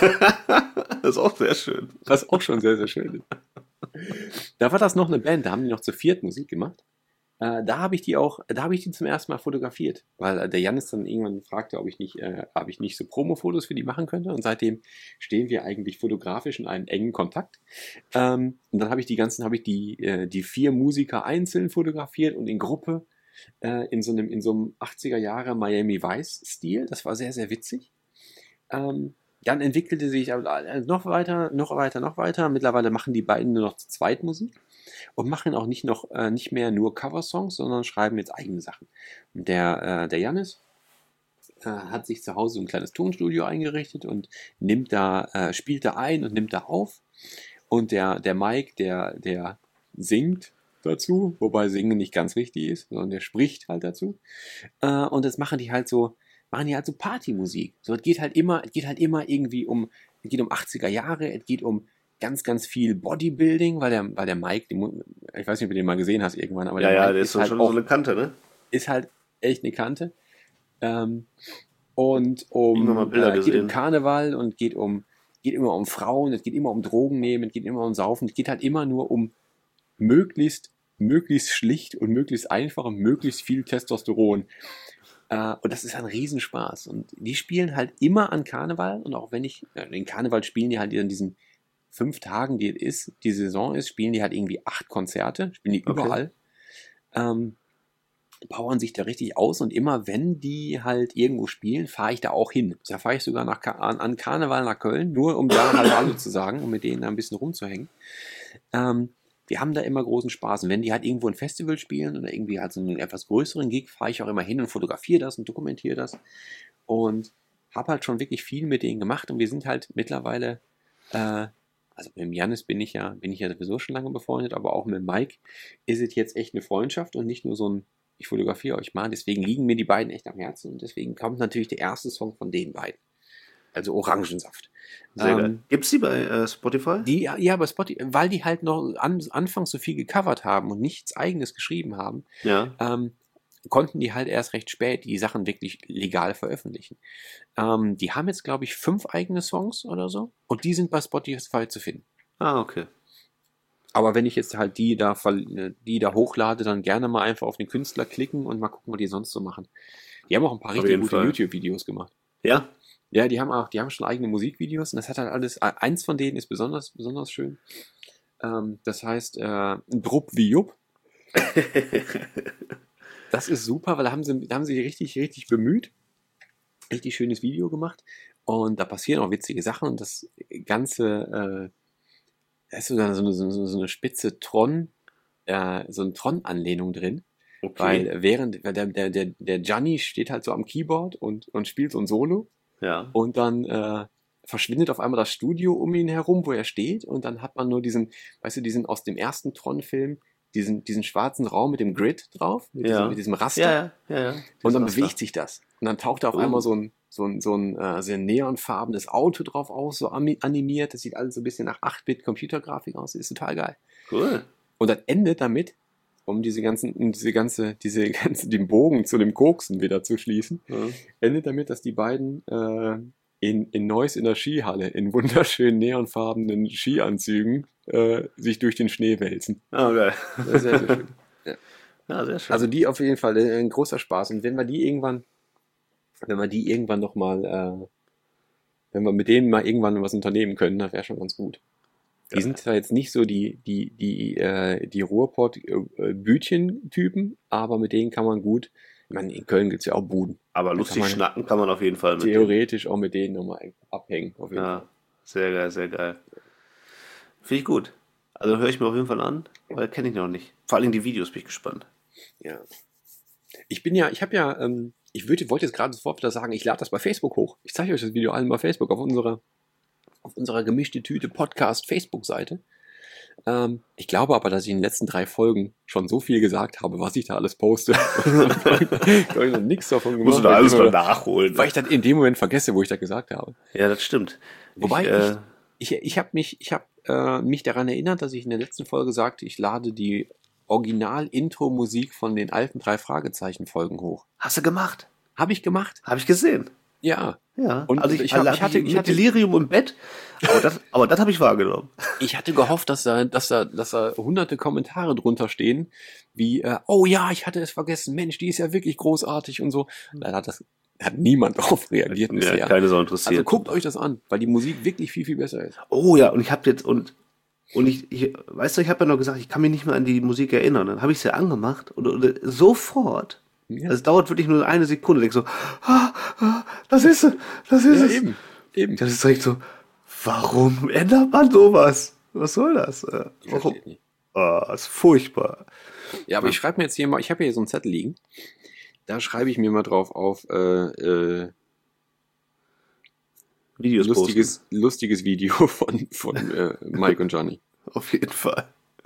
[SPEAKER 5] Das ist auch sehr schön.
[SPEAKER 4] was auch schon sehr, sehr schön ist. Da war das noch eine Band, da haben die noch zu viert Musik gemacht. Äh, da habe ich die auch, da habe ich die zum ersten Mal fotografiert, weil äh, der Jannis dann irgendwann fragte, ob ich nicht, äh, ob ich nicht so Promo-Fotos für die machen könnte. Und seitdem stehen wir eigentlich fotografisch in einem engen Kontakt. Ähm, und dann habe ich die ganzen, habe ich die, äh, die vier Musiker einzeln fotografiert und in Gruppe äh, in so einem, in so einem achtziger Jahre Miami Vice-Stil. Das war sehr, sehr witzig. Ähm, dann entwickelte sich aber äh, noch weiter, noch weiter, noch weiter. Mittlerweile machen die beiden nur noch zu zweit Musik und machen auch nicht noch äh, nicht mehr nur Coversongs, sondern schreiben jetzt eigene Sachen. Und der äh, der Jannis äh, hat sich zu Hause so ein kleines Tonstudio eingerichtet und nimmt da äh, spielt da ein und nimmt da auf. Und der der Mike, der der singt dazu, wobei Singen nicht ganz wichtig ist, sondern der spricht halt dazu. Äh, und das machen die halt so machen die halt so Partymusik. So, es geht halt immer, es geht halt immer irgendwie um, es geht um achtziger Jahre, es geht um ganz, ganz viel Bodybuilding, weil der, weil der Mike, die, Mu- ich weiß nicht, ob du den mal gesehen hast irgendwann, aber
[SPEAKER 5] Ja,
[SPEAKER 4] der
[SPEAKER 5] ja,
[SPEAKER 4] Mike
[SPEAKER 5] der ist so
[SPEAKER 4] halt
[SPEAKER 5] schon
[SPEAKER 4] auch,
[SPEAKER 5] so eine Kante, ne?
[SPEAKER 4] ist halt echt eine Kante. Ähm, und um,
[SPEAKER 5] Irgendwann mal Bilder
[SPEAKER 4] äh, geht um
[SPEAKER 5] gesehen.
[SPEAKER 4] Karneval und geht um, geht immer um Frauen, es geht immer um Drogen nehmen, es geht immer um Saufen, es geht halt immer nur um möglichst, möglichst schlicht und möglichst einfach und möglichst viel Testosteron. Äh, und das ist ein Riesenspaß. Und die spielen halt immer an Karneval. Und auch wenn ich, äh, den Karneval spielen die halt in diesen fünf Tagen, die es ist, die Saison ist, spielen die halt irgendwie acht Konzerte, spielen die
[SPEAKER 5] Okay.
[SPEAKER 4] überall. Ähm, powern sich da richtig aus. Und immer wenn die halt irgendwo spielen, fahre ich da auch hin. Da fahre ich sogar nach, Ka- an, an Karneval nach Köln, nur um da halt Hallo zu sagen, um mit denen da ein bisschen rumzuhängen. Ähm, wir haben da immer großen Spaß. Und wenn die halt irgendwo ein Festival spielen oder irgendwie halt so einen etwas größeren Gig, fahre ich auch immer hin und fotografiere das und dokumentiere das. Und habe halt schon wirklich viel mit denen gemacht. Und wir sind halt mittlerweile, äh, also mit dem Jannis bin ich ja, bin ich ja sowieso schon lange befreundet, aber auch mit Mike ist es jetzt echt eine Freundschaft und nicht nur so ein, ich fotografiere euch mal. Deswegen liegen mir die beiden echt am Herzen. Und deswegen kommt natürlich der erste Song von den beiden. Also Orangensaft.
[SPEAKER 5] Sehr
[SPEAKER 4] Ähm,
[SPEAKER 5] geil. Gibt's die bei äh, Spotify?
[SPEAKER 4] Die, ja, bei Spotify, weil die halt noch an, anfangs so viel gecovert haben und nichts eigenes geschrieben haben,
[SPEAKER 5] Ja.
[SPEAKER 4] ähm, konnten die halt erst recht spät die Sachen wirklich legal veröffentlichen. Ähm, die haben jetzt, glaube ich, fünf eigene Songs oder so und die sind bei Spotify zu finden.
[SPEAKER 5] Ah, okay.
[SPEAKER 4] Aber wenn ich jetzt halt die da, verl- die da hochlade, dann gerne mal einfach auf den Künstler klicken und mal gucken, was die sonst so machen. Die haben auch ein paar
[SPEAKER 5] Auf
[SPEAKER 4] richtig
[SPEAKER 5] jeden
[SPEAKER 4] gute
[SPEAKER 5] Fall.
[SPEAKER 4] YouTube-Videos gemacht.
[SPEAKER 5] Ja?
[SPEAKER 4] Ja, die haben auch, die haben schon eigene Musikvideos und das hat halt alles, eins von denen ist besonders, besonders schön. Ähm, das heißt, äh, Drupp wie Jupp. Das ist super, weil da haben sie, da haben sie sich richtig, richtig bemüht. Richtig schönes Video gemacht. Und da passieren auch witzige Sachen und das Ganze, äh, da ist sogar so eine, so eine, so eine spitze Tron, äh, so eine Tron-Anlehnung drin.
[SPEAKER 5] Okay.
[SPEAKER 4] Weil während, weil der, der, der, der Gianni steht halt so am Keyboard und, und spielt so ein Solo.
[SPEAKER 5] Ja.
[SPEAKER 4] Und dann äh, verschwindet auf einmal das Studio um ihn herum, wo er steht. Und dann hat man nur diesen, weißt du, diesen aus dem ersten Tron-Film, diesen, diesen schwarzen Raum mit dem Grid drauf, mit,
[SPEAKER 5] Ja.
[SPEAKER 4] diesem, mit diesem Raster.
[SPEAKER 5] Ja, ja, ja. ja.
[SPEAKER 4] Und dann
[SPEAKER 5] Das
[SPEAKER 4] bewegt
[SPEAKER 5] Raster.
[SPEAKER 4] sich das. Und dann taucht da auf
[SPEAKER 5] Oh.
[SPEAKER 4] einmal so ein, so ein, so ein äh, sehr neonfarbenes Auto drauf aus, so ami- animiert. Das sieht alles so ein bisschen nach acht Bit Computergrafik aus. Das ist total geil.
[SPEAKER 5] Cool.
[SPEAKER 4] Und das endet damit, um diese ganzen, um diese ganze, diese ganze, den Bogen zu dem Koksen wieder zu schließen,
[SPEAKER 5] Ja.
[SPEAKER 4] endet damit, dass die beiden äh, in, in Neuss in der Skihalle in wunderschönen neonfarbenen Skianzügen äh, sich durch den Schnee wälzen.
[SPEAKER 5] Ah, geil.
[SPEAKER 4] Das ist sehr, sehr schön.
[SPEAKER 5] Ja, sehr schön.
[SPEAKER 4] Also die auf jeden Fall äh, ein großer Spaß. Und wenn wir die irgendwann, wenn wir die irgendwann noch mal, äh, wenn wir mit denen mal irgendwann was unternehmen können, das wäre schon ganz gut. Die
[SPEAKER 5] Ja.
[SPEAKER 4] sind zwar jetzt nicht so die, die, die, äh, die Ruhrpott-Bütchen-Typen, aber mit denen kann man gut, ich meine, in Köln gibt's ja auch Buden.
[SPEAKER 5] Aber
[SPEAKER 4] Da
[SPEAKER 5] lustig
[SPEAKER 4] kann man
[SPEAKER 5] schnacken kann man auf jeden Fall mit.
[SPEAKER 4] Theoretisch auch mit denen nochmal abhängen. Auf jeden
[SPEAKER 5] Ja, sehr geil, sehr geil. Finde ich gut. Also höre ich mir auf jeden Fall an, weil kenne ich noch nicht. Vor allem die Videos bin ich gespannt.
[SPEAKER 4] Ja. Ich bin ja, ich habe ja, ähm, ich würde, wollte jetzt gerade sofort wieder sagen, ich lade das bei Facebook hoch. Ich zeige euch das Video allen bei Facebook auf unserer, auf unserer gemischte Tüte Podcast Facebook-Seite. Ähm, ich glaube aber, dass ich in den letzten drei Folgen schon so viel gesagt habe, was ich da alles poste. Ich habe noch nichts davon gemacht.
[SPEAKER 5] Musst du da
[SPEAKER 4] weil
[SPEAKER 5] alles
[SPEAKER 4] ich
[SPEAKER 5] mal
[SPEAKER 4] immer-
[SPEAKER 5] nachholen.
[SPEAKER 4] Weil ich dann in dem Moment vergesse, wo ich das gesagt habe.
[SPEAKER 5] Ja, das stimmt.
[SPEAKER 4] Wobei
[SPEAKER 5] ich, äh,
[SPEAKER 4] Ich, ich habe mich, ich hab, äh, mich daran erinnert, dass ich in der letzten Folge sagte, ich lade die Original-Intro-Musik von den alten drei Fragezeichen-Folgen hoch.
[SPEAKER 5] hast du gemacht?
[SPEAKER 4] Habe ich gemacht?
[SPEAKER 5] Habe ich gesehen.
[SPEAKER 4] Ja.
[SPEAKER 5] Ja.
[SPEAKER 4] Und
[SPEAKER 5] also ich,
[SPEAKER 4] ich hab-
[SPEAKER 5] lag
[SPEAKER 4] ich hatte-
[SPEAKER 5] mit
[SPEAKER 4] ich hatte-
[SPEAKER 5] Delirium im Bett, aber das, aber das habe ich wahrgenommen.
[SPEAKER 4] Ich hatte gehofft, dass da, dass da, dass da hunderte Kommentare drunter stehen, wie, äh, oh ja, ich hatte es vergessen, Mensch, die ist ja wirklich großartig und so. Da hat das, hat niemand darauf reagiert bisher.
[SPEAKER 5] Ja, keine Sau interessiert.
[SPEAKER 4] Also guckt euch das an, weil die Musik wirklich viel, viel besser ist.
[SPEAKER 5] Oh ja, und ich habe jetzt und und ich, ich weißt du, ich habe ja noch gesagt, ich kann mich nicht mehr an die Musik erinnern. Dann habe ich sie angemacht und, und sofort.
[SPEAKER 4] Ja.
[SPEAKER 5] Also es dauert wirklich nur eine Sekunde. Ich so, ah, ah, das ist es, das ist
[SPEAKER 4] Ja,
[SPEAKER 5] es.
[SPEAKER 4] eben, eben.
[SPEAKER 5] Das ist direkt so, warum ändert man sowas? Was soll das? Äh,
[SPEAKER 4] Ich
[SPEAKER 5] Warum?
[SPEAKER 4] verstehe nicht.
[SPEAKER 5] Oh, ist furchtbar.
[SPEAKER 4] Ja, aber ich schreibe mir jetzt hier mal, ich habe hier so einen Zettel liegen. Da schreibe ich mir mal drauf auf, äh, äh,
[SPEAKER 5] Videos
[SPEAKER 4] lustiges, lustiges Video von, von äh, Mike und Johnny.
[SPEAKER 5] posten. Auf jeden Fall.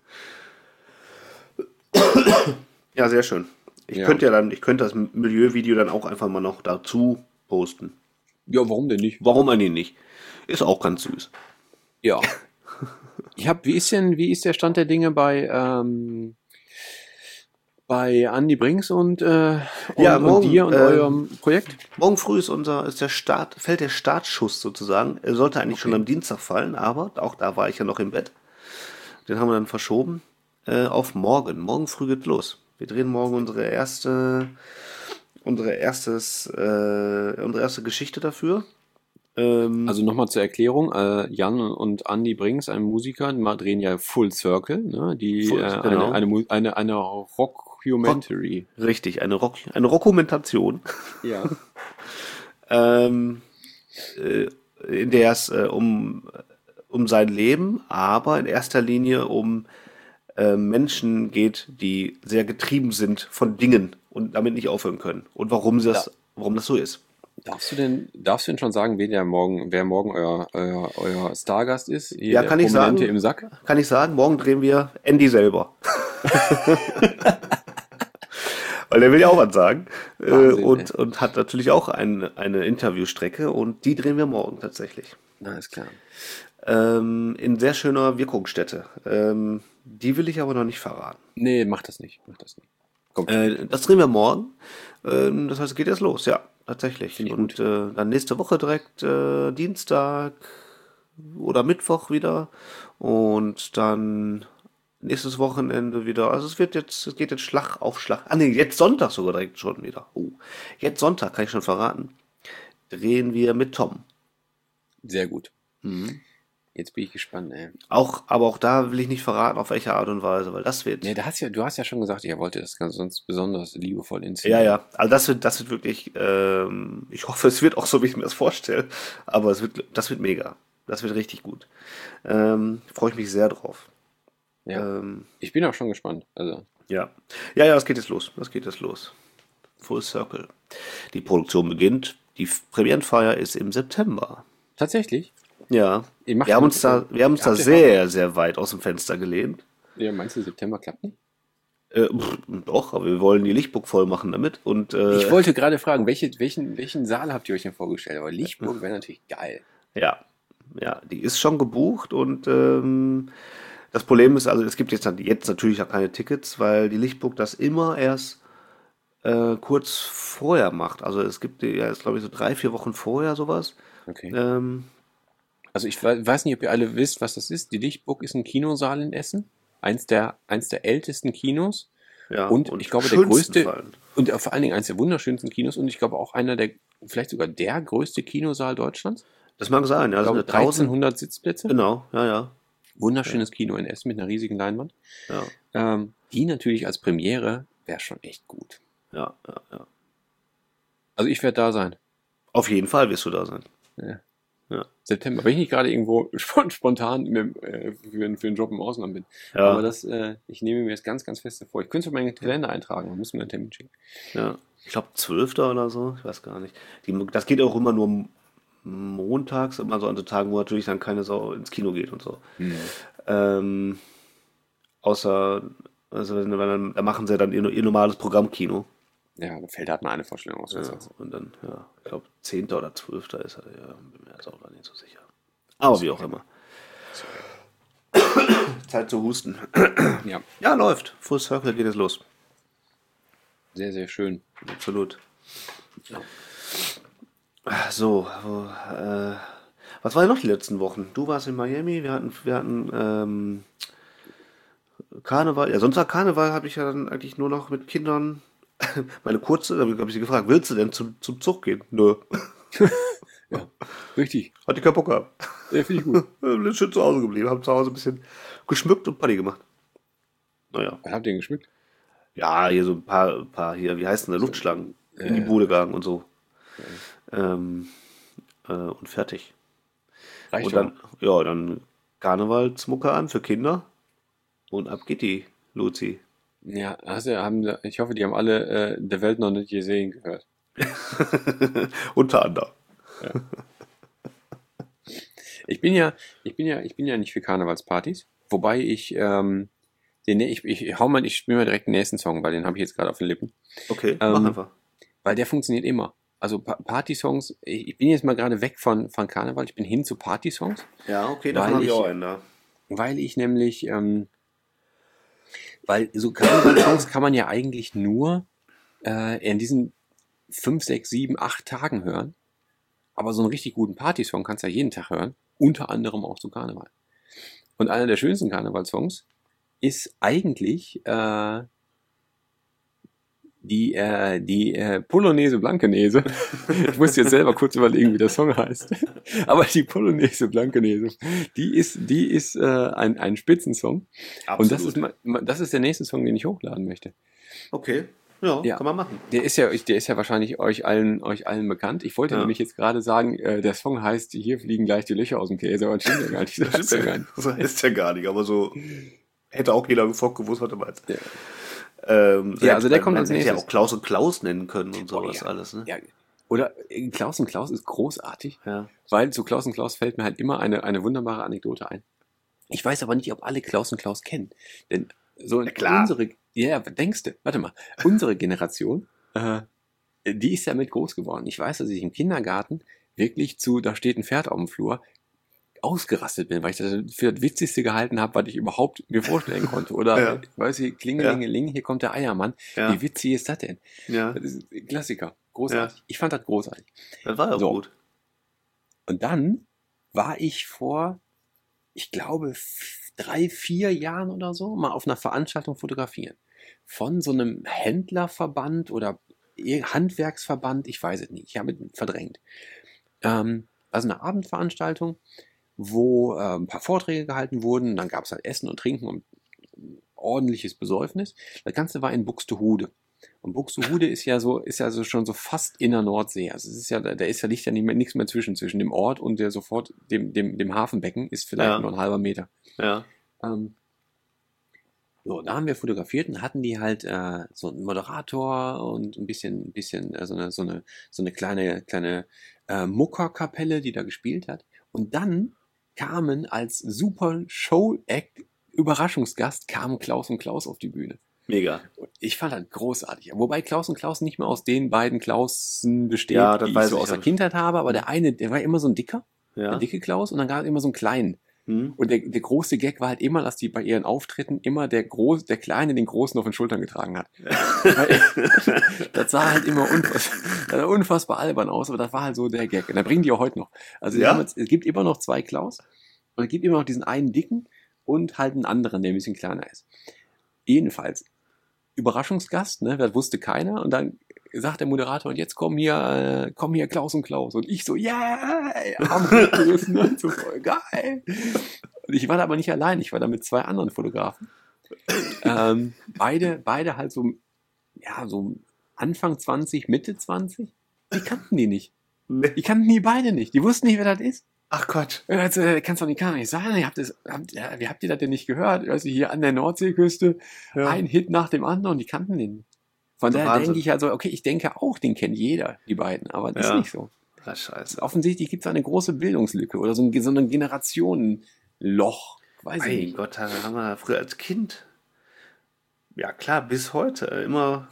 [SPEAKER 5] Ja, sehr schön. Ich
[SPEAKER 4] Ja.
[SPEAKER 5] könnte ja dann, ich könnte das Milieuvideo dann auch einfach mal noch dazu posten.
[SPEAKER 4] Ja, warum denn nicht?
[SPEAKER 5] Warum eigentlich nicht? Ist auch ganz süß.
[SPEAKER 4] Ja. Ich hab, wie ist denn, wie ist der Stand der Dinge bei, ähm, bei Andy Brinks und, äh, und,
[SPEAKER 5] Ja,
[SPEAKER 4] und
[SPEAKER 5] morgen,
[SPEAKER 4] dir und
[SPEAKER 5] äh,
[SPEAKER 4] eurem Projekt?
[SPEAKER 5] Morgen früh ist unser, ist der Start, fällt der Startschuss sozusagen. Er sollte eigentlich
[SPEAKER 4] Okay.
[SPEAKER 5] schon am Dienstag fallen, aber auch da war ich ja noch im Bett. Den haben wir dann verschoben äh, auf morgen. Morgen früh geht los. Wir drehen morgen unsere erste, unsere erstes, äh, unsere erste Geschichte dafür. Ähm,
[SPEAKER 4] Also nochmal zur Erklärung, äh, Jan und Andy Brinks, ein Musiker, die drehen ja Full Circle, ne? Die
[SPEAKER 5] Full,
[SPEAKER 4] äh,
[SPEAKER 5] genau.
[SPEAKER 4] eine, eine, Mu- eine, eine Rockumentary.
[SPEAKER 5] richtig, eine Rock, eine Rockumentation.
[SPEAKER 4] Ja.
[SPEAKER 5] ähm, äh, in der es äh, um, um sein Leben, aber in erster Linie um äh, Menschen geht, die sehr getrieben sind von Dingen und damit nicht aufhören können. Und warum sie das,
[SPEAKER 4] Ja.
[SPEAKER 5] warum das so ist.
[SPEAKER 4] Darfst du denn, darfst du denn schon sagen, wer der morgen, wer morgen euer, euer, euer Stargast ist? Hier
[SPEAKER 5] Ja,
[SPEAKER 4] der
[SPEAKER 5] kann ich
[SPEAKER 4] Prominente
[SPEAKER 5] sagen.
[SPEAKER 4] im Sack?
[SPEAKER 5] Kann ich sagen, morgen drehen wir Andy selber. Weil der will ja auch was sagen. Äh,
[SPEAKER 4] Wahnsinn,
[SPEAKER 5] und,
[SPEAKER 4] ey.
[SPEAKER 5] und hat natürlich auch ein, eine Interviewstrecke und die drehen wir morgen tatsächlich.
[SPEAKER 4] Na, ist klar.
[SPEAKER 5] Ähm, in sehr schöner Wirkungsstätte. Ähm, die will ich aber noch nicht verraten.
[SPEAKER 4] Nee, mach das nicht. Mach das nicht. Komm.
[SPEAKER 5] Äh, das drehen wir morgen. Ähm, das heißt, es geht jetzt los, ja, tatsächlich.
[SPEAKER 4] Finde ich
[SPEAKER 5] Und äh, dann nächste Woche direkt äh, Dienstag oder Mittwoch wieder. Und dann nächstes Wochenende wieder. Also es wird jetzt, es geht jetzt Schlag auf Schlag. Ah nee, jetzt Sonntag sogar direkt schon wieder. Oh, jetzt Sonntag, kann ich schon verraten. Drehen wir mit Tom.
[SPEAKER 4] Sehr gut.
[SPEAKER 5] Mhm.
[SPEAKER 4] Jetzt bin ich gespannt, ey.
[SPEAKER 5] Auch, aber auch da will ich nicht verraten, auf welche Art und Weise, weil das wird.
[SPEAKER 4] Nee, da hast ja, du hast ja schon gesagt, ihr wollt das ganz sonst besonders liebevoll inszenieren.
[SPEAKER 5] Ja, ja. Also das wird, das wird wirklich, ähm, ich hoffe, es wird auch so, wie ich mir das vorstelle. Aber es wird, das wird mega. Das wird richtig gut. Ähm, freue ich mich sehr drauf.
[SPEAKER 4] Ja.
[SPEAKER 5] Ähm,
[SPEAKER 4] Ich bin auch schon gespannt. Also,
[SPEAKER 5] ja. Ja, ja, das geht jetzt los. Das geht jetzt los. Full Circle. Die Produktion beginnt. Die Premierenfeier ist im September.
[SPEAKER 4] tatsächlich?
[SPEAKER 5] Ja.
[SPEAKER 4] Ihr macht
[SPEAKER 5] Wir haben
[SPEAKER 4] mit-
[SPEAKER 5] uns da, wir haben uns da
[SPEAKER 4] habt ihr-
[SPEAKER 5] sehr, sehr weit aus dem Fenster gelehnt.
[SPEAKER 4] Ja, meinst du, September klappt nicht?
[SPEAKER 5] Äh, pff, doch, aber wir wollen die Lichtburg voll machen damit. Und, äh,
[SPEAKER 4] Ich wollte gerade fragen, welche, welchen, welchen Saal habt ihr euch denn vorgestellt? Aber Lichtburg wäre natürlich geil.
[SPEAKER 5] Ja, ja, die ist schon gebucht und ähm, das Problem ist, also es gibt jetzt, jetzt natürlich auch keine Tickets, weil die Lichtburg das immer erst äh, kurz vorher macht. Also es gibt ja jetzt, glaube ich, so drei, vier Wochen vorher sowas.
[SPEAKER 4] Okay.
[SPEAKER 5] Ähm,
[SPEAKER 4] Also ich we- weiß nicht, ob ihr alle wisst, was das ist. Die Lichtburg ist ein Kinosaal in Essen. Eins der, eins der ältesten Kinos.
[SPEAKER 5] ja,
[SPEAKER 4] Und, ich glaube, der
[SPEAKER 5] schönsten
[SPEAKER 4] größte,
[SPEAKER 5] Fallen.
[SPEAKER 4] und vor allen Dingen eines der wunderschönsten Kinos und ich glaube auch einer der, vielleicht sogar der größte Kinosaal Deutschlands.
[SPEAKER 5] Das mag sein, ja.
[SPEAKER 4] Ich
[SPEAKER 5] Das
[SPEAKER 4] glaube,
[SPEAKER 5] sind tausend,
[SPEAKER 4] dreizehnhundert Sitzplätze.
[SPEAKER 5] genau, ja, ja.
[SPEAKER 4] Wunderschönes Kino in Essen mit einer riesigen Leinwand.
[SPEAKER 5] Ja,
[SPEAKER 4] Ähm, die natürlich als Premiere wäre schon echt gut.
[SPEAKER 5] ja, ja, ja.
[SPEAKER 4] Also ich werde da sein.
[SPEAKER 5] Auf jeden Fall wirst du da sein.
[SPEAKER 4] Ja.
[SPEAKER 5] Ja.
[SPEAKER 4] September. Wenn ich nicht gerade irgendwo spon- spontan mit, äh, für, einen- für einen Job im Ausland bin.
[SPEAKER 5] Ja.
[SPEAKER 4] Aber das, äh, ich nehme mir das ganz, ganz fest vor. Ich könnte es auf meinen Kalender eintragen, dann muss mir einen Termin schicken.
[SPEAKER 5] Ja. Ich glaube, zwölfter oder so, ich weiß gar nicht. Die, das geht auch immer nur m- montags, immer so an so Tagen, wo natürlich dann keine Sau ins Kino geht und so. Ähm, außer, also wenn, wenn dann, da machen sie dann ihr, ihr normales Programmkino.
[SPEAKER 4] Ja, da fällt halt mal eine Vorstellung aus.
[SPEAKER 5] Ja,
[SPEAKER 4] was
[SPEAKER 5] und dann, ja, ich glaube, zehnter oder zwölfter ist er, ja, bin mir jetzt auch gar nicht so sicher. Aber wie auch immer. Zeit zu husten.
[SPEAKER 4] Ja,
[SPEAKER 5] Ja, läuft. Full Circle geht es los.
[SPEAKER 4] sehr, sehr schön.
[SPEAKER 5] Absolut. So, wo, äh, was war denn noch die letzten Wochen? Du warst in Miami, wir hatten, wir hatten ähm, Karneval. Ja, sonst war Karneval, habe ich ja dann eigentlich nur noch mit Kindern. Meine kurze, da habe ich sie gefragt, willst du denn zum, zum Zug gehen? Nö.
[SPEAKER 4] Richtig.
[SPEAKER 5] Hatte ich keinen Bock gehabt.
[SPEAKER 4] Ja, finde ich gut.
[SPEAKER 5] Bin schön zu Hause geblieben, haben zu Hause ein bisschen geschmückt und Party gemacht. Naja.
[SPEAKER 4] Was habt ihr denn geschmückt?
[SPEAKER 5] Ja, hier so ein paar, paar hier, wie heißt denn der, Luftschlangen in die Bude gegangen und so. Ähm, äh, und fertig.
[SPEAKER 4] Reicht
[SPEAKER 5] Und
[SPEAKER 4] doch.
[SPEAKER 5] dann, ja, dann Karnevalsmucke an für Kinder und ab geht die, Luzi.
[SPEAKER 4] Ja, hast du, haben, ich hoffe, die haben alle äh, der Welt noch nicht gesehen gehört.
[SPEAKER 5] Unter anderem.
[SPEAKER 4] Ich bin ja, ich bin ja, ich bin ja nicht für Karnevalspartys, wobei ich, ähm, den, ich, ich hau mal, ich spiele mal direkt den nächsten Song, weil den habe ich jetzt gerade auf den Lippen.
[SPEAKER 5] Okay,
[SPEAKER 4] Ähm,
[SPEAKER 5] mach einfach.
[SPEAKER 4] Weil der funktioniert immer. Also Pa- Party-Songs, ich, ich bin jetzt mal gerade weg von, von Karneval, ich bin hin zu Party-Songs,
[SPEAKER 5] Ja, okay,
[SPEAKER 4] weil
[SPEAKER 5] davon habe ich
[SPEAKER 4] ich-
[SPEAKER 5] auch einen da.
[SPEAKER 4] weil ich nämlich, ähm, weil so Karneval-Songs kann man ja eigentlich nur äh, in diesen fünf, sechs, sieben, acht Tagen hören. Aber so einen richtig guten Party-Song kannst du ja jeden Tag hören, unter anderem auch zu Karneval. Und einer der schönsten Karneval-Songs ist eigentlich äh, die, äh, die äh, Polonaise Blankenese. Ich muss jetzt selber kurz überlegen, wie der Song heißt. Aber die Polonaise Blankenese, die ist, die ist äh, ein, ein Spitzensong. Und das ist, ma- ma- das ist der nächste Song, den ich hochladen möchte.
[SPEAKER 5] Okay, ja,
[SPEAKER 4] Ja.
[SPEAKER 5] kann man machen.
[SPEAKER 4] Der ist ja, der ist ja wahrscheinlich euch allen, euch allen bekannt. Ich wollte
[SPEAKER 5] Ja.
[SPEAKER 4] nämlich jetzt gerade sagen, äh, der Song heißt "Hier fliegen gleich die Löcher aus dem Käse", aber das stimmt ja gar nicht. Das heißt ja gar nicht.
[SPEAKER 5] Das heißt ja gar nicht, aber so hätte auch jeder sofort gewusst, was du meinst.
[SPEAKER 4] Ja.
[SPEAKER 5] Ähm,
[SPEAKER 4] Ja, also der
[SPEAKER 5] man-
[SPEAKER 4] kommt
[SPEAKER 5] man
[SPEAKER 4] als
[SPEAKER 5] hätte ja
[SPEAKER 4] nächstes.
[SPEAKER 5] auch Klaus und Klaus nennen können und sowas
[SPEAKER 4] ja.
[SPEAKER 5] alles, ne?
[SPEAKER 4] Ja. Oder äh, Klaus und Klaus ist großartig,
[SPEAKER 5] Ja.
[SPEAKER 4] weil zu Klaus und Klaus fällt mir halt immer eine, eine wunderbare Anekdote ein. Ich weiß aber nicht, ob alle Klaus und Klaus kennen. Denn so in
[SPEAKER 5] klar.
[SPEAKER 4] unsere, ja, was denkst du? Warte mal, unsere Generation, äh, die ist damit groß geworden. Ich weiß, dass ich im Kindergarten wirklich zu, da steht ein Pferd auf dem Flur, ausgerastet bin, weil ich das für das Witzigste gehalten habe, was ich überhaupt mir vorstellen konnte. Oder,
[SPEAKER 5] Ja.
[SPEAKER 4] weiß ich, Klingelingeling, hier kommt der Eiermann.
[SPEAKER 5] Ja.
[SPEAKER 4] Wie witzig ist das denn?
[SPEAKER 5] Ja,
[SPEAKER 4] Das ist ein Klassiker. Großartig. Ich fand das großartig.
[SPEAKER 5] das war ja
[SPEAKER 4] So.
[SPEAKER 5] gut.
[SPEAKER 4] Und dann war ich vor, ich glaube, f- drei, vier Jahren oder so mal auf einer Veranstaltung fotografieren. Von so einem Händlerverband oder ir- Handwerksverband, ich weiß es nicht, ich habe es verdrängt. Ähm, also eine Abendveranstaltung, wo äh, ein paar Vorträge gehalten wurden, dann gab es halt Essen und Trinken und ordentliches Besäufnis. Das Ganze war in Buxtehude. Und Buxtehude ist ja so, ist ja so schon so fast in der Nordsee. Also es ist ja, da da ist ja liegt ja nicht mehr, nichts mehr zwischen, zwischen dem Ort und der sofort dem, dem, dem Hafenbecken ist vielleicht
[SPEAKER 5] Ja.
[SPEAKER 4] nur ein halber Meter.
[SPEAKER 5] Ja.
[SPEAKER 4] Ähm, so, da haben wir fotografiert und hatten die halt äh, so einen Moderator und ein bisschen, ein bisschen äh, so eine, so eine, so eine kleine, kleine äh, Muckerkapelle, die da gespielt hat. Und dann kamen als super Show-Act Überraschungsgast kamen Klaus und Klaus auf die Bühne.
[SPEAKER 5] Mega.
[SPEAKER 4] Ich fand das großartig. Wobei Klaus und Klaus nicht mehr aus den beiden Klausen besteht,
[SPEAKER 5] Ja, das
[SPEAKER 4] die ich
[SPEAKER 5] weiß
[SPEAKER 4] so
[SPEAKER 5] ich,
[SPEAKER 4] aus der
[SPEAKER 5] aber-
[SPEAKER 4] Kindheit habe, aber der eine, der war immer so ein dicker,
[SPEAKER 5] Ja.
[SPEAKER 4] der dicke Klaus, und dann gab es immer so einen kleinen.
[SPEAKER 5] Hm?
[SPEAKER 4] Und der, der große Gag war halt immer, dass die bei ihren Auftritten immer der Groß, der Kleine den Großen auf den Schultern getragen hat. Weil, das sah halt immer unfassbar, unfassbar albern aus, aber das war halt so der Gag. Und da bringen die auch heute noch. Also die
[SPEAKER 5] Ja?
[SPEAKER 4] haben jetzt, es gibt immer noch zwei Klaus und es gibt immer noch diesen einen dicken und halt einen anderen, der ein bisschen kleiner ist. Jedenfalls, Überraschungsgast, ne, das wusste keiner, und dann sagt der Moderator, und jetzt kommen hier, äh, kommen hier Klaus und Klaus. Und ich so, ja, yeah! Arm hochgerissen und so, voll geil. Und ich war da aber nicht allein, ich war da mit zwei anderen Fotografen. Ähm, beide, beide halt so, ja, so Anfang zwanzig, Mitte zwanzig. Die kannten die nicht.
[SPEAKER 5] Nee.
[SPEAKER 4] Die kannten die beide nicht. Die wussten nicht, wer das ist.
[SPEAKER 5] Ach Gott.
[SPEAKER 4] Ja, also, äh, kannst doch nicht, kann doch nicht sein. Ihr habt das, habt, ja, wie habt ihr das denn nicht gehört? Also hier an der Nordseeküste,
[SPEAKER 5] Ja.
[SPEAKER 4] ein Hit nach dem anderen, und die kannten den. Von
[SPEAKER 5] So
[SPEAKER 4] daher
[SPEAKER 5] Wahnsinn.
[SPEAKER 4] denke ich also, okay, ich denke auch, den kennt jeder, die beiden, aber das
[SPEAKER 5] Ja.
[SPEAKER 4] ist nicht so.
[SPEAKER 5] Ah, scheiße.
[SPEAKER 4] Offensichtlich gibt es eine große Bildungslücke oder so ein, so ein Generationenloch. Weiß ich
[SPEAKER 5] Mein
[SPEAKER 4] nicht.
[SPEAKER 5] Gott, da haben wir früher als Kind. Ja klar, bis heute äh, immer.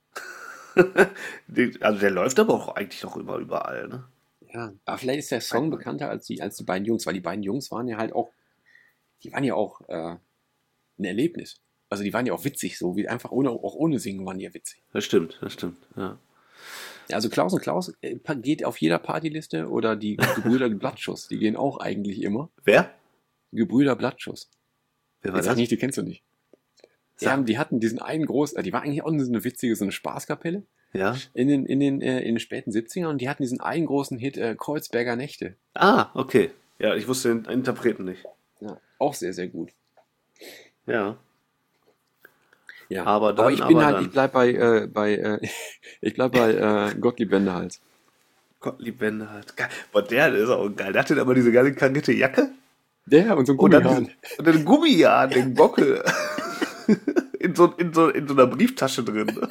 [SPEAKER 5] Die- also der läuft aber auch eigentlich noch immer überall, ne?
[SPEAKER 4] Ja, aber vielleicht ist der Song bekannter als die, als die beiden Jungs, weil die beiden Jungs waren ja halt auch, die waren ja auch äh, ein Erlebnis. Also die waren ja auch witzig, so wie einfach ohne, auch ohne Singen waren die ja witzig.
[SPEAKER 5] Das stimmt, das stimmt, ja.
[SPEAKER 4] Also Klaus und Klaus äh, geht auf jeder Partyliste, oder die Gebrüder Blattschuss, die gehen auch eigentlich immer.
[SPEAKER 5] Wer?
[SPEAKER 4] Gebrüder Blattschuss.
[SPEAKER 5] Wer war
[SPEAKER 4] Jetzt sag
[SPEAKER 5] das?
[SPEAKER 4] nicht, die kennst du nicht. Die,
[SPEAKER 5] Ja.
[SPEAKER 4] haben, die hatten diesen einen großen, äh, die war eigentlich auch so eine witzige, so eine Spaßkapelle
[SPEAKER 5] Ja.
[SPEAKER 4] in den, in den, äh, in den späten siebzigern, und die hatten diesen einen großen Hit, äh, Kreuzberger Nächte.
[SPEAKER 5] Ah, okay. Ja, ich wusste den Interpreten nicht.
[SPEAKER 4] Ja, auch sehr, sehr gut.
[SPEAKER 5] Ja.
[SPEAKER 4] Ja,
[SPEAKER 5] Aber dann,
[SPEAKER 4] ich bin
[SPEAKER 5] aber
[SPEAKER 4] halt,
[SPEAKER 5] dann.
[SPEAKER 4] ich bleib bei, äh, bei, äh, ich bleib bei äh, Gottlieb Wendehals.
[SPEAKER 5] Gottlieb Wendehals. Geil. Boah, der ist auch geil. Der hatte aber diese geile karierte Jacke.
[SPEAKER 4] Der und so ein
[SPEAKER 5] Und dann,
[SPEAKER 4] Gummihahn.
[SPEAKER 5] und dann Gummihahn, den Gockel. in, so, in, so, in so einer Brieftasche drin. Ne?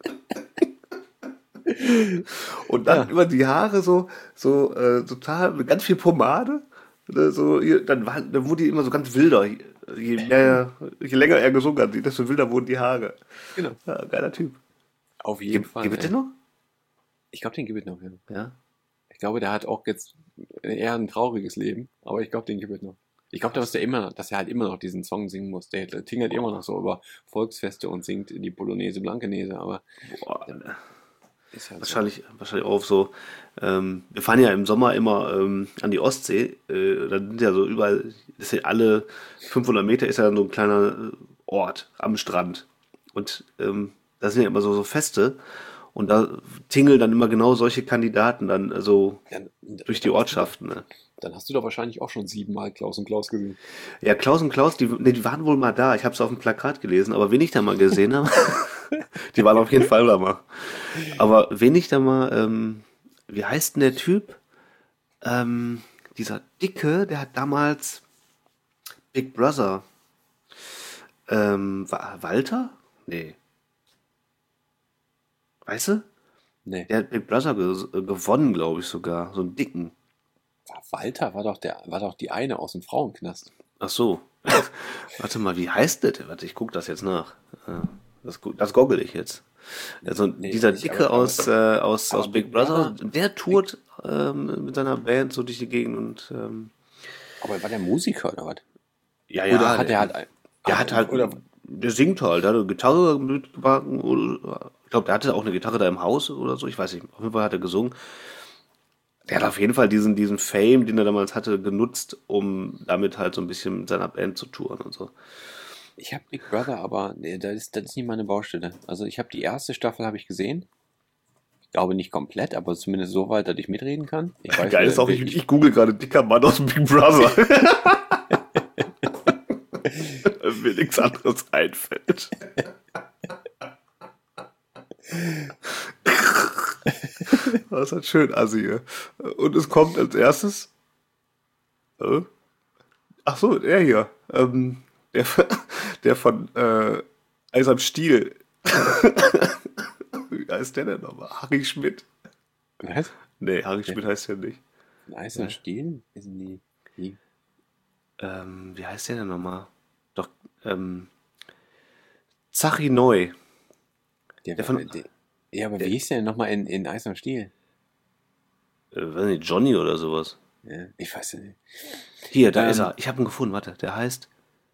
[SPEAKER 5] Und dann
[SPEAKER 4] Ja.
[SPEAKER 5] über die Haare so, so äh, total, mit ganz viel Pomade. Ne, so, hier, dann, war, dann wurde die immer so ganz wilder. Je, mehr, je länger er gesungen hat, desto wilder wurden die Haare.
[SPEAKER 4] Genau.
[SPEAKER 5] Ja, geiler Typ.
[SPEAKER 4] Auf jeden
[SPEAKER 5] Gibt
[SPEAKER 4] Fall.
[SPEAKER 5] gibt es
[SPEAKER 4] ey.
[SPEAKER 5] den noch?
[SPEAKER 4] Ich glaube, den gibt es noch, ja.
[SPEAKER 5] Ja.
[SPEAKER 4] Ich glaube, der hat auch jetzt eher ein trauriges Leben, aber ich glaube, den gibt es noch. Ich glaube, dass der immer, dass er halt immer noch diesen Song singen muss. Der, der tingelt immer noch so über Volksfeste und singt die Polonaise Blankenese, aber
[SPEAKER 5] Boah,
[SPEAKER 4] ist halt
[SPEAKER 5] wahrscheinlich, wahrscheinlich auch auf so. Ähm, wir fahren ja im Sommer immer ähm, an die Ostsee. Äh, da sind ja so überall, ist ja alle fünfhundert Meter ist ja dann so ein kleiner äh, Ort am Strand. Und ähm, da sind ja immer so, so Feste. Und da tingeln dann immer genau solche Kandidaten dann so
[SPEAKER 4] so. Dann,
[SPEAKER 5] durch die Ortschaften. Ne?
[SPEAKER 4] Dann hast du doch wahrscheinlich auch schon siebenmal Klaus und Klaus gesehen.
[SPEAKER 5] Ja, Klaus und Klaus, die, nee, die waren wohl mal da. Ich habe es auf dem Plakat gelesen, aber wen ich da mal gesehen habe, die waren auf jeden Fall da mal. Aber wen ich da mal, ähm, wie heißt denn der Typ? Ähm, dieser Dicke, der hat damals Big Brother. Ähm, Wa- Walter? Nee. Weißt du?
[SPEAKER 4] Nee.
[SPEAKER 5] Der hat Big Brother ge gewonnen, glaube ich sogar. So einen dicken.
[SPEAKER 4] Walter war doch der, war doch die eine aus dem Frauenknast.
[SPEAKER 5] Ach so. Warte mal, wie heißt das? Warte, ich gucke das jetzt nach. Äh, Das, gu- das goggle ich jetzt. Also
[SPEAKER 4] Nee,
[SPEAKER 5] dieser
[SPEAKER 4] nicht,
[SPEAKER 5] Dicke
[SPEAKER 4] aber-
[SPEAKER 5] aus, äh, aus,
[SPEAKER 4] aber
[SPEAKER 5] aus Big
[SPEAKER 4] Big
[SPEAKER 5] Brother,
[SPEAKER 4] Brother-
[SPEAKER 5] der tourt ähm, mit seiner Band so durch die Gegend und ähm,
[SPEAKER 4] Aber war der Musiker oder was?
[SPEAKER 5] ja,
[SPEAKER 4] Oder hat er halt ein,
[SPEAKER 5] der hat halt,
[SPEAKER 4] oder,
[SPEAKER 5] der singt halt, der hat eine Gitarre mitgebracht, oder- ich glaube, der hatte auch eine Gitarre da im Haus oder so, ich weiß nicht, auf jeden Fall hat er gesungen. Der hat auf jeden Fall diesen, diesen Fame, den er damals hatte, genutzt, um damit halt so ein bisschen mit seiner Band zu touren und so.
[SPEAKER 4] ich habe Big Brother, aber nee, das ist, das ist nicht meine Baustelle. Also ich habe die erste Staffel habe ich gesehen. Ich glaube nicht komplett, aber zumindest so weit, dass ich mitreden kann. Ich weiß,
[SPEAKER 5] Geil
[SPEAKER 4] äh,
[SPEAKER 5] ist auch, ich,
[SPEAKER 4] ich,
[SPEAKER 5] ich google gerade dicker Mann aus Big Brother. Mir nichts anderes einfällt. Das ist halt schön assi hier. Und es kommt als erstes. Äh? Ach so, er hier. Ähm, der, der von äh, Eis am Stiel. Wie heißt der denn nochmal? Harry Schmidt.
[SPEAKER 4] was?
[SPEAKER 5] Nee, Harry Schmidt heißt der nicht.
[SPEAKER 4] Eis und Stehen? Sind die, die?
[SPEAKER 5] Ähm, wie heißt der denn nochmal? Doch, ähm, Asahi Neu.
[SPEAKER 4] Der,
[SPEAKER 5] Der von-
[SPEAKER 4] der, ja, aber wie hieß der denn nochmal in, in Eis und Stiel?
[SPEAKER 5] Äh, weiß nicht, Johnny oder sowas.
[SPEAKER 4] Ja, ich weiß nicht.
[SPEAKER 5] Hier, da
[SPEAKER 4] Ähm,
[SPEAKER 5] ist er. Ich habe ihn gefunden, warte. Der heißt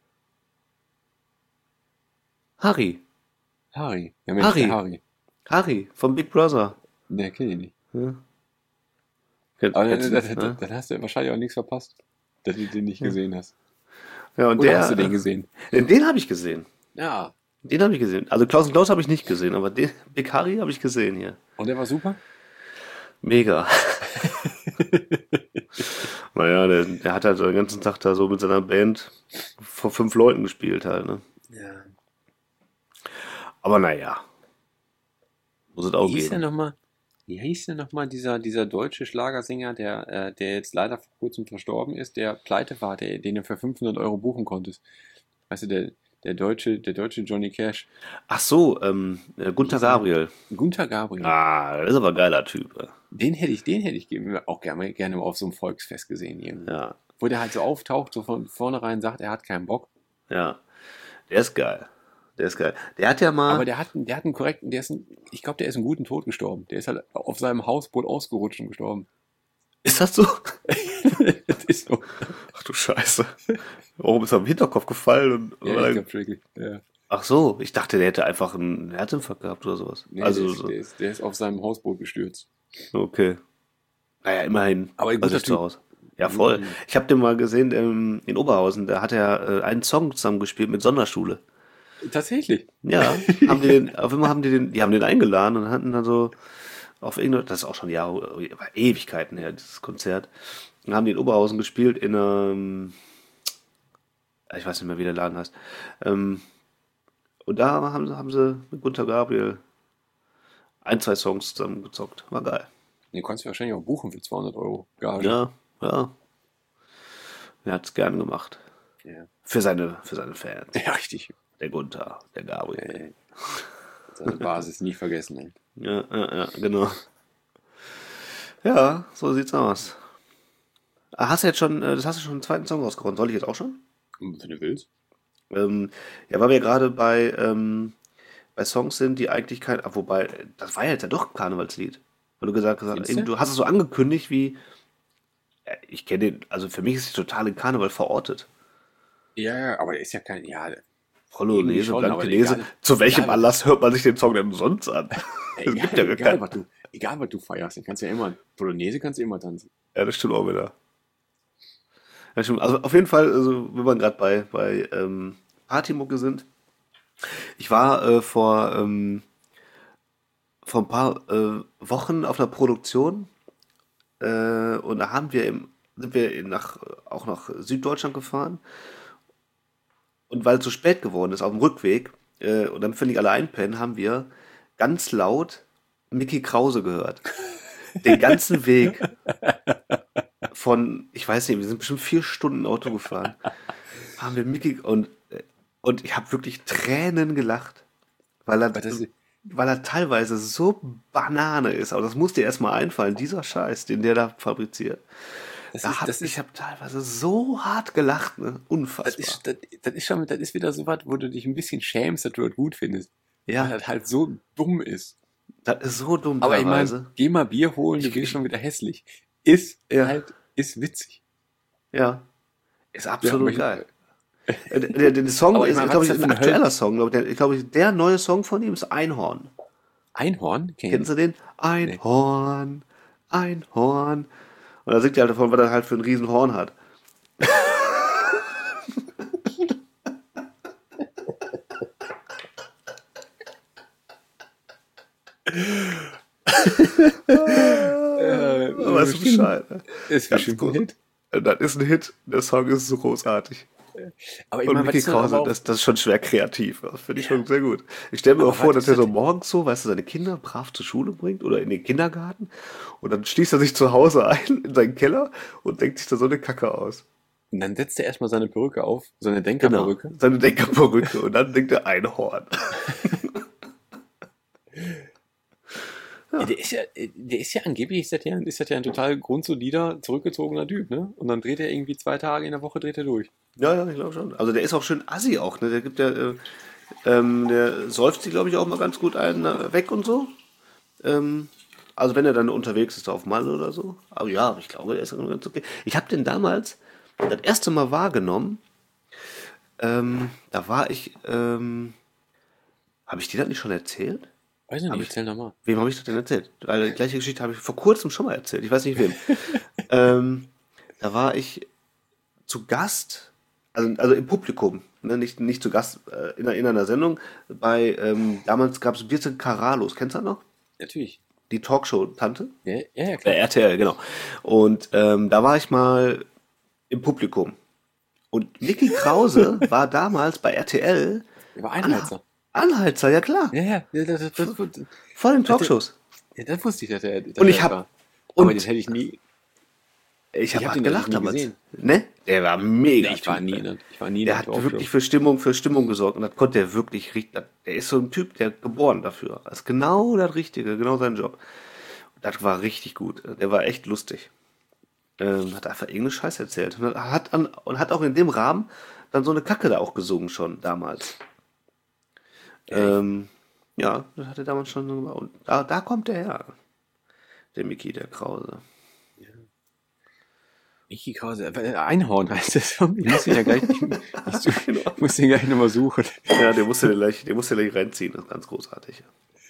[SPEAKER 5] Harry.
[SPEAKER 4] Harry. Ja, Mensch,
[SPEAKER 5] Harry.
[SPEAKER 4] der Harry.
[SPEAKER 5] Harry vom Big Brother.
[SPEAKER 4] Der kenn ich nicht.
[SPEAKER 5] Ja. Kennt-
[SPEAKER 4] Aber
[SPEAKER 5] kennst
[SPEAKER 4] dann,
[SPEAKER 5] du
[SPEAKER 4] dann,
[SPEAKER 5] nicht,
[SPEAKER 4] dann,
[SPEAKER 5] ne?
[SPEAKER 4] dann hast du wahrscheinlich auch nichts verpasst, dass du den nicht gesehen hast.
[SPEAKER 5] Ja, und
[SPEAKER 4] Oder
[SPEAKER 5] der,
[SPEAKER 4] hast du den gesehen?
[SPEAKER 5] Den, den habe ich gesehen.
[SPEAKER 4] Ja.
[SPEAKER 5] Den habe ich gesehen. Also Klaus und Klaus habe ich nicht gesehen, aber den Big Harry habe ich gesehen hier.
[SPEAKER 4] Und der war super?
[SPEAKER 5] Mega. Naja, der, der hat halt den ganzen Tag da so mit seiner Band vor fünf Leuten gespielt halt, ne?
[SPEAKER 4] Ja.
[SPEAKER 5] Aber naja. Muss es auch
[SPEAKER 4] Wie hieß der
[SPEAKER 5] geben.
[SPEAKER 4] nochmal? Wie hieß denn nochmal dieser, dieser deutsche Schlagersänger, der, äh, der jetzt leider vor kurzem verstorben ist, der pleite war, der, den du für fünfhundert Euro buchen konntest? Weißt du, der, der deutsche, der deutsche Johnny Cash.
[SPEAKER 5] Ach so, ähm, äh, Gunther Gabriel.
[SPEAKER 4] Gunther Gabriel.
[SPEAKER 5] Ah, das ist aber ein geiler Typ. ja.
[SPEAKER 4] Den hätte ich, den hätte ich ge- auch gerne, gerne mal auf so einem Volksfest gesehen. Irgendwie.
[SPEAKER 5] Ja,
[SPEAKER 4] Wo der halt so auftaucht, so von vornherein sagt, er hat keinen Bock.
[SPEAKER 5] ja. Der ist geil. Der ist geil. Der hat ja mal.
[SPEAKER 4] Aber der hat, einen- der hat einen korrekten, der ist ein, ich glaube, der ist einen guten Tod gestorben. Der ist halt auf seinem Hausboot ausgerutscht und gestorben.
[SPEAKER 5] Ist das so?
[SPEAKER 4] Das ist so.
[SPEAKER 5] Ach du Scheiße. Warum ist er am Hinterkopf gefallen? Und,
[SPEAKER 4] Ja, ich glaub wirklich. Ja.
[SPEAKER 5] Ach so, ich dachte, der hätte einfach einen Herzinfarkt gehabt oder sowas.
[SPEAKER 4] Nee,
[SPEAKER 5] also,
[SPEAKER 4] der, ist,
[SPEAKER 5] so.
[SPEAKER 4] der, ist, der ist auf seinem Hausboot gestürzt.
[SPEAKER 5] Okay. Naja, immerhin.
[SPEAKER 4] Aber ein
[SPEAKER 5] Also
[SPEAKER 4] guter
[SPEAKER 5] ist zu
[SPEAKER 4] Typ.
[SPEAKER 5] Hause. Ja, voll.
[SPEAKER 4] Mhm.
[SPEAKER 5] Ich habe den mal gesehen ähm, in Oberhausen. Da hat er äh, einen Song zusammengespielt mit Sonderschule.
[SPEAKER 4] Tatsächlich.
[SPEAKER 5] Ja, haben die den, auf einmal haben die den, die haben den eingeladen und hatten dann so auf irgendeine, das ist auch schon Jahre, Ewigkeiten her, dieses Konzert. Dann haben die in Oberhausen gespielt in einem, ich weiß nicht mehr, wie der Laden heißt. Ähm, und da haben sie, haben sie mit Gunther Gabriel ein, zwei Songs zusammengezockt. War geil.
[SPEAKER 4] Den konntest du wahrscheinlich auch buchen für zweihundert Euro. Gage.
[SPEAKER 5] Ja, ja. Er hat es gern gemacht.
[SPEAKER 4] Ja.
[SPEAKER 5] Für seine, für seine Fans.
[SPEAKER 4] Ja, richtig.
[SPEAKER 5] Der Gunther, der Gabriel.
[SPEAKER 4] Ey. Seine Basis nie vergessen. Ey.
[SPEAKER 5] Ja, ja, ja, genau. Ja, so sieht's aus. Ah, Hast du jetzt schon, äh, das hast du schon einen zweiten Song rausgehauen. Soll ich jetzt auch schon?
[SPEAKER 4] Wenn du willst.
[SPEAKER 5] Ähm, ja, weil wir gerade bei, ähm, bei Songs sind, die eigentlich kein, ah, wobei, das war ja jetzt ja doch ein Karnevalslied. Weil du gesagt hast,
[SPEAKER 4] Findest
[SPEAKER 5] eben,
[SPEAKER 4] du?
[SPEAKER 5] du hast es so angekündigt wie, ja, ich kenne den, also für mich ist es total in Karneval verortet.
[SPEAKER 4] Ja, ja, aber der ist ja kein, ja,
[SPEAKER 5] Polonaise,
[SPEAKER 4] Irgendwie schon, aber
[SPEAKER 5] Blankenese.
[SPEAKER 4] egal.
[SPEAKER 5] Zu welchem
[SPEAKER 4] Egal.
[SPEAKER 5] Anlass hört man sich den Song denn sonst an?
[SPEAKER 4] ey,
[SPEAKER 5] Es
[SPEAKER 4] egal,
[SPEAKER 5] gibt ja gar
[SPEAKER 4] egal,
[SPEAKER 5] keinen.
[SPEAKER 4] was du, egal, was du feierst, den kannst du ja immer, Polonaise kannst du immer tanzen.
[SPEAKER 5] Ja, das stimmt auch wieder. Ja, stimmt. Also auf jeden Fall, also wenn wir gerade bei, bei ähm, Partymucke sind. Ich war äh, vor, ähm, vor ein paar äh, Wochen auf einer Produktion äh, und da haben wir im, sind wir in nach, auch nach Süddeutschland gefahren. Und weil es so spät geworden ist, auf dem Rückweg, äh, und dann völlig alle einpennen, haben wir ganz laut Mickey Krause gehört. Den ganzen Weg von, ich weiß nicht, wir sind bestimmt vier Stunden Auto gefahren, haben wir Mickey, und, und ich habe wirklich Tränen gelacht, weil er,
[SPEAKER 4] Aber das ist-
[SPEAKER 5] weil er teilweise so Banane ist, aber das muss dir erstmal einfallen, dieser Scheiß, den der da fabriziert.
[SPEAKER 4] Das
[SPEAKER 5] Da
[SPEAKER 4] ist,
[SPEAKER 5] hab,
[SPEAKER 4] das
[SPEAKER 5] ich
[SPEAKER 4] ist,
[SPEAKER 5] habe teilweise so hart gelacht, ne?
[SPEAKER 4] das
[SPEAKER 5] Unfassbar.
[SPEAKER 4] ist, das, das ist schon, das ist wieder so was, wo du dich ein bisschen schämst, dass du das gut findest.
[SPEAKER 5] Ja.
[SPEAKER 4] Weil das halt so dumm ist.
[SPEAKER 5] Das ist so dumm
[SPEAKER 4] Aber ich
[SPEAKER 5] teilweise.
[SPEAKER 4] meine, geh mal Bier holen, du
[SPEAKER 5] Ich-
[SPEAKER 4] wirst schon wieder hässlich. Ist
[SPEAKER 5] Ja.
[SPEAKER 4] halt, ist witzig.
[SPEAKER 5] Ja. Ist absolut
[SPEAKER 4] Ja, aber
[SPEAKER 5] geil. Äh, Der, der, der Song
[SPEAKER 4] Aber ich
[SPEAKER 5] ist,
[SPEAKER 4] meine,
[SPEAKER 5] glaube
[SPEAKER 4] was
[SPEAKER 5] ich,
[SPEAKER 4] ist
[SPEAKER 5] ein
[SPEAKER 4] das für eine
[SPEAKER 5] aktueller Song. Glaub ich, der, ich glaube, ich, der neue Song von ihm ist Einhorn.
[SPEAKER 4] Einhorn? Kenn
[SPEAKER 5] Kennen
[SPEAKER 4] ich.
[SPEAKER 5] Sie den? Einhorn, Einhorn. Und da singt er halt davon, was er halt für ein Riesenhorn hat.
[SPEAKER 4] Äh,
[SPEAKER 5] Aber ist Bescheid. Ne?
[SPEAKER 4] Ist
[SPEAKER 5] Ganz
[SPEAKER 4] bestimmt ein
[SPEAKER 5] groß.
[SPEAKER 4] Hit.
[SPEAKER 5] Das ist ein Hit. Der Song ist so großartig.
[SPEAKER 4] Aber ich
[SPEAKER 5] Und
[SPEAKER 4] meine, was
[SPEAKER 5] Mickey
[SPEAKER 4] ist denn aber
[SPEAKER 5] Krause,
[SPEAKER 4] auch-
[SPEAKER 5] das, das ist schon schwer kreativ. Das finde ich schon sehr gut. Ich stelle mir
[SPEAKER 4] Aber
[SPEAKER 5] auch vor,
[SPEAKER 4] was
[SPEAKER 5] dass
[SPEAKER 4] ist
[SPEAKER 5] er so
[SPEAKER 4] das-
[SPEAKER 5] morgens so, weißt du, seine Kinder brav zur Schule bringt oder in den Kindergarten und dann schließt er sich zu Hause ein in seinen Keller und denkt sich da so eine Kacke aus.
[SPEAKER 4] Und dann setzt er erstmal seine Perücke auf, seine
[SPEAKER 5] Genau.
[SPEAKER 4] Denkerperücke.
[SPEAKER 5] Seine Denkerperücke und dann denkt er Einhorn.
[SPEAKER 4] Ja. Der ist ja, der ist ja angeblich, ist das ja, ist das ja ein total grundsolider, zurückgezogener Typ, ne? Und dann dreht er irgendwie zwei Tage in der Woche, dreht er durch.
[SPEAKER 5] Ja, ja, ich glaube schon. Also der ist auch schön assi auch, ne? Der gibt ja, äh, Ähm, der säuft sie, glaube ich, auch mal ganz gut ein, äh, weg und so. Ähm, also wenn er dann unterwegs ist auf Malle oder so. Aber ja, ich glaube, der ist ganz okay. Ich habe den damals das erste Mal wahrgenommen. Ähm, da war ich, ähm, habe ich dir das nicht schon erzählt?
[SPEAKER 4] Weiß ich
[SPEAKER 5] Hab
[SPEAKER 4] nicht,
[SPEAKER 5] ich-
[SPEAKER 4] erzähl nochmal.
[SPEAKER 5] Wem habe ich das denn erzählt? Weil die gleiche Geschichte habe ich vor kurzem schon mal erzählt. Ich weiß nicht wem. ähm, da war ich zu Gast, also, also im Publikum, ne? nicht, nicht zu Gast äh, in, einer- in einer Sendung. Bei, ähm, damals gab es Birte Karalos, kennst du das noch?
[SPEAKER 4] Natürlich.
[SPEAKER 5] Die Talkshow-Tante?
[SPEAKER 4] Ja, ja, ja, klar.
[SPEAKER 5] Äh, R T L, genau. Und ähm, da war ich mal im Publikum. Und Niki Krause war damals bei R T L
[SPEAKER 4] Der war Einheizer.
[SPEAKER 5] Anheizer, ja klar.
[SPEAKER 4] Ja, ja, ja, das, das, das, das,
[SPEAKER 5] Vor den Talkshows.
[SPEAKER 4] ja, das wusste ich, dass er. Dass
[SPEAKER 5] Und ich
[SPEAKER 4] er
[SPEAKER 5] hab-
[SPEAKER 4] war.
[SPEAKER 5] und-
[SPEAKER 4] Aber das hätte ich nie.
[SPEAKER 5] Ich
[SPEAKER 4] Ich
[SPEAKER 5] habe
[SPEAKER 4] hab
[SPEAKER 5] hab
[SPEAKER 4] den
[SPEAKER 5] gelacht
[SPEAKER 4] nie
[SPEAKER 5] damals.
[SPEAKER 4] gesehen.
[SPEAKER 5] Ne? Der war mega.
[SPEAKER 4] Ich war
[SPEAKER 5] Typ,
[SPEAKER 4] nie,
[SPEAKER 5] ne?
[SPEAKER 4] in- ich war nie in
[SPEAKER 5] Der
[SPEAKER 4] der
[SPEAKER 5] hat
[SPEAKER 4] Talkshow.
[SPEAKER 5] wirklich für Stimmung, für Stimmung gesorgt und das konnte er wirklich richtig. Der ist so ein Typ, der geboren dafür. Das ist genau das Richtige, genau sein Job. Das war richtig gut. Der war echt lustig. Ähm, hat einfach irgendeine Scheiße erzählt. Und hat, an, und hat auch in dem Rahmen dann so eine Kacke da auch gesungen schon damals. Ähm, ja, das hat er damals schon so gemacht. Und da, da kommt der her. Der Micky, der Krause.
[SPEAKER 4] Micky Krause, äh, Einhorn heißt das. Ich muss den ja gleich nicht, nicht so, ich muss den gleich nochmal suchen.
[SPEAKER 5] Ja, der musste gleich, der musste gleich reinziehen. Das ist ganz großartig.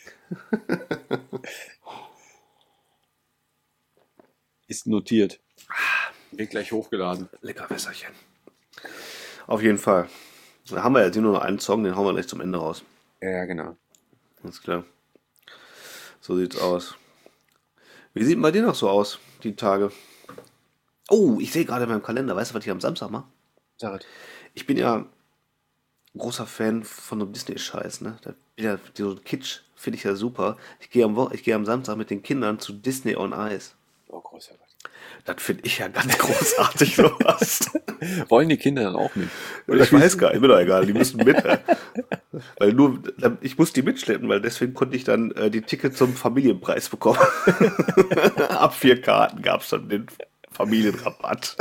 [SPEAKER 4] Ist notiert. Wird gleich hochgeladen.
[SPEAKER 5] Lecker Wässerchen. Auf jeden Fall. Da haben wir jetzt nur noch einen Song, den hauen wir gleich zum Ende raus.
[SPEAKER 4] Ja, genau.
[SPEAKER 5] Alles klar. So sieht's aus. Wie sieht denn bei dir noch so aus, die Tage? Oh, ich sehe gerade in meinem Kalender, weißt du, was ich am Samstag mache?
[SPEAKER 4] Sag
[SPEAKER 5] Ich bin ja großer Fan von so einem Disney-Scheiß, ne? Da bin ja, so Kitsch finde ich ja super. Ich gehe am, Wo- ich gehe am Samstag mit den Kindern zu Disney on Ice.
[SPEAKER 4] Oh, großer Gott.
[SPEAKER 5] Das finde ich ja ganz großartig, sowas.
[SPEAKER 4] Wollen die Kinder dann auch mit?
[SPEAKER 5] Ich weiß gar nicht, mir doch egal, die müssen mit. äh. Weil nur, ich muss die mitschleppen, weil deswegen konnte ich dann äh, die Tickets zum Familienpreis bekommen. Ab vier Karten gab es dann den Familienrabatt.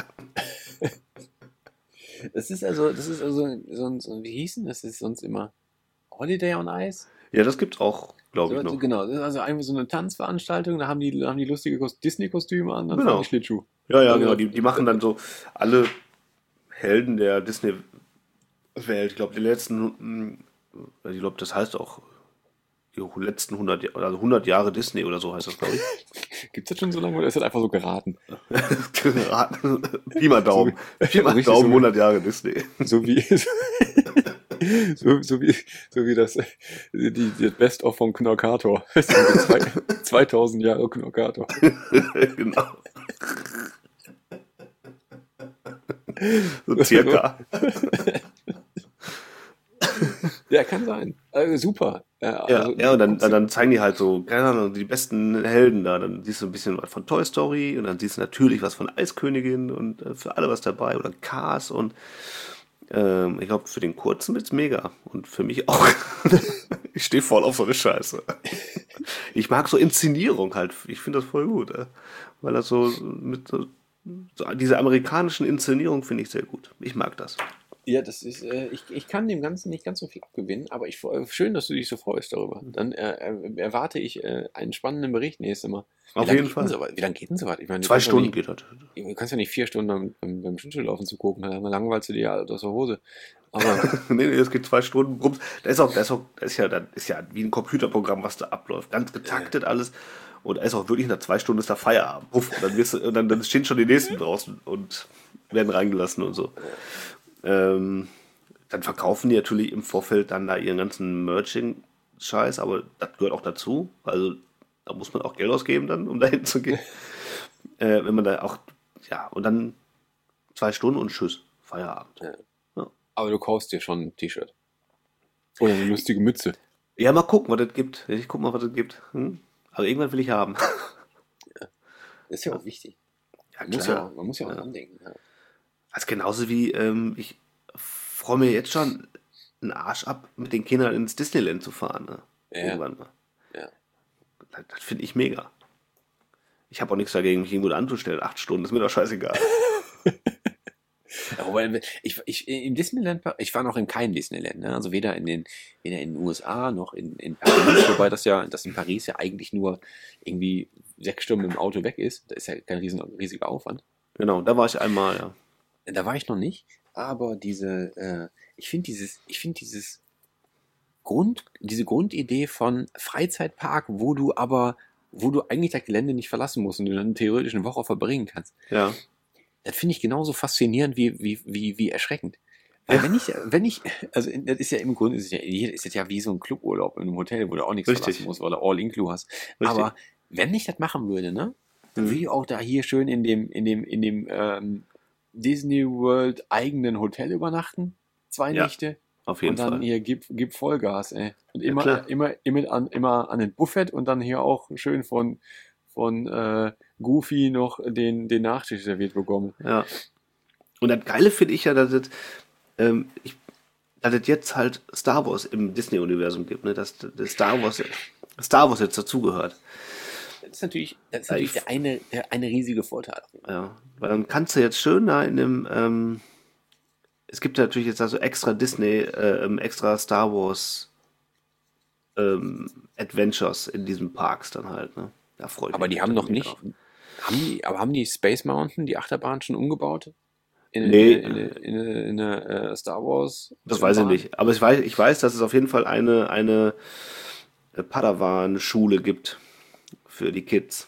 [SPEAKER 4] Das ist also, das ist also so ein, so ein wie hieß denn das? Das ist sonst immer Holiday on Ice?
[SPEAKER 5] Ja, das gibt's auch, glaube ich,
[SPEAKER 4] So,
[SPEAKER 5] noch.
[SPEAKER 4] genau, das ist also einfach so eine Tanzveranstaltung, da haben die, da haben die lustige Kos- Disney-Kostüme an, dann
[SPEAKER 5] Genau.
[SPEAKER 4] fahren die Schlittschuh.
[SPEAKER 5] Ja, ja,
[SPEAKER 4] Also,
[SPEAKER 5] genau. Die, die machen dann so alle Helden der Disney-Welt. Ich glaube, die letzten, mh, ich glaube, das heißt auch die letzten hundert, Ja- also hundert Jahre Disney oder so heißt das, glaube ich.
[SPEAKER 4] Gibt's das schon so lange oder ist das einfach so geraten?
[SPEAKER 5] Geraten. Pi mal Daumen. Pi mal
[SPEAKER 4] richtig
[SPEAKER 5] Daumen,
[SPEAKER 4] so-
[SPEAKER 5] hundert Jahre Disney.
[SPEAKER 4] So wie, so, so wie, so wie das, die, die Best-of vom Knorkator. Zwei, zweitausend Jahre Knorkator.
[SPEAKER 5] Genau. So circa.
[SPEAKER 4] Ja, kann sein. Also, super.
[SPEAKER 5] Ja,
[SPEAKER 4] also,
[SPEAKER 5] ja, und dann, dann zeigen die halt so, keine Ahnung, die besten Helden da. Dann siehst du ein bisschen was von Toy Story und dann siehst du natürlich was von Eiskönigin und äh, für alle was dabei oder Cars und ähm, ich glaube, für den Kurzen wird's mega und für mich auch. Ich stehe voll auf so eine Scheiße. Ich mag so Inszenierung halt. Ich finde das voll gut, äh, weil das so mit so, so diese amerikanischen Inszenierungen finde ich sehr gut. Ich mag das.
[SPEAKER 4] Ja, das ist, äh, ich, ich kann dem Ganzen nicht ganz so viel abgewinnen, aber ich, freu- schön, dass du dich so freust darüber. Dann äh, äh, erwarte ich äh, einen spannenden Bericht nächstes Mal. Wie
[SPEAKER 5] Auf
[SPEAKER 4] lang
[SPEAKER 5] jeden
[SPEAKER 4] geht
[SPEAKER 5] Fall.
[SPEAKER 4] denn So, weit? wie lange geht denn so weit? Ich meine, du
[SPEAKER 5] Zwei
[SPEAKER 4] kannst ja
[SPEAKER 5] Stunden
[SPEAKER 4] nicht,
[SPEAKER 5] geht das.
[SPEAKER 4] Du kannst ja nicht vier Stunden beim, beim, beim Schlittschuhlaufen zu gucken, dann langweilst du dir ja aus der Hose. Aber
[SPEAKER 5] Nee, nee, es geht zwei Stunden. Bums. Da ist auch, da ist auch, das ist ja, das ist ja wie ein Computerprogramm, was da abläuft. Ganz getaktet alles. Und da ist auch wirklich nach zwei Stunden ist da Feierabend. Puff. Und dann, wirst du, und dann, dann stehen schon die nächsten draußen und werden reingelassen und so. Ähm, dann verkaufen die natürlich im Vorfeld dann da ihren ganzen Merching-Scheiß, aber das gehört auch dazu. Also da muss man auch Geld ausgeben dann, um dahin zu gehen. Äh, wenn man da auch, ja, und dann zwei Stunden und tschüss, Feierabend.
[SPEAKER 4] Aber du kaufst dir schon ein T-Shirt. Oder eine lustige Mütze.
[SPEAKER 5] Ja, mal gucken, was das gibt. Ich guck mal, was das gibt. Hm? Aber irgendwann will ich haben.
[SPEAKER 4] Das ist ja auch wichtig.
[SPEAKER 5] Ja,
[SPEAKER 4] Man muss
[SPEAKER 5] klar.
[SPEAKER 4] ja auch, man muss ja auch
[SPEAKER 5] Ja.
[SPEAKER 4] dran denken. Ja.
[SPEAKER 5] Das ist genauso wie, ähm, ich freue mir jetzt schon einen Arsch ab, mit den Kindern ins Disneyland zu fahren. Ne?
[SPEAKER 4] Ja.
[SPEAKER 5] Irgendwann mal.
[SPEAKER 4] Ja.
[SPEAKER 5] Das, das finde ich mega. Ich habe auch nichts dagegen, mich irgendwo anzustellen. Acht Stunden, ist mir doch scheißegal.
[SPEAKER 4] Aber ich, ich, im Disneyland, ich war noch in keinem Disneyland, ne? Also weder in den, weder in den U S A noch in, in Paris, wobei das ja, das in Paris ja eigentlich nur irgendwie sechs Stunden im Auto weg ist. Da ist ja kein riesen, riesiger Aufwand.
[SPEAKER 5] Genau, da war ich einmal, ja.
[SPEAKER 4] Da war ich noch nicht, aber diese, äh, ich finde dieses, ich finde dieses Grund, diese Grundidee von Freizeitpark, wo du aber, wo du eigentlich das Gelände nicht verlassen musst und du dann theoretisch eine Woche verbringen kannst.
[SPEAKER 5] Ja.
[SPEAKER 4] Das finde ich genauso faszinierend wie, wie, wie, wie erschreckend. Weil
[SPEAKER 5] Ja.
[SPEAKER 4] wenn ich, wenn ich, also das ist ja im Grunde, ist ja, ist das ja wie so ein Cluburlaub in einem Hotel, wo du auch nichts
[SPEAKER 5] Richtig.
[SPEAKER 4] verlassen musst, weil du All-Inclu hast.
[SPEAKER 5] Richtig.
[SPEAKER 4] Aber wenn ich das machen würde, ne, dann
[SPEAKER 5] Mhm.
[SPEAKER 4] würde ich auch da hier schön in dem, in dem, in dem ähm, Disney World eigenen Hotel übernachten, zwei
[SPEAKER 5] Ja,
[SPEAKER 4] Nächte.
[SPEAKER 5] Auf jeden
[SPEAKER 4] Und dann
[SPEAKER 5] Fall.
[SPEAKER 4] hier gib, gib Vollgas, ey. Und
[SPEAKER 5] Ja,
[SPEAKER 4] immer,
[SPEAKER 5] klar.
[SPEAKER 4] immer, immer an, immer an den Buffet und dann hier auch schön von, von äh, Goofy noch den, den Nachtisch serviert bekommen.
[SPEAKER 5] Ja. Und das Geile finde ich ja, dass es, ähm, ich, dass es jetzt halt Star Wars im Disney-Universum gibt, ne? Dass das Star Wars, Star Wars jetzt dazugehört.
[SPEAKER 4] Das ist natürlich, das ist
[SPEAKER 5] Ja,
[SPEAKER 4] natürlich
[SPEAKER 5] ich-
[SPEAKER 4] der eine, der eine riesige Vorteil.
[SPEAKER 5] Ja. Weil dann kannst du jetzt schön da in dem, ähm, es gibt ja natürlich jetzt also extra Disney, äh, ähm, extra Star Wars ähm, Adventures in diesen Parks dann halt, ne? Da freue ich
[SPEAKER 4] Aber
[SPEAKER 5] mich
[SPEAKER 4] die haben noch
[SPEAKER 5] mega
[SPEAKER 4] nicht,
[SPEAKER 5] drauf.
[SPEAKER 4] haben die, aber haben die Space Mountain, die Achterbahn schon umgebaut? In,
[SPEAKER 5] Nee.
[SPEAKER 4] in, in, in, in, in eine äh, Star Wars?
[SPEAKER 5] Das weiß ich
[SPEAKER 4] Bahn?
[SPEAKER 5] nicht. Aber ich weiß, ich weiß, dass es auf jeden Fall eine, eine äh, Padawan-Schule gibt für die Kids.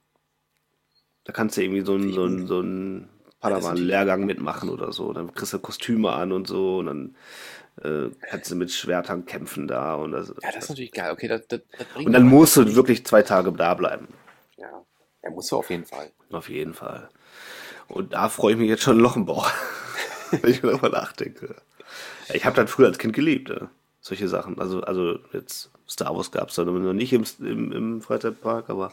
[SPEAKER 5] Da kannst du irgendwie so einen, so einen, so einen Padawan-Lehrgang mitmachen oder so. Dann kriegst du Kostüme an und so und dann äh, kannst du mit Schwertern kämpfen da. Und, das,
[SPEAKER 4] Ja, das ist natürlich geil. Okay, das, das, das bringt
[SPEAKER 5] und dann
[SPEAKER 4] aber-
[SPEAKER 5] musst du wirklich zwei Tage da bleiben.
[SPEAKER 4] Ja, ja, musst du auf jeden Fall.
[SPEAKER 5] Auf jeden Fall. Und da freue ich mich jetzt schon Lochenbauch, wenn ich mir darüber nachdenke. Ich habe das früher als Kind geliebt, ja. Solche Sachen. Also, also jetzt Star Wars gab es dann noch nicht im, im, im Freizeitpark, aber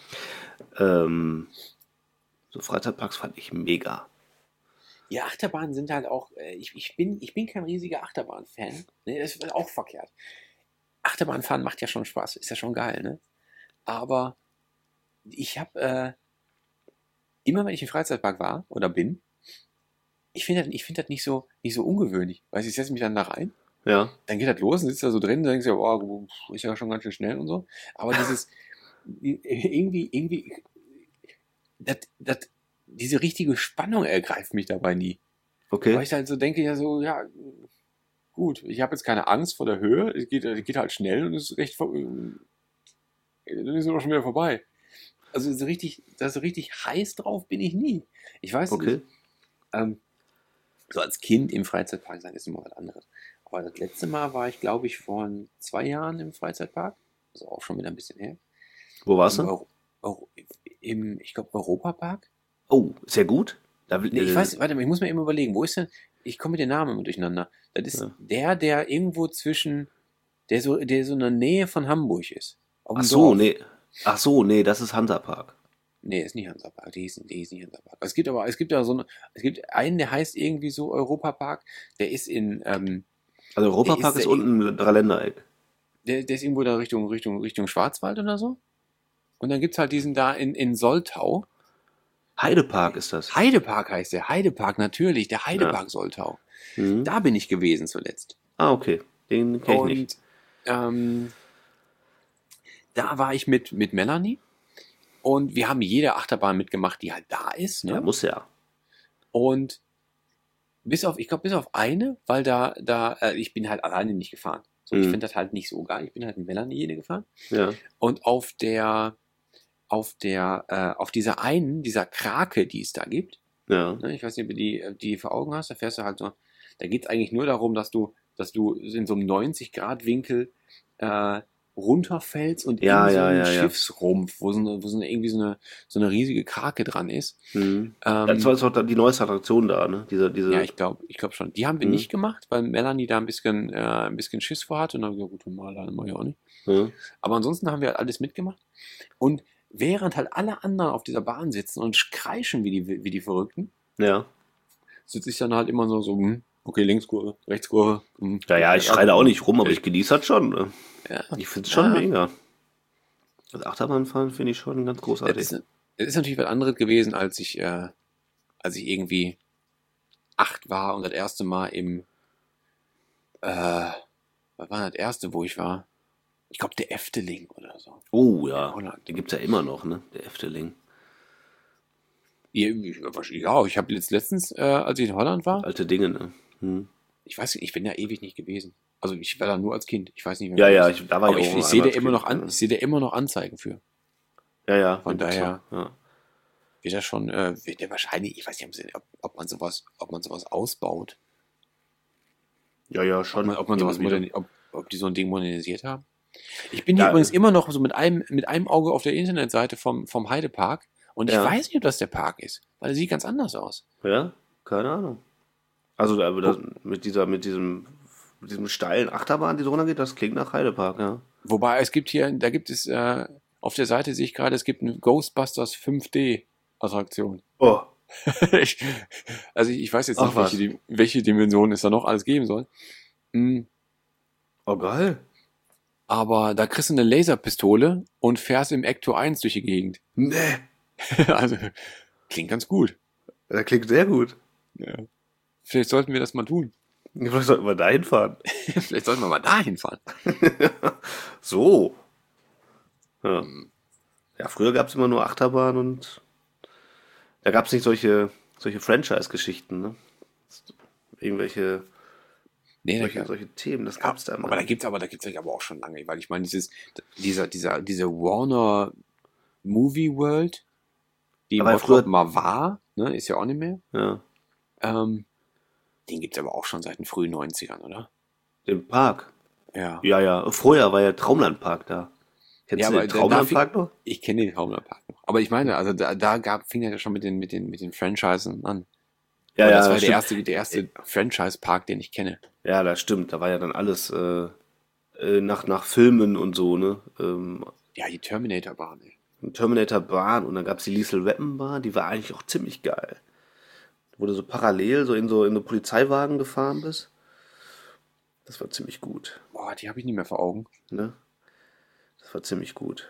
[SPEAKER 5] ähm, so Freizeitparks fand ich mega.
[SPEAKER 4] Ja, Achterbahnen sind halt auch, äh, ich, ich, bin, ich bin kein riesiger Achterbahn-Fan. Ne, das ist auch verkehrt. Achterbahnfahren macht ja schon Spaß, ist ja schon geil, ne? Aber ich habe, äh, immer wenn ich im Freizeitpark war oder bin, ich finde das, ich find das nicht so, nicht so ungewöhnlich. Weißt du, ich setze mich dann da rein,
[SPEAKER 5] Ja,
[SPEAKER 4] dann geht das los und sitzt da so drin, dann denkst du, ja, oh, ist ja schon ganz schön schnell und so. Aber dieses, irgendwie, irgendwie, das, das, diese richtige Spannung ergreift mich dabei nie. Weil
[SPEAKER 5] okay.
[SPEAKER 4] ich halt so denke, ja so, ja, gut, ich habe jetzt keine Angst vor der Höhe, es geht, es geht halt schnell und es ist recht, vor- dann ist es auch schon wieder vorbei. Also so richtig, da so richtig heiß drauf bin ich nie. Ich weiß
[SPEAKER 5] Okay.
[SPEAKER 4] nicht. Ähm, so als Kind im Freizeitpark sein ist immer was anderes. Aber das letzte Mal war ich, glaube ich, vor zwei Jahren im Freizeitpark. Also auch schon wieder ein bisschen her.
[SPEAKER 5] Wo warst
[SPEAKER 4] Im,
[SPEAKER 5] du?
[SPEAKER 4] Euro, Euro, im ich glaube, Europapark.
[SPEAKER 5] Oh, sehr gut. Da, will-
[SPEAKER 4] Nee, ich
[SPEAKER 5] äh,
[SPEAKER 4] weiß, warte mal, ich muss mir eben überlegen, wo ist denn, ich komme mit den Namen immer durcheinander. Das ist
[SPEAKER 5] Ja.
[SPEAKER 4] der, der irgendwo zwischen, der so, der so in der Nähe von Hamburg ist. Auf
[SPEAKER 5] Ach
[SPEAKER 4] dem
[SPEAKER 5] so,
[SPEAKER 4] Dorf.
[SPEAKER 5] nee. Ach so, nee, das ist Hansapark.
[SPEAKER 4] Nee, ist nicht Hansapark, die hieß, die hieß nicht Hansapark. Es gibt aber, es gibt da so eine, es gibt einen, der heißt irgendwie so Europapark, der ist in, ähm,
[SPEAKER 5] Also Europapark
[SPEAKER 4] Der
[SPEAKER 5] ist,
[SPEAKER 4] ist der-
[SPEAKER 5] unten im Dreiländereck.
[SPEAKER 4] der, der ist irgendwo da Richtung, Richtung, Richtung Schwarzwald oder so. Und dann gibt's halt diesen da in, in Soltau.
[SPEAKER 5] Heidepark ist das.
[SPEAKER 4] Heidepark heißt der. Heidepark, natürlich, der Heidepark Soltau.
[SPEAKER 5] Mhm.
[SPEAKER 4] Da bin ich gewesen zuletzt.
[SPEAKER 5] Ah, okay. Den kenne ich nicht.
[SPEAKER 4] Und ähm, da war ich mit, mit Melanie und wir haben jede Achterbahn mitgemacht, die halt da ist. Ne?
[SPEAKER 5] Ja, muss ja.
[SPEAKER 4] Und bis auf, ich glaube, bis auf eine, weil da, da, äh, ich bin halt alleine nicht gefahren. So, ich
[SPEAKER 5] Mhm.
[SPEAKER 4] finde das halt nicht so geil. Ich bin halt mit Melanie jene gefahren.
[SPEAKER 5] Ja.
[SPEAKER 4] Und auf der, auf der, äh, auf dieser einen, dieser Krake, die es da gibt,
[SPEAKER 5] Ja.
[SPEAKER 4] ne, ich weiß nicht, ob du die, die vor Augen hast, da fährst du halt so, da geht es eigentlich nur darum, dass du, dass du in so einem neunzig Grad Winkel äh, runterfällst und
[SPEAKER 5] Ja,
[SPEAKER 4] in so
[SPEAKER 5] ja,
[SPEAKER 4] einen
[SPEAKER 5] ja, ja.
[SPEAKER 4] Schiffsrumpf, wo so eine, wo so eine, irgendwie so eine, so eine riesige Krake dran ist.
[SPEAKER 5] Mhm.
[SPEAKER 4] Ähm,
[SPEAKER 5] Das war jetzt auch da- die neueste Attraktion da, ne? Diese, diese.
[SPEAKER 4] ja, ich glaube ich glaub schon. Die haben wir
[SPEAKER 5] Mhm.
[SPEAKER 4] nicht gemacht, weil Melanie da ein bisschen, äh, ein bisschen Schiss vor hat. Und dann haben wir gesagt, gut, mal alleine mach ich auch nicht.
[SPEAKER 5] ja.
[SPEAKER 4] Aber ansonsten haben wir halt alles mitgemacht. Und während halt alle anderen auf dieser Bahn sitzen und kreischen wie die, wie die Verrückten,
[SPEAKER 5] ja.
[SPEAKER 4] sitze ich dann halt immer so, so, hm, okay, Linkskurve, Rechtskurve. hm.
[SPEAKER 5] Ja, ja, ich schreie da auch nicht rum, aber ich genieße das schon. Ne?
[SPEAKER 4] Ja.
[SPEAKER 5] Ich finde es schon
[SPEAKER 4] Ja.
[SPEAKER 5] mega. Das Achterbahnfahren finde ich schon ganz
[SPEAKER 4] Das
[SPEAKER 5] großartig.
[SPEAKER 4] ist, das ist natürlich was anderes gewesen, als ich, äh, als ich irgendwie acht war und das erste Mal im, äh, was war das erste, wo ich war? Ich glaube, der Efteling oder so.
[SPEAKER 5] Oh ja,
[SPEAKER 4] Holland.
[SPEAKER 5] den gibt's ja immer noch, ne? Der Efteling.
[SPEAKER 4] Ja, ja, ich habe jetzt letztens, äh, als ich in Holland war,
[SPEAKER 5] Alte Dinge, ne? Hm.
[SPEAKER 4] ich weiß nicht, ich bin da ewig nicht gewesen. Also ich war da nur als Kind. Ich weiß nicht mehr.
[SPEAKER 5] Ja,
[SPEAKER 4] wie
[SPEAKER 5] ja,
[SPEAKER 4] das ist.
[SPEAKER 5] ich, da war
[SPEAKER 4] Aber
[SPEAKER 5] ich
[SPEAKER 4] ich,
[SPEAKER 5] auch
[SPEAKER 4] ich sehe da
[SPEAKER 5] einmal
[SPEAKER 4] immer
[SPEAKER 5] als
[SPEAKER 4] noch an,
[SPEAKER 5] Kind,
[SPEAKER 4] ich sehe da immer noch Anzeigen für.
[SPEAKER 5] Ja, ja.
[SPEAKER 4] Von daher
[SPEAKER 5] Ja.
[SPEAKER 4] wird er schon, äh, wird er wahrscheinlich, ich weiß nicht, ob, ob man sowas, ob man sowas ausbaut.
[SPEAKER 5] Ja, ja,
[SPEAKER 4] Ob
[SPEAKER 5] schon.
[SPEAKER 4] man, ob man
[SPEAKER 5] Immer
[SPEAKER 4] sowas
[SPEAKER 5] wieder.
[SPEAKER 4] moderni- ob, ob die so ein Ding modernisiert haben. Ich bin
[SPEAKER 5] Ja,
[SPEAKER 4] hier übrigens
[SPEAKER 5] äh,
[SPEAKER 4] immer noch so mit einem, mit einem Auge auf der Internetseite vom, vom Heidepark und ich
[SPEAKER 5] Ja.
[SPEAKER 4] weiß nicht, ob das der Park ist, weil er sieht ganz anders aus.
[SPEAKER 5] Ja, keine Ahnung. Also aber das, mit dieser, mit diesem, mit diesem steilen Achterbahn, die drunter geht, das klingt nach Heidepark, ja.
[SPEAKER 4] Wobei es gibt hier, da gibt es, äh, auf der Seite sehe ich gerade, es gibt eine Ghostbusters fünf D Attraktion.
[SPEAKER 5] Oh.
[SPEAKER 4] ich, also ich, ich weiß jetzt
[SPEAKER 5] Ach,
[SPEAKER 4] nicht, welche, die- welche Dimensionen es da noch alles geben soll. Hm,
[SPEAKER 5] Oh, geil.
[SPEAKER 4] aber da kriegst du eine Laserpistole und fährst im Ecto eins durch die Gegend.
[SPEAKER 5] Nee.
[SPEAKER 4] Also, klingt ganz gut.
[SPEAKER 5] Das klingt sehr gut.
[SPEAKER 4] Ja. Vielleicht sollten wir das mal tun.
[SPEAKER 5] Vielleicht sollten wir da hinfahren.
[SPEAKER 4] Vielleicht sollten wir mal dahin fahren.
[SPEAKER 5] So. Ja, ja früher gab es immer nur Achterbahn und da gab es nicht solche, solche Franchise-Geschichten, ne? Irgendwelche
[SPEAKER 4] Nee,
[SPEAKER 5] solche,
[SPEAKER 4] da,
[SPEAKER 5] solche Themen, das gab es da immer.
[SPEAKER 4] aber da gibt's aber, da gibt's aber auch schon lange, weil ich meine, dieses, dieser, dieser, diese Warner Movie World, die
[SPEAKER 5] Aber
[SPEAKER 4] im
[SPEAKER 5] früher-
[SPEAKER 4] Bottrop mal war, ne, ist ja auch nicht mehr.
[SPEAKER 5] Ja.
[SPEAKER 4] Ähm, den gibt's aber auch schon seit den frühen neunzigern, oder?
[SPEAKER 5] Den Park.
[SPEAKER 4] Ja.
[SPEAKER 5] Ja, ja. Vorher war ja Traumlandpark da. Kennst
[SPEAKER 4] Ja,
[SPEAKER 5] du
[SPEAKER 4] aber
[SPEAKER 5] den
[SPEAKER 4] da-
[SPEAKER 5] Traumlandpark
[SPEAKER 4] da
[SPEAKER 5] noch?
[SPEAKER 4] Ich kenne den Traumlandpark noch. Aber ich meine, also da, da gab, fing ja schon mit den, mit den, mit den Franchisen an.
[SPEAKER 5] Ja,
[SPEAKER 4] Und
[SPEAKER 5] ja,
[SPEAKER 4] das war der
[SPEAKER 5] stimmt.
[SPEAKER 4] erste, der erste Franchise-Park, den ich kenne.
[SPEAKER 5] Ja, das stimmt. Da war ja dann alles äh, äh, nach, nach Filmen und so, ne? Ähm,
[SPEAKER 4] Ja, die Terminator-Bahn, ey.
[SPEAKER 5] Terminator Bahn und dann gab es die Liesel Weapon Bahn, die war eigentlich auch ziemlich geil. Wo du so parallel so in so in so Polizeiwagen gefahren bist. Das war ziemlich gut,
[SPEAKER 4] Boah, die habe ich nicht mehr vor Augen.
[SPEAKER 5] ne? Das war ziemlich gut.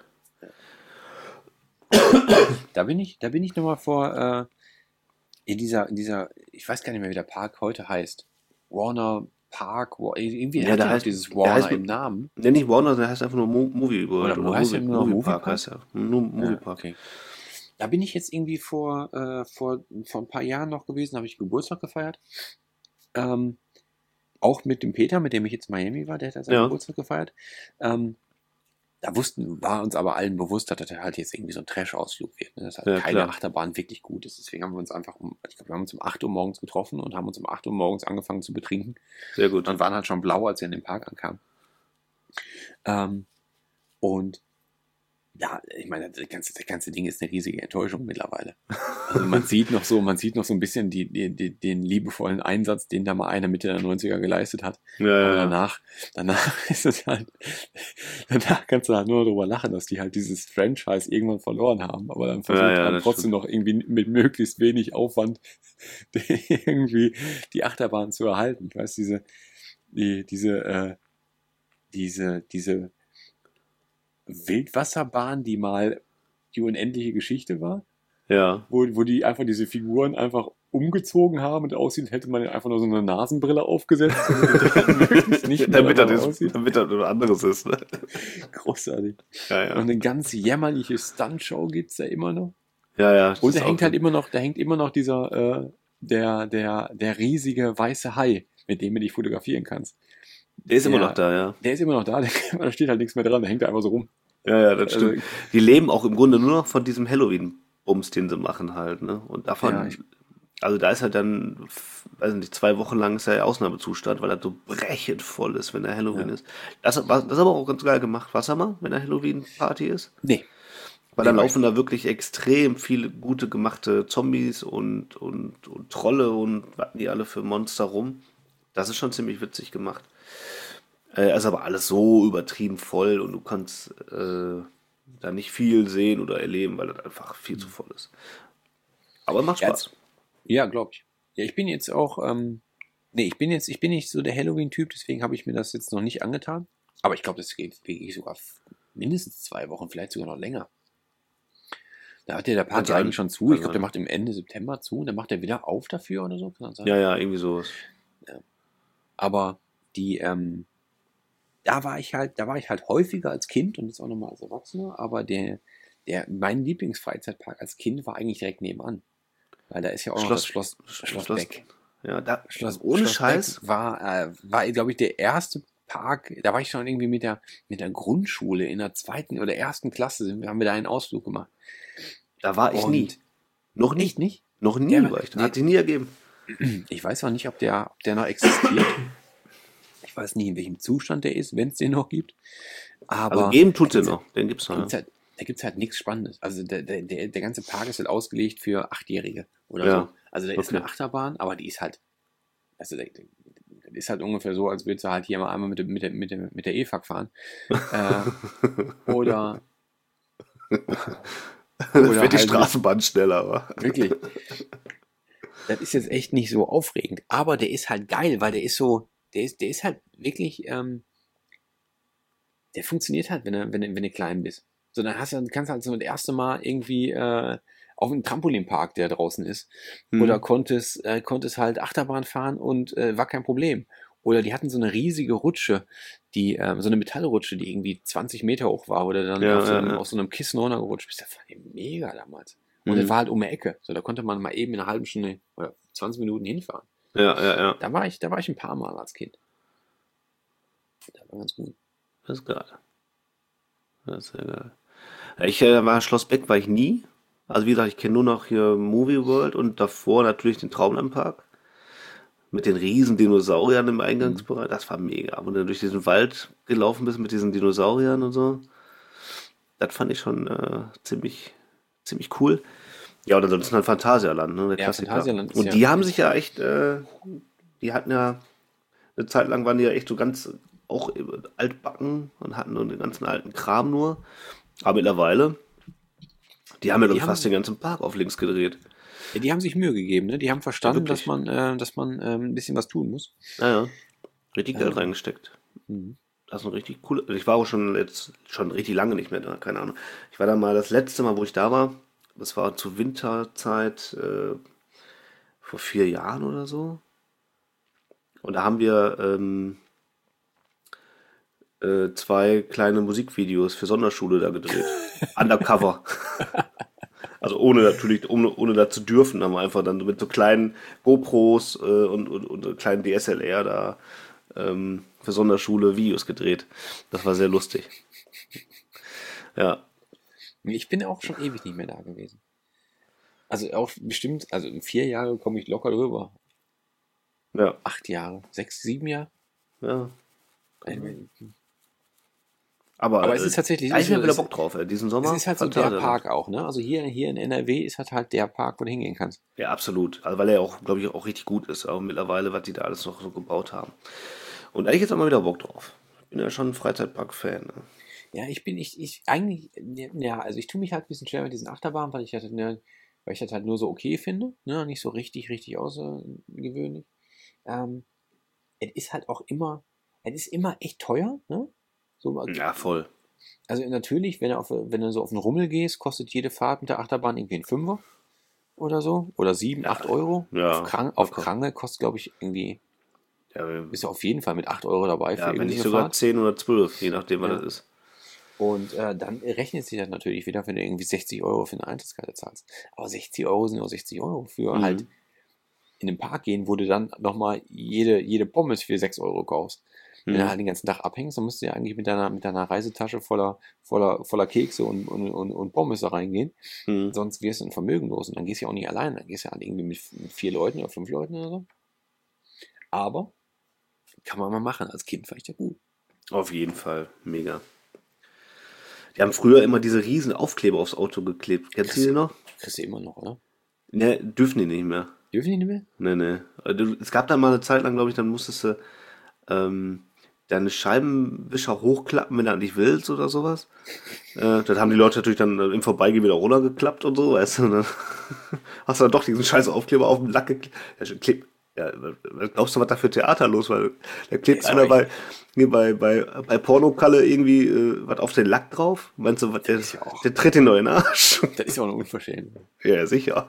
[SPEAKER 4] Da bin ich, da bin ich nochmal vor, äh, in dieser, in dieser, ich weiß gar nicht mehr, wie der Park heute heißt. Warner Park, Wa- irgendwie
[SPEAKER 5] Ja,
[SPEAKER 4] hat
[SPEAKER 5] der
[SPEAKER 4] er
[SPEAKER 5] heißt-
[SPEAKER 4] dieses
[SPEAKER 5] der
[SPEAKER 4] Warner
[SPEAKER 5] heißt-
[SPEAKER 4] im Namen.
[SPEAKER 5] Ne, nicht Warner, der heißt einfach nur Mo Movie World.
[SPEAKER 4] Oder wo heißt der nur noch?
[SPEAKER 5] Movie
[SPEAKER 4] Movie
[SPEAKER 5] Park
[SPEAKER 4] Park?
[SPEAKER 5] heißt er. Nur Movie
[SPEAKER 4] Ja,
[SPEAKER 5] Park.
[SPEAKER 4] okay. Da bin ich jetzt irgendwie vor, äh, vor, vor ein paar Jahren noch gewesen, habe ich Geburtstag gefeiert. Ähm, auch mit dem Peter, mit dem ich jetzt in Miami war, der hat da seinen
[SPEAKER 5] Ja.
[SPEAKER 4] Geburtstag gefeiert. Ähm, da wussten, war uns aber allen bewusst, dass das halt jetzt irgendwie so ein Trash-Ausflug wird. Ne? Dass halt
[SPEAKER 5] Ja,
[SPEAKER 4] keine
[SPEAKER 5] klar.
[SPEAKER 4] Achterbahn wirklich gut ist. Deswegen haben wir uns einfach um, ich glaube, wir haben uns um acht Uhr morgens getroffen und haben uns um acht Uhr morgens angefangen zu betrinken.
[SPEAKER 5] Sehr gut.
[SPEAKER 4] Und waren halt schon blau, als wir in den Park ankamen. Ähm, und ja, ich meine, das ganze, das ganze Ding ist eine riesige Enttäuschung mittlerweile. Also man sieht noch so, man sieht noch so ein bisschen die, die, die, den liebevollen Einsatz, den da mal einer Mitte der neunziger geleistet hat.
[SPEAKER 5] Ja,
[SPEAKER 4] Aber
[SPEAKER 5] ja, ja.
[SPEAKER 4] danach, danach ist es halt, danach kannst du halt nur darüber lachen, dass die halt dieses Franchise irgendwann verloren haben, aber dann versucht
[SPEAKER 5] Ja, ja,
[SPEAKER 4] man
[SPEAKER 5] das
[SPEAKER 4] trotzdem noch irgendwie mit möglichst wenig Aufwand irgendwie die Achterbahn zu erhalten. Ich weiß, diese, die, diese, äh, diese, diese Wildwasserbahn, die mal die unendliche Geschichte war,
[SPEAKER 5] Ja.
[SPEAKER 4] wo, wo die einfach diese Figuren einfach umgezogen haben und aussieht, hätte man einfach nur so eine Nasenbrille aufgesetzt, damit er möglichst nicht mehr
[SPEAKER 5] Damit das,
[SPEAKER 4] danach
[SPEAKER 5] ist,
[SPEAKER 4] aussieht.
[SPEAKER 5] damit das was anderes ist, ne?
[SPEAKER 4] Großartig.
[SPEAKER 5] Ja,
[SPEAKER 4] Und
[SPEAKER 5] ja.
[SPEAKER 4] eine ganz jämmerliche Stuntshow gibt's da immer noch.
[SPEAKER 5] Ja, ja. das
[SPEAKER 4] Und
[SPEAKER 5] ist
[SPEAKER 4] da hängt
[SPEAKER 5] auch-
[SPEAKER 4] halt immer noch, da hängt immer noch dieser, äh, der, der, der riesige weiße Hai, mit dem du dich fotografieren kannst.
[SPEAKER 5] Der ist immer
[SPEAKER 4] der-
[SPEAKER 5] noch da, ja.
[SPEAKER 4] Der ist immer noch da, der, da steht halt nichts mehr dran, der hängt da einfach so rum.
[SPEAKER 5] Ja, ja, das
[SPEAKER 4] Also-
[SPEAKER 5] stimmt. Die leben auch im Grunde nur noch von diesem Halloween-Bums, den sie machen halt, ne? Und davon,
[SPEAKER 4] Ja, ich-
[SPEAKER 5] also da ist halt dann, f- weiß nicht, zwei Wochen lang ist ja Ausnahmezustand, weil das so brechend voll ist, wenn der Halloween
[SPEAKER 4] Ja.
[SPEAKER 5] ist. Das, war- das ist aber auch ganz geil gemacht. Was haben wir, wenn der Halloween-Party ist?
[SPEAKER 4] Nee.
[SPEAKER 5] Weil dann
[SPEAKER 4] Ja,
[SPEAKER 5] laufen da wirklich extrem viele gute gemachte Zombies und, und, und Trolle und was die alle für Monster rum. Das ist schon ziemlich witzig gemacht. Äh, ist aber alles so übertrieben voll und du kannst äh, da nicht viel sehen oder erleben, weil das einfach viel zu voll ist. Aber macht
[SPEAKER 4] Ja,
[SPEAKER 5] Spaß.
[SPEAKER 4] Ja, glaube ich. Ja, ich bin jetzt auch, ähm, nee, ich bin jetzt, ich bin nicht so der Halloween-Typ, deswegen habe ich mir das jetzt noch nicht angetan. Aber ich glaube, das geht wirklich sogar f- mindestens zwei Wochen, vielleicht sogar noch länger. Da hat ja der Park
[SPEAKER 5] Also
[SPEAKER 4] ja
[SPEAKER 5] an-
[SPEAKER 4] eigentlich schon zu. Ich
[SPEAKER 5] also
[SPEAKER 4] glaube, der
[SPEAKER 5] an-
[SPEAKER 4] macht im Ende September zu und dann macht er wieder auf dafür oder so. Kann das sein?
[SPEAKER 5] Ja, ja, irgendwie sowas.
[SPEAKER 4] Aber die, ähm, da war ich halt, da war ich halt häufiger als Kind und jetzt auch nochmal als Erwachsener, aber der, der, mein Lieblingsfreizeitpark als Kind war eigentlich direkt nebenan. Weil da ist ja auch noch das Schloss, Schloss,
[SPEAKER 5] Schloss-
[SPEAKER 4] Beck.
[SPEAKER 5] Ja, da,
[SPEAKER 4] Schloss,
[SPEAKER 5] ohne
[SPEAKER 4] Schloss
[SPEAKER 5] Scheiß.
[SPEAKER 4] Beck war, äh, war, glaube ich, der erste Park, da war ich schon irgendwie mit der, mit der Grundschule in der zweiten oder ersten Klasse, sind wir- haben wir da einen Ausflug gemacht.
[SPEAKER 5] Da war ich
[SPEAKER 4] Und-
[SPEAKER 5] nie. Noch nie.
[SPEAKER 4] Echt nicht?
[SPEAKER 5] Noch nie
[SPEAKER 4] Der-
[SPEAKER 5] war ich da.
[SPEAKER 4] nee.
[SPEAKER 5] Hat sich nie ergeben.
[SPEAKER 4] Ich weiß auch nicht, ob der, ob der noch existiert. Ich weiß nicht, in welchem Zustand der ist, wenn es den noch gibt. Aber
[SPEAKER 5] Also geben tut
[SPEAKER 4] da
[SPEAKER 5] sie
[SPEAKER 4] gibt's
[SPEAKER 5] noch. Den gibt's
[SPEAKER 4] Da
[SPEAKER 5] noch.
[SPEAKER 4] gibt's halt, da gibt's halt nichts Spannendes. Also der, der, der, der ganze Park ist halt ausgelegt für Achtjährige oder
[SPEAKER 5] Ja,
[SPEAKER 4] so. Also da ist
[SPEAKER 5] okay.
[SPEAKER 4] eine Achterbahn, aber die ist halt, also der, der, das ist halt ungefähr so, als würdest du halt hier mal einmal mit der, mit der, mit der, mit der E F A G fahren. äh, oder
[SPEAKER 5] Dann
[SPEAKER 4] oder
[SPEAKER 5] wird die
[SPEAKER 4] halt-
[SPEAKER 5] Straßenbahn schneller. Aber.
[SPEAKER 4] Wirklich. Das ist jetzt echt nicht so aufregend, aber der ist halt geil, weil der ist so, der ist, der ist halt wirklich, ähm, der funktioniert halt, wenn du, wenn du, wenn du klein bist. So, dann hast du, kannst du halt so das erste Mal irgendwie äh, auf einem Trampolinpark, der draußen ist,
[SPEAKER 5] Mhm.
[SPEAKER 4] oder konntest, äh, konntest halt Achterbahn fahren und äh, war kein Problem. Oder die hatten so eine riesige Rutsche, die, ähm, so eine Metallrutsche, die irgendwie zwanzig Meter hoch war, oder dann
[SPEAKER 5] Ja,
[SPEAKER 4] auf, so
[SPEAKER 5] ja,
[SPEAKER 4] einem,
[SPEAKER 5] ja.
[SPEAKER 4] auf so einem Kissen runtergerutscht bist. Das fand ich mega damals. Und
[SPEAKER 5] Mhm.
[SPEAKER 4] das war halt um die Ecke. So, da konnte man mal eben in einer halben Stunde oder zwanzig Minuten hinfahren.
[SPEAKER 5] Ja, ja, ja.
[SPEAKER 4] Da war ich, da war ich ein paar Mal als Kind. Das war ganz gut.
[SPEAKER 5] Das ist geil. Das ist sehr geil. Ich äh, war Schloss Beck war ich nie. Also wie gesagt, ich kenne nur noch hier Movie World und davor natürlich den Traumlandpark. Mit den riesen Dinosauriern im Eingangsbereich. Das war mega. Wo du durch diesen Wald gelaufen bist mit diesen Dinosauriern und so. Das fand ich schon äh, ziemlich, ziemlich cool. Ja, und ansonsten halt Phantasialand, ne? Der
[SPEAKER 4] Ja,
[SPEAKER 5] Klassiker.
[SPEAKER 4] Phantasialand ist
[SPEAKER 5] Und
[SPEAKER 4] ja
[SPEAKER 5] die haben
[SPEAKER 4] wirklich-
[SPEAKER 5] sich ja echt, äh, die hatten ja, eine Zeit lang waren die ja echt so ganz auch altbacken und hatten nur den ganzen alten Kram nur. Aber mittlerweile, die haben ja
[SPEAKER 4] Die
[SPEAKER 5] glaub ich, fast
[SPEAKER 4] haben-
[SPEAKER 5] den ganzen Park auf links gedreht.
[SPEAKER 4] Ja, die haben sich Mühe gegeben, ne? Die haben verstanden,
[SPEAKER 5] Ja, wirklich.
[SPEAKER 4] dass man, äh, dass man ähm, ein bisschen was tun muss.
[SPEAKER 5] Naja, richtig Geld
[SPEAKER 4] Ähm.
[SPEAKER 5] reingesteckt.
[SPEAKER 4] Mhm.
[SPEAKER 5] Das ist ein richtig cool. Ich war auch schon jetzt schon richtig lange nicht mehr da, keine Ahnung. Ich war da mal das letzte Mal, wo ich da war, das war zur Winterzeit äh, vor vier Jahren oder so. Und da haben wir ähm, äh, zwei kleine Musikvideos für Sonderschule da gedreht. Undercover. Also ohne natürlich, ohne, ohne da zu dürfen, haben wir einfach dann mit so kleinen GoPros äh, und, und, und kleinen D S L R da ähm, für Sonderschule Videos gedreht. Das war sehr lustig. Ja,
[SPEAKER 4] Ich bin auch schon ewig nicht mehr da gewesen. Also auch bestimmt, also in vier Jahre komme ich locker drüber.
[SPEAKER 5] ja,
[SPEAKER 4] Acht Jahre, sechs, sieben Jahre.
[SPEAKER 5] ja.
[SPEAKER 4] Äh,
[SPEAKER 5] Aber,
[SPEAKER 4] Aber es
[SPEAKER 5] äh,
[SPEAKER 4] ist tatsächlich-
[SPEAKER 5] Da hab ich mir
[SPEAKER 4] es
[SPEAKER 5] wieder
[SPEAKER 4] ist-
[SPEAKER 5] Bock drauf, ey. Diesen Sommer.
[SPEAKER 4] Es ist halt so der
[SPEAKER 5] Phantasialand.
[SPEAKER 4] Park auch, ne? Also hier, hier in N R W ist halt halt der Park, wo du hingehen kannst.
[SPEAKER 5] Ja, absolut. Also weil er auch, glaube ich, auch richtig gut ist. Auch mittlerweile, was die da alles noch so gebaut haben. Und da hab ich jetzt auch mal wieder Bock drauf. Ich bin ja schon ein Freizeitpark-Fan. Ne?
[SPEAKER 4] Ja, ich bin, ich, ich, eigentlich, ja, also ich tue mich halt ein bisschen schwer mit diesen Achterbahnen, weil ich das, ne, weil ich das halt nur so okay finde, ne, nicht so richtig, richtig außergewöhnlich. Ähm, es ist halt auch immer, es ist immer echt teuer, ne? So,
[SPEAKER 5] Ja, voll.
[SPEAKER 4] also natürlich, wenn du, auf, wenn du so auf einen Rummel gehst, kostet jede Fahrt mit der Achterbahn irgendwie einen Fünfer oder so, oder sieben, acht Euro.
[SPEAKER 5] Ja,
[SPEAKER 4] Auf, Krank, auf
[SPEAKER 5] locker.
[SPEAKER 4] Kranke kostet, glaube ich, irgendwie,
[SPEAKER 5] Ja,
[SPEAKER 4] bist du auf jeden Fall mit acht Euro dabei
[SPEAKER 5] ja wenn nicht
[SPEAKER 4] irgendeine
[SPEAKER 5] sogar
[SPEAKER 4] Fahrt.
[SPEAKER 5] zehn oder zwölf, je nachdem, was
[SPEAKER 4] Ja.
[SPEAKER 5] das ist.
[SPEAKER 4] Und äh, dann rechnet sich das natürlich wieder, wenn du irgendwie sechzig Euro für eine Eintrittskarte zahlst. Aber sechzig Euro sind auch sechzig Euro für
[SPEAKER 5] Mhm.
[SPEAKER 4] halt in den Park gehen, wo du dann nochmal jede, jede Pommes für sechs Euro kaufst. Wenn
[SPEAKER 5] Mhm.
[SPEAKER 4] du halt den ganzen Tag abhängst, dann musst du ja eigentlich mit deiner, mit deiner Reisetasche voller, voller, voller Kekse und, und, und, und Pommes da reingehen.
[SPEAKER 5] Mhm.
[SPEAKER 4] Sonst wirst du ein Vermögen los. Und dann gehst du ja auch nicht allein. Dann gehst du halt irgendwie mit, mit vier Leuten oder fünf Leuten oder so. Aber kann man mal machen. Als Kind fand ich das gut.
[SPEAKER 5] Auf jeden Fall. Mega. Die haben früher immer diese riesen Aufkleber aufs Auto geklebt. Kennst du die noch?
[SPEAKER 4] Kriegst du immer noch, oder?
[SPEAKER 5] Ne, dürfen die nicht mehr.
[SPEAKER 4] Dürfen die nicht mehr?
[SPEAKER 5] Nee, nee. Also, es gab da mal eine Zeit lang, glaube ich, dann musstest du ähm, deine Scheibenwischer hochklappen, wenn du nicht willst oder sowas. Äh, das haben die Leute natürlich dann im Vorbeigehen wieder runtergeklappt und so, weißt du. Und dann hast du dann doch diesen scheiß Aufkleber auf dem Lack geklebt. Ja, kleb, Ja, was glaubst du, was da für Theater los war? Da klebt
[SPEAKER 4] Ja,
[SPEAKER 5] einer
[SPEAKER 4] sorry.
[SPEAKER 5] bei, nee, bei, bei, bei Pornokalle irgendwie äh, was auf den Lack drauf. Meinst du, was, der,
[SPEAKER 4] ist ja auch-
[SPEAKER 5] der tritt ihn doch in den Arsch?
[SPEAKER 4] Das ist ja auch eine Unverschämtheit.
[SPEAKER 5] Ja, sicher.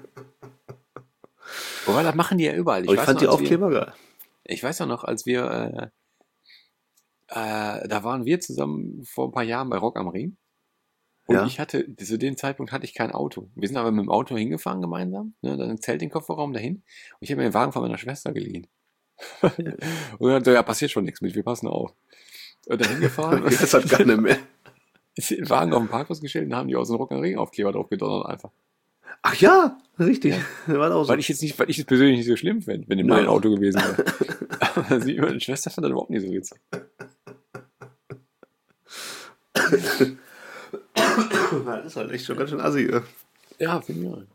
[SPEAKER 4] Wobei, das machen die ja überall.
[SPEAKER 5] Aber ich
[SPEAKER 4] weiß
[SPEAKER 5] fand die
[SPEAKER 4] noch, als wir-
[SPEAKER 5] Aufkleber geil.
[SPEAKER 4] Ich weiß ja noch, als wir, äh, äh, da waren wir zusammen vor ein paar Jahren bei Rock am Ring. Und
[SPEAKER 5] Ja.
[SPEAKER 4] ich hatte, zu dem Zeitpunkt hatte ich kein Auto. Wir sind aber mit dem Auto hingefahren gemeinsam, ne, dann ein Zelt in den Kofferraum dahin. Und ich habe mir den Wagen von meiner Schwester geliehen. Und dann so, ja, passiert schon nichts mit, wir passen auf. Und dann hingefahren,
[SPEAKER 5] Das hat gar nicht mehr.
[SPEAKER 4] den Wagen auf dem Parkplatz gestellt und dann haben die aus dem Rock am Ring Aufkleber drauf gedonnert einfach.
[SPEAKER 5] Ach ja, richtig. War auch so.
[SPEAKER 4] Weil ich jetzt nicht, weil ich es persönlich nicht so schlimm fände, wenn in
[SPEAKER 5] Nö.
[SPEAKER 4] mein Auto gewesen wäre. Aber sie, meine Schwester fand das überhaupt nicht so witzig.
[SPEAKER 5] Das ist halt echt schon ganz schön assi. Ja.
[SPEAKER 4] Ja, finde ich auch.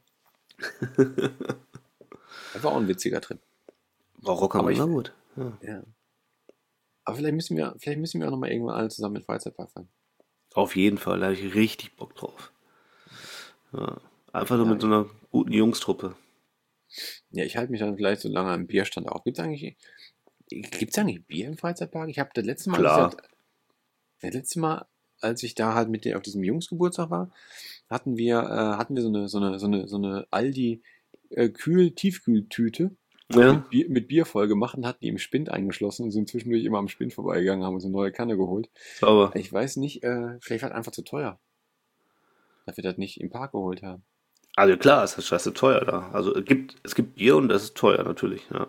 [SPEAKER 4] Das war auch ein witziger Trip.
[SPEAKER 5] War Rock am
[SPEAKER 4] Aber
[SPEAKER 5] Ring,
[SPEAKER 4] ich-
[SPEAKER 5] war gut. Ja.
[SPEAKER 4] Ja. Aber vielleicht müssen wir, vielleicht müssen wir auch nochmal irgendwann alle zusammen in den Freizeitpark fahren.
[SPEAKER 5] Auf jeden Fall, da habe ich richtig Bock drauf. Ja. Einfach nur
[SPEAKER 4] Ja,
[SPEAKER 5] mit so einer guten Jungstruppe.
[SPEAKER 4] Ja, ich halte mich dann vielleicht so lange am Bierstand auf. Gibt's eigentlich, gibt's eigentlich Bier im Freizeitpark? Ich habe das letzte Mal,
[SPEAKER 5] Klar.
[SPEAKER 4] als ich, das letzte Mal, als ich da halt mit dir auf diesem Jungsgeburtstag war, hatten wir, äh, hatten wir so eine, so eine, so eine, so eine Aldi äh, Kühl-Tiefkühltüte
[SPEAKER 5] Ja.
[SPEAKER 4] mit, Bier, mit Bier voll gemacht und hatten die im Spind eingeschlossen und sind zwischendurch immer am Spind vorbeigegangen, haben uns eine neue Kanne geholt.
[SPEAKER 5] Sauber.
[SPEAKER 4] Ich weiß nicht, äh, vielleicht war das einfach zu teuer, dass wir das nicht im Park geholt haben.
[SPEAKER 5] Also klar, es ist scheiße teuer da. Also es gibt, es gibt Bier und das ist teuer natürlich, ja.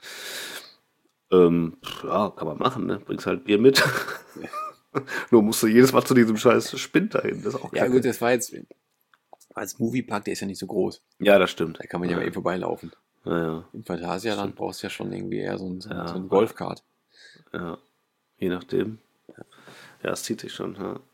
[SPEAKER 5] Ähm, pf, ja, kann man machen, ne? Bringst halt Bier mit. Nur musst du jedes Mal zu diesem scheiß Spind dahin. Das ist auch
[SPEAKER 4] Ja
[SPEAKER 5] kacke.
[SPEAKER 4] gut, das war jetzt, als Moviepark, der ist ja nicht so groß.
[SPEAKER 5] Ja, das stimmt.
[SPEAKER 4] Da kann man ja mal eben vorbeilaufen.
[SPEAKER 5] Ja, ja,
[SPEAKER 4] Im Phantasialand brauchst du ja schon irgendwie eher so ein, so ein,
[SPEAKER 5] Ja.
[SPEAKER 4] so ein Golfkart.
[SPEAKER 5] ja. Je nachdem. Ja, es zieht sich schon, ja.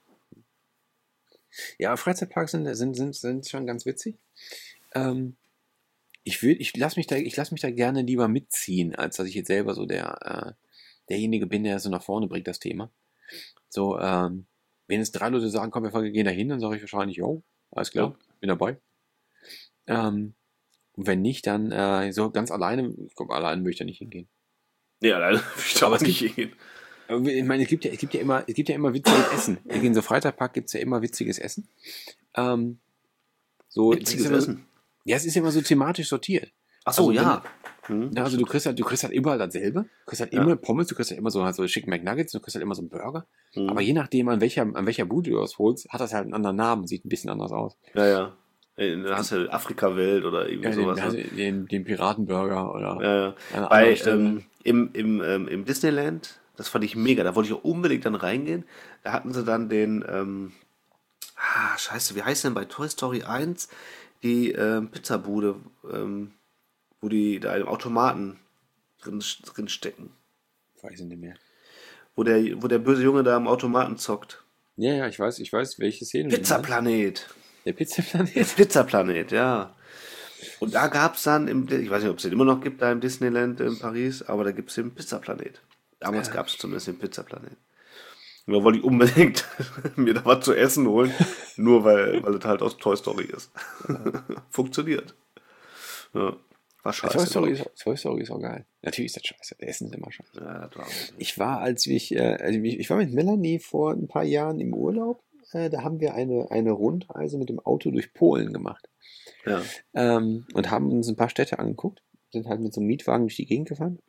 [SPEAKER 4] Ja, Freizeitparks sind, sind, sind, sind schon ganz witzig. Ähm, ich will, ich lasse mich da, ich lasse mich da gerne lieber mitziehen, als dass ich jetzt selber so der, äh, derjenige bin, der so nach vorne bringt, das Thema. So, ähm, wenn jetzt drei Leute sagen, komm, wir gehen da hin, dann sage ich wahrscheinlich, jo, alles klar, bin dabei. Ähm, und wenn nicht, dann äh, so ganz alleine, ich glaube, alleine möchte ich da nicht hingehen.
[SPEAKER 5] Nee, alleine will ich da
[SPEAKER 4] Aber
[SPEAKER 5] auch
[SPEAKER 4] es
[SPEAKER 5] nicht
[SPEAKER 4] gibt-
[SPEAKER 5] hingehen.
[SPEAKER 4] Aber Ich meine, es gibt ja, es gibt ja immer, es gibt ja immer witziges Essen. In so Freizeitpark gibt es ja immer witziges Essen. Ähm, so, das
[SPEAKER 5] Witziges
[SPEAKER 4] ist immer,
[SPEAKER 5] Essen.
[SPEAKER 4] Ja, es ist immer so thematisch sortiert.
[SPEAKER 5] Ach so,
[SPEAKER 4] Also,
[SPEAKER 5] ja. Hm.
[SPEAKER 4] Ja, also du kriegst halt, du kriegst halt überall dasselbe. Du kriegst halt
[SPEAKER 5] Ja.
[SPEAKER 4] immer Pommes, du kriegst halt immer so, halt so Chicken McNuggets, du kriegst halt immer so einen Burger.
[SPEAKER 5] Hm.
[SPEAKER 4] Aber je nachdem, an welcher, an welcher Bude du das holst, hat das halt einen anderen Namen, sieht ein bisschen anders aus.
[SPEAKER 5] Ja, ja. Ey, Dann hast du Afrika-Welt oder irgendwie
[SPEAKER 4] Ja, den,
[SPEAKER 5] sowas.
[SPEAKER 4] also
[SPEAKER 5] ne?
[SPEAKER 4] den, den Piratenburger oder
[SPEAKER 5] Ja, ja.
[SPEAKER 4] eine
[SPEAKER 5] Bei,
[SPEAKER 4] andere Stelle.
[SPEAKER 5] ähm, im, im, ähm, im Disneyland, das fand ich mega, da wollte ich auch unbedingt dann reingehen. Da hatten sie dann den, ähm, ah, scheiße, wie heißt denn bei Toy Story eins die ähm, Pizzabude, ähm, wo die da im Automaten drin, drin stecken.
[SPEAKER 4] Weiß ich nicht mehr.
[SPEAKER 5] Wo der, wo der böse Junge da am Automaten zockt.
[SPEAKER 4] Ja, ja, ich weiß, ich weiß, welche Szene. du meinst.
[SPEAKER 5] Pizzaplanet.
[SPEAKER 4] Der Pizzaplanet.
[SPEAKER 5] Pizzaplanet, ja. Und da gab es dann, im, ich weiß nicht, ob es den immer noch gibt, da im Disneyland in Paris, aber da gibt es den Pizzaplanet. Damals
[SPEAKER 4] Ja.
[SPEAKER 5] gab es zumindest den Pizzaplanet. Und da wollte ich unbedingt mir da was zu essen holen, nur weil, weil es halt aus Toy Story ist. Funktioniert. Ja. War scheiße.
[SPEAKER 4] Toy Story,
[SPEAKER 5] glaub
[SPEAKER 4] ist, Toy Story ist auch geil. Natürlich ist das scheiße. Der Essen ist immer scheiße.
[SPEAKER 5] ich. Ja, das war auch
[SPEAKER 4] Ich war, als ich, äh, also ich, ich war mit Melanie vor ein paar Jahren im Urlaub. Äh, da haben wir eine, eine Rundreise mit dem Auto durch Polen gemacht.
[SPEAKER 5] ja.
[SPEAKER 4] Ähm, und haben uns ein paar Städte angeguckt. Sind halt mit so einem Mietwagen durch die Gegend gefahren.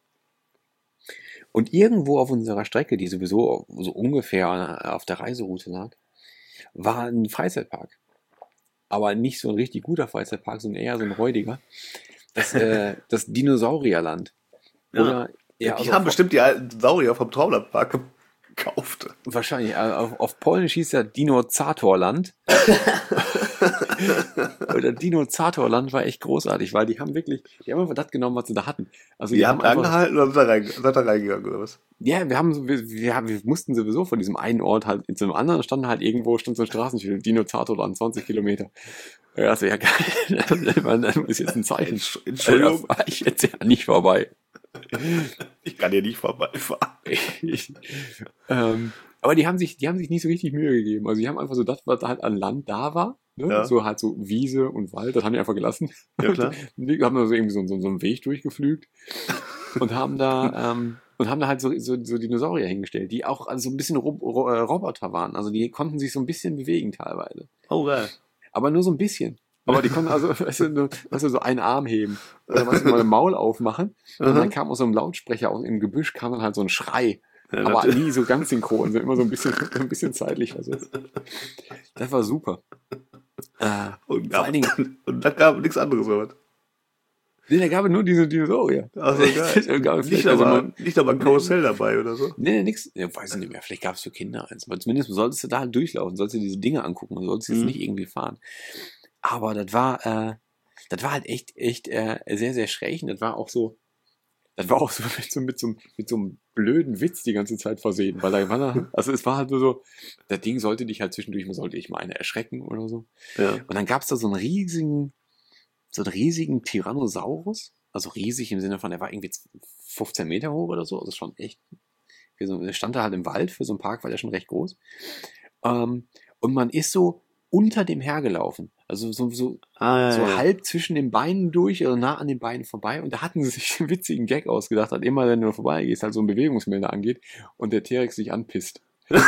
[SPEAKER 4] Und irgendwo auf unserer Strecke, die sowieso so ungefähr auf der Reiseroute lag, war ein Freizeitpark. Aber nicht so ein richtig guter Freizeitpark, sondern eher so ein räudiger. Das, äh, das Dinosaurierland.
[SPEAKER 5] Ja.
[SPEAKER 4] Oder, ja,
[SPEAKER 5] die
[SPEAKER 4] also
[SPEAKER 5] haben
[SPEAKER 4] auf-
[SPEAKER 5] bestimmt die alten Saurier vom Traumlandpark gekauft.
[SPEAKER 4] Wahrscheinlich. äh, Auf, auf Polnisch hieß ja Dinozatorland. Oder Dinozatorland war echt großartig, weil die haben wirklich, die haben einfach das genommen, was sie da hatten. Also
[SPEAKER 5] Die haben
[SPEAKER 4] einfach,
[SPEAKER 5] angehalten und sind da, rein, sind da reingegangen, oder was?
[SPEAKER 4] ja, wir haben, so- wir, wir, haben- wir mussten sowieso von diesem einen Ort halt zu einem anderen, standen halt irgendwo, stand so ein Straßenschild, Dinozatorland, zwanzig Kilometer. Ja, das wäre geil. Man, das ist jetzt ein Zeichen.
[SPEAKER 5] Entsch- Entschuldigung.
[SPEAKER 4] Da fahr ich jetzt ja nicht vorbei.
[SPEAKER 5] Ich kann hier nicht vorbeifahren.
[SPEAKER 4] Ich, ähm, aber die haben sich, die haben sich nicht so richtig Mühe gegeben. Also die haben einfach so das, was halt an Land da war, Ne?
[SPEAKER 5] Ja.
[SPEAKER 4] So halt so Wiese und Wald, das haben die einfach gelassen.
[SPEAKER 5] Ja, klar.
[SPEAKER 4] Die haben da so irgendwie so, so, so einen Weg durchgeflügt und haben da ähm, und haben da halt so, so, so Dinosaurier hingestellt, die auch also so ein bisschen Ro Ro äh, Roboter waren. Also die konnten sich so ein bisschen bewegen teilweise.
[SPEAKER 5] Oh, geil.
[SPEAKER 4] Aber nur so ein bisschen. Aber die konnten also, weißt du, nur, weißt du, so einen Arm heben. Oder weißt du, mal ein Maul aufmachen. Und
[SPEAKER 5] Aha.
[SPEAKER 4] dann kam aus so einem Lautsprecher aus, im Gebüsch kam dann halt so ein Schrei.
[SPEAKER 5] Ja,
[SPEAKER 4] aber
[SPEAKER 5] natürlich.
[SPEAKER 4] nie so ganz synchron, so immer so ein bisschen, so ein bisschen zeitlich versetzt. Das war super. Äh,
[SPEAKER 5] Und,
[SPEAKER 4] vor allen Dingen,
[SPEAKER 5] und da gab nichts anderes, oder was?
[SPEAKER 4] nee, da gab es nur diese Dinosaurier.
[SPEAKER 5] Also, geil.
[SPEAKER 4] Da gab es
[SPEAKER 5] Nicht
[SPEAKER 4] vielleicht- also
[SPEAKER 5] aber,
[SPEAKER 4] man-
[SPEAKER 5] nicht aber ein Karussell dabei oder so.
[SPEAKER 4] Nee, nee, nix. Ja, weiß ich nicht mehr. Vielleicht gab es für Kinder eins. Aber zumindest solltest du da halt durchlaufen, solltest du diese Dinge angucken, du solltest jetzt
[SPEAKER 5] Mhm.
[SPEAKER 4] nicht irgendwie fahren. Aber das war, äh, das war halt echt, echt äh, sehr, sehr schräg. Und das war auch so, das war auch so mit so, mit so, mit so einem blöden Witz die ganze Zeit versehen. Weil da war da, also es war halt nur so, das Ding sollte dich halt zwischendurch, man sollte ich mal eine erschrecken oder so.
[SPEAKER 5] Ja.
[SPEAKER 4] Und dann gab es da so einen riesigen, so einen riesigen Tyrannosaurus. Also riesig im Sinne von, der war irgendwie fünfzehn Meter hoch oder so. Also schon echt. Für so, der stand da halt im Wald, für so einen Park war der schon recht groß. Ähm, und man ist so unter dem hergelaufen. Also so, so,
[SPEAKER 5] Ah, ja,
[SPEAKER 4] so
[SPEAKER 5] ja.
[SPEAKER 4] halb zwischen den Beinen durch oder nah an den Beinen vorbei. Und da hatten sie sich einen witzigen Gag ausgedacht, halt immer, wenn du vorbeigehst, halt so ein Bewegungsmelder angeht und der T-Rex sich anpisst.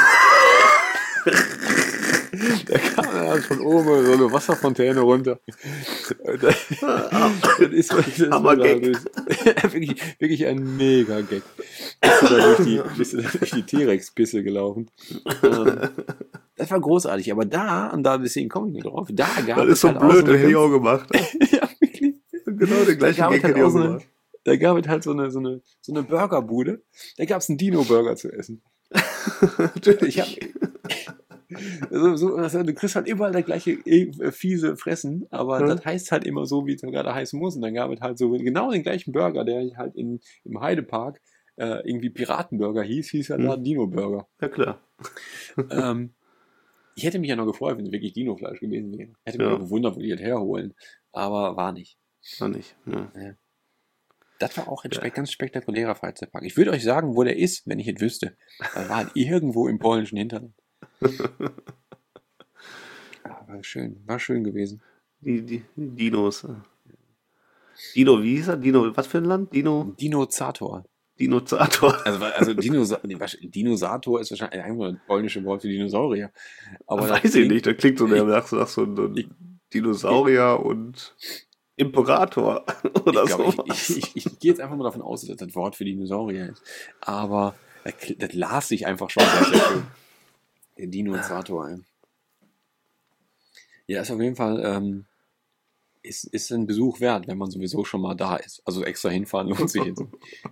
[SPEAKER 4] Da kam dann halt von oben so eine Wasserfontäne runter. Und Das, das ist, das ist
[SPEAKER 5] Hammer
[SPEAKER 4] da
[SPEAKER 5] Gag.
[SPEAKER 4] durch- wirklich, wirklich ein Mega-Gag. Bist du da durch die, bist du da durch die T-Rex-Pisse gelaufen. Ähm, das war großartig, aber da, und da deswegen komme ich nicht drauf, da gab
[SPEAKER 5] Das
[SPEAKER 4] es
[SPEAKER 5] ist so
[SPEAKER 4] halt auch
[SPEAKER 5] blöd,
[SPEAKER 4] so
[SPEAKER 5] das hätte ich
[SPEAKER 4] eine,
[SPEAKER 5] auch gemacht.
[SPEAKER 4] ja, wirklich.
[SPEAKER 5] Genau den gleichen
[SPEAKER 4] Da gab
[SPEAKER 5] Gag
[SPEAKER 4] es halt
[SPEAKER 5] hätte ich
[SPEAKER 4] auch
[SPEAKER 5] auch
[SPEAKER 4] so eine,
[SPEAKER 5] gemacht.
[SPEAKER 4] da gab es halt so eine, so eine, so eine Burgerbude. Da gab es einen Dino-Burger zu essen. Ich hab, so, so, also du kriegst halt überall das gleiche äh, fiese Fressen, aber
[SPEAKER 5] Ja.
[SPEAKER 4] das heißt halt immer so, wie es gerade heißen muss. Und dann gab es halt so genau den gleichen Burger, der halt in, im Heidepark äh, irgendwie Piratenburger hieß, hieß halt da
[SPEAKER 5] Mhm.
[SPEAKER 4] Dino-Burger.
[SPEAKER 5] Ja, klar.
[SPEAKER 4] ähm, ich hätte mich ja noch gefreut, wenn es wirklich Dino-Fleisch gewesen wäre. Hätte mich
[SPEAKER 5] Ja.
[SPEAKER 4] auch gewundert, wo die das herholen. Aber war nicht.
[SPEAKER 5] War nicht. Ja.
[SPEAKER 4] Das war auch ein spe ganz spektakulärer Freizeitpark. Ich würde euch sagen, wo der ist, wenn ich es wüsste. Er war halt irgendwo im polnischen Hinterland. Ja, war schön, war schön gewesen.
[SPEAKER 5] Die, die, die Dinos. Dino, wie hieß er? Dino, was für ein Land? Dino,
[SPEAKER 4] Dinozator.
[SPEAKER 5] Dinozator.
[SPEAKER 4] Also, wa- also Dinosa nee, wahrsch- Dinosator ist wahrscheinlich einfach ein polnisches Wort für Dinosaurier. Aber das
[SPEAKER 5] Weiß ich
[SPEAKER 4] klingt-
[SPEAKER 5] nicht, das klingt so
[SPEAKER 4] Ich-
[SPEAKER 5] nach, nach so einem
[SPEAKER 4] Ich-
[SPEAKER 5] Dinosaurier und Imperator oder
[SPEAKER 4] Ich, glaube,
[SPEAKER 5] sowas.
[SPEAKER 4] ich, ich, ich, ich gehe jetzt einfach mal davon aus, dass das das Wort für Dinosaurier ist. Aber das, kl- das las sich einfach schon sehr, sehr schön. Der Dinozator. ey. Ja, ist auf jeden Fall ähm, ist, ist ein Besuch wert, wenn man sowieso schon mal da ist. Also extra hinfahren lohnt sich jetzt.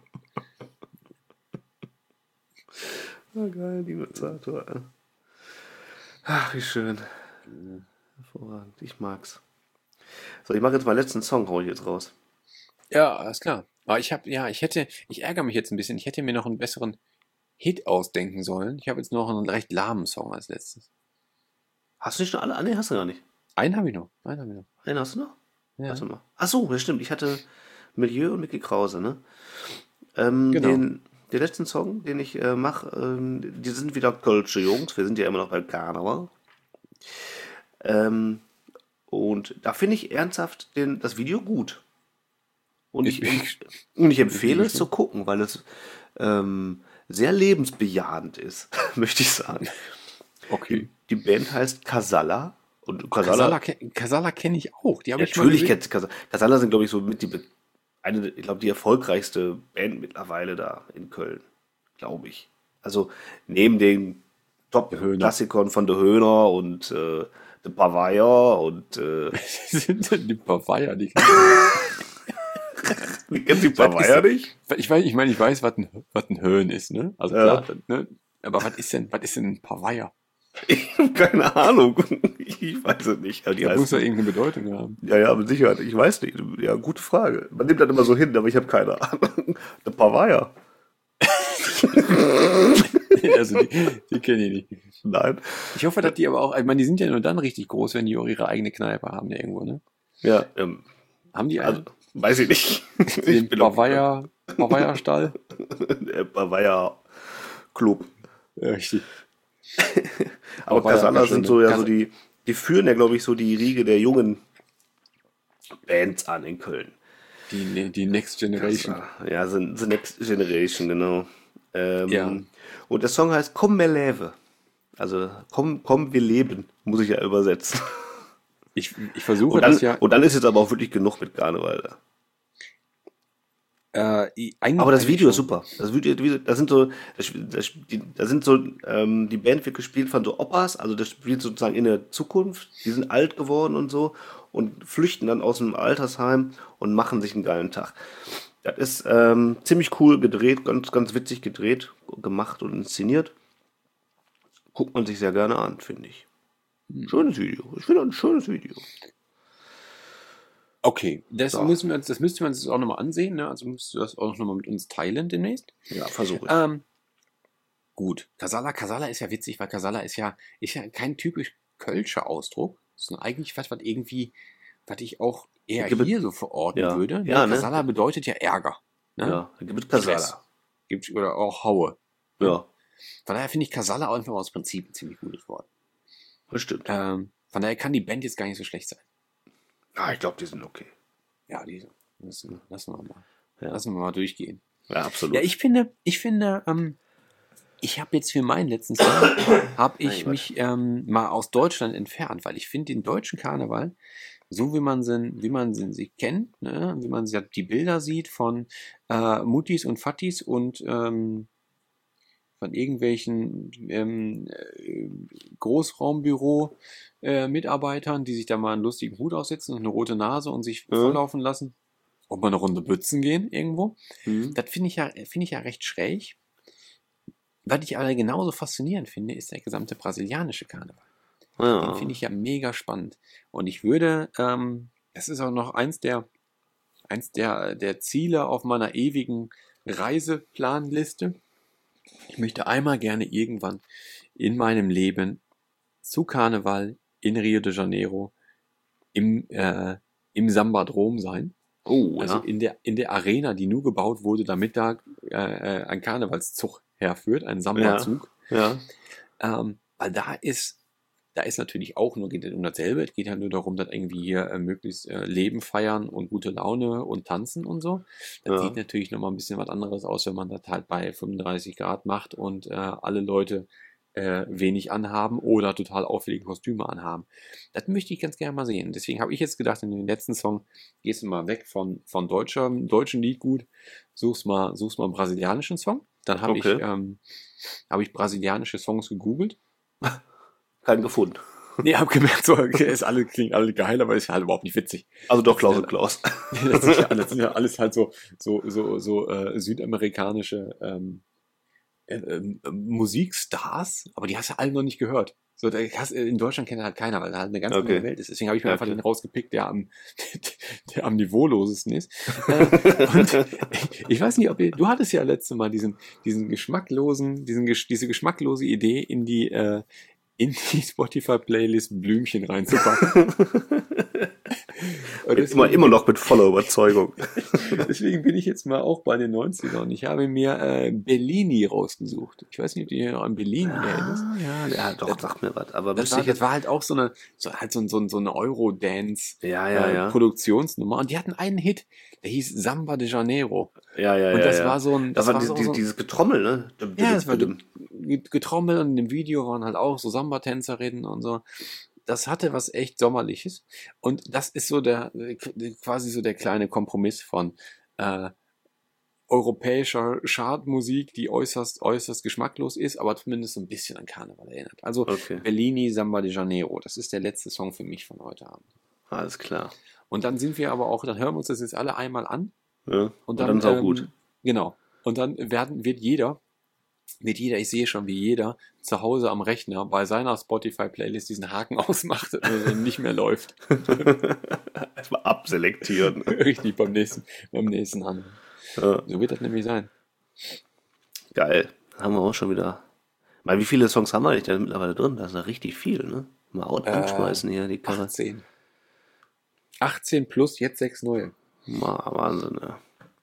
[SPEAKER 5] Ah, geil, Dinozator. ey. Ach, wie schön. Hervorragend, ich mag's. So, ich mache jetzt meinen letzten Song, hau ich jetzt raus.
[SPEAKER 4] Ja, alles klar. Aber ich habe, ja, ich hätte, ich ärgere mich jetzt ein bisschen. Ich hätte mir noch einen besseren Hit ausdenken sollen. Ich habe jetzt noch einen recht lahmen Song als letztes.
[SPEAKER 5] Hast du nicht schon alle? Ah, nee, hast du gar nicht.
[SPEAKER 4] Einen habe ich noch. Einen habe ich noch.
[SPEAKER 5] Einen hast du noch?
[SPEAKER 4] Ja.
[SPEAKER 5] Warte mal. Ach so, das stimmt. Ich hatte Milieu und Micky Krause, ne? Ähm,
[SPEAKER 4] Genau.
[SPEAKER 5] den, den letzten Song, den ich äh, mache, ähm, die sind wieder Kölsche Jungs. Wir sind ja immer noch bei Karneval. Ähm, und da finde ich ernsthaft den, das Video gut. Und ich,
[SPEAKER 4] Ich-
[SPEAKER 5] und ich empfehle
[SPEAKER 4] ich-
[SPEAKER 5] es zu gucken, weil es ähm, sehr lebensbejahend ist, möchte ich sagen.
[SPEAKER 4] Okay.
[SPEAKER 5] Die Band heißt Casalla. Und Casalla,
[SPEAKER 4] Casala, ke- Casala kenne ich auch. Die habe ich mal
[SPEAKER 5] natürlich
[SPEAKER 4] gesehen.
[SPEAKER 5] kennt Casalla. Casalla sind, glaube ich, so mit die, be- eine, ich glaube, die erfolgreichste Band mittlerweile da in Köln. Glaube ich. Also neben den Top-Klassikern von The Höhner und äh, The Bavaria und äh,
[SPEAKER 4] sind denn die Bavaria? Die
[SPEAKER 5] die kennt die
[SPEAKER 4] Was
[SPEAKER 5] Bavaria
[SPEAKER 4] ist-
[SPEAKER 5] nicht?
[SPEAKER 4] ich, weiß, ich meine, ich weiß, was ein, was ein Höhen ist, ne? Also
[SPEAKER 5] Ja.
[SPEAKER 4] klar, ne? Aber was ist denn, was ist denn ein Bavaria?
[SPEAKER 5] Ich habe keine Ahnung. Ich weiß es nicht. Aber die
[SPEAKER 4] Das muss ja
[SPEAKER 5] heißen,
[SPEAKER 4] irgendeine Bedeutung haben.
[SPEAKER 5] ja, ja, mit Sicherheit. Ich weiß nicht. Ja, gute Frage. Man nimmt das immer so hin, aber ich habe keine Ahnung. The Bavaria.
[SPEAKER 4] Also die, die kenne ich nicht.
[SPEAKER 5] Nein.
[SPEAKER 4] Ich hoffe, dass die aber auch, ich meine, die sind ja nur dann richtig groß, wenn die auch ihre eigene Kneipe haben irgendwo, ne?
[SPEAKER 5] Ja, ähm,
[SPEAKER 4] Haben die
[SPEAKER 5] also,
[SPEAKER 4] einen?
[SPEAKER 5] weiß ich nicht.
[SPEAKER 4] Den
[SPEAKER 5] bin auf-
[SPEAKER 4] Bavaria, Bavaria-Stall?
[SPEAKER 5] Der Bavaria Club.
[SPEAKER 4] Ja, richtig.
[SPEAKER 5] Aber
[SPEAKER 4] Bavaria
[SPEAKER 5] Casalla
[SPEAKER 4] war schon
[SPEAKER 5] sind so
[SPEAKER 4] eine-
[SPEAKER 5] ja so die, die führen ja, glaube ich, so die Riege der jungen Bands an in Köln.
[SPEAKER 4] Die, die Next Generation.
[SPEAKER 5] Ja, the, the Next Generation, genau. Ähm,
[SPEAKER 4] Ja.
[SPEAKER 5] Und der Song heißt Komm, wir leben. Also, komm, komm, wir leben, muss ich ja übersetzen.
[SPEAKER 4] Ich, ich versuche
[SPEAKER 5] Und dann,
[SPEAKER 4] das ja.
[SPEAKER 5] und dann ist jetzt aber auch wirklich genug mit Karneval da.
[SPEAKER 4] Äh, i- eigentlich-
[SPEAKER 5] Aber das
[SPEAKER 4] eigentlich
[SPEAKER 5] Video ist
[SPEAKER 4] schon.
[SPEAKER 5] super. Das Video, das sind so, das, das, die, das sind so, ähm, die Band wird gespielt von so Opas, also das spielt sozusagen in der Zukunft. Die sind alt geworden und so und flüchten dann aus dem Altersheim und machen sich einen geilen Tag. Das ist ähm, ziemlich cool gedreht, ganz, ganz witzig gedreht, gemacht und inszeniert. Guckt man sich sehr gerne an, finde ich. Schönes Video. Ich finde ein schönes Video.
[SPEAKER 4] Okay, das
[SPEAKER 5] So.
[SPEAKER 4] müssen wir uns, das müssten wir uns auch nochmal ansehen, ne? Also müsstest du das auch nochmal mit uns teilen demnächst.
[SPEAKER 5] Ja, versuche ich.
[SPEAKER 4] Ähm, gut. Casala, Casala ist ja witzig, weil Casala ist ja, ist ja kein typisch kölscher Ausdruck, sondern eigentlich was, was irgendwie, was ich auch eher
[SPEAKER 5] Gibt es-
[SPEAKER 4] hier so verorten
[SPEAKER 5] Ja.
[SPEAKER 4] würde. Ne?
[SPEAKER 5] Ja, ne?
[SPEAKER 4] Casala bedeutet ja Ärger. Ne?
[SPEAKER 5] Ja, da gibt es Casala.
[SPEAKER 4] Stress. Gibt, oder auch Haue.
[SPEAKER 5] Ja,
[SPEAKER 4] Von daher finde ich Casala auch einfach aus Prinzip ein ziemlich gutes Wort.
[SPEAKER 5] das stimmt.
[SPEAKER 4] Ähm, von daher kann die Band jetzt gar nicht so schlecht sein.
[SPEAKER 5] Ah, ich glaube, die sind okay.
[SPEAKER 4] Ja, diese. Lassen, lassen wir mal.
[SPEAKER 5] Ja.
[SPEAKER 4] Lassen wir mal durchgehen.
[SPEAKER 5] Ja, absolut.
[SPEAKER 4] Ja, ich finde, ich finde, ähm, ich habe jetzt für meinen letzten Song, habe ich
[SPEAKER 5] Mein Gott.
[SPEAKER 4] mich ähm, mal aus Deutschland entfernt, weil ich finde den deutschen Karneval, so wie man sie, wie man sie, sie kennt, ne, wie man sie, die Bilder sieht von äh, Muttis und Fattis und ähm, von irgendwelchen ähm, äh, Großraumbüro-Mitarbeitern, die sich da mal einen lustigen Hut aufsetzen und eine rote Nase und sich
[SPEAKER 5] Mhm.
[SPEAKER 4] volllaufen lassen und mal eine Runde Bützen gehen irgendwo.
[SPEAKER 5] Mhm.
[SPEAKER 4] Das finde ich ja, finde ich ja recht schräg. Was ich aber genauso faszinierend finde, ist der gesamte brasilianische Karneval. Den
[SPEAKER 5] Ja.
[SPEAKER 4] finde ich ja mega spannend. Und ich würde, ähm, das ist auch noch eins der, eins der, der Ziele auf meiner ewigen Reiseplanliste. Ich möchte einmal gerne irgendwann in meinem Leben zu Karneval in Rio de Janeiro im, äh, im Sambadrom sein.
[SPEAKER 5] Oh,
[SPEAKER 4] Also
[SPEAKER 5] ja.
[SPEAKER 4] in der, in der Arena, die nur gebaut wurde, damit da äh, äh, ein Karnevalszug herführt, ein Samba-Zug.
[SPEAKER 5] Ja.
[SPEAKER 4] Ähm, weil da ist, da ist natürlich auch nur, geht um dasselbe, es geht halt nur darum, dass irgendwie hier äh, möglichst äh, Leben feiern und gute Laune und tanzen und so. Das
[SPEAKER 5] Ja.
[SPEAKER 4] sieht natürlich nochmal ein bisschen was anderes aus, wenn man das halt bei fünfunddreißig Grad macht und äh, alle Leute äh, wenig anhaben oder total auffällige Kostüme anhaben. Das möchte ich ganz gerne mal sehen. Deswegen habe ich jetzt gedacht, in den letzten Song gehst du mal weg von, von deutscher, deutschen Liedgut, suchst mal, suchst mal einen brasilianischen Song. Dann habe
[SPEAKER 5] Okay.
[SPEAKER 4] ich, ähm, habe ich brasilianische Songs gegoogelt.
[SPEAKER 5] Keinen gefunden.
[SPEAKER 4] Nee, hab gemerkt, so, okay, ist alle, klingt alle geil, aber ist halt überhaupt nicht witzig.
[SPEAKER 5] Also doch Klaus und Klaus.
[SPEAKER 4] Das sind ja, das sind ja alles halt so, so, so, so äh, südamerikanische ähm, äh, äh, Musikstars, aber die hast du alle noch nicht gehört. So, da hast, in Deutschland kennt halt keiner, weil da halt eine ganz
[SPEAKER 5] Okay.
[SPEAKER 4] andere Welt ist. Deswegen habe ich mir
[SPEAKER 5] Ja,
[SPEAKER 4] einfach
[SPEAKER 5] klar.
[SPEAKER 4] den rausgepickt, der am, der am niveaulosesten ist. Äh, und ich, ich weiß nicht, ob ihr, du hattest ja letztes Mal diesen, diesen geschmacklosen, diesen, gesch- diese geschmacklose Idee in die, äh, in die Spotify-Playlist Blümchen reinzupacken. Und
[SPEAKER 5] Immer, immer noch mit voller Überzeugung.
[SPEAKER 4] Deswegen bin ich jetzt mal auch bei den neunzigern. Ich habe mir äh, Bellini rausgesucht. Ich weiß nicht, ob du dich noch an Bellini erinnerst.
[SPEAKER 5] ja, ja, doch,
[SPEAKER 4] Das-
[SPEAKER 5] sag mir was. Aber
[SPEAKER 4] Das
[SPEAKER 5] müsste
[SPEAKER 4] war,
[SPEAKER 5] ich
[SPEAKER 4] das
[SPEAKER 5] jetzt.
[SPEAKER 4] war halt auch so eine, so, halt so, ein- so, ein- so eine Eurodance
[SPEAKER 5] Ja, ja, ja.
[SPEAKER 4] Produktionsnummer. Und die hatten einen Hit, der hieß Samba de Janeiro.
[SPEAKER 5] Ja, ja,
[SPEAKER 4] Und
[SPEAKER 5] ja.
[SPEAKER 4] das
[SPEAKER 5] ja.
[SPEAKER 4] war so ein,
[SPEAKER 5] Das,
[SPEAKER 4] das
[SPEAKER 5] war,
[SPEAKER 4] war
[SPEAKER 5] die,
[SPEAKER 4] so,
[SPEAKER 5] die,
[SPEAKER 4] so,
[SPEAKER 5] dieses Getrommel, ne? Dum,
[SPEAKER 4] ja,
[SPEAKER 5] dum,
[SPEAKER 4] das war
[SPEAKER 5] dum.
[SPEAKER 4] Get- Getrommel und in dem Video waren halt auch so Samba-Tänzerinnen und so. Das hatte was echt Sommerliches. Und das ist so der, äh, quasi so der kleine Kompromiss von äh, europäischer Chartmusik, die äußerst, äußerst geschmacklos ist, aber zumindest so ein bisschen an Karneval erinnert. Also
[SPEAKER 5] Okay,
[SPEAKER 4] Bellini, Samba de Janeiro, das ist der letzte Song für mich von heute Abend.
[SPEAKER 5] alles klar.
[SPEAKER 4] Und dann sind wir aber auch, dann hören wir uns das jetzt alle einmal an.
[SPEAKER 5] Ja.
[SPEAKER 4] Und
[SPEAKER 5] Und
[SPEAKER 4] dann,
[SPEAKER 5] dann ist auch
[SPEAKER 4] ähm,
[SPEAKER 5] gut.
[SPEAKER 4] Genau. Und dann werden, wird jeder, wird jeder, ich sehe schon, wie jeder zu Hause am Rechner bei seiner Spotify-Playlist diesen Haken ausmacht, wenn er nicht mehr läuft.
[SPEAKER 5] Erstmal abselektieren.
[SPEAKER 4] Richtig, beim nächsten, beim nächsten an.
[SPEAKER 5] Ja.
[SPEAKER 4] So wird das nämlich sein.
[SPEAKER 5] Geil. Haben wir auch schon wieder. Mal, wie viele Songs haben wir eigentlich da mittlerweile drin? Das ist ja richtig viel, ne? Mal out
[SPEAKER 4] Äh,
[SPEAKER 5] anschmeißen hier, die Karre.
[SPEAKER 4] achtzehn. achtzehn plus, jetzt sechs neue.
[SPEAKER 5] Mal, Wahnsinn, ja.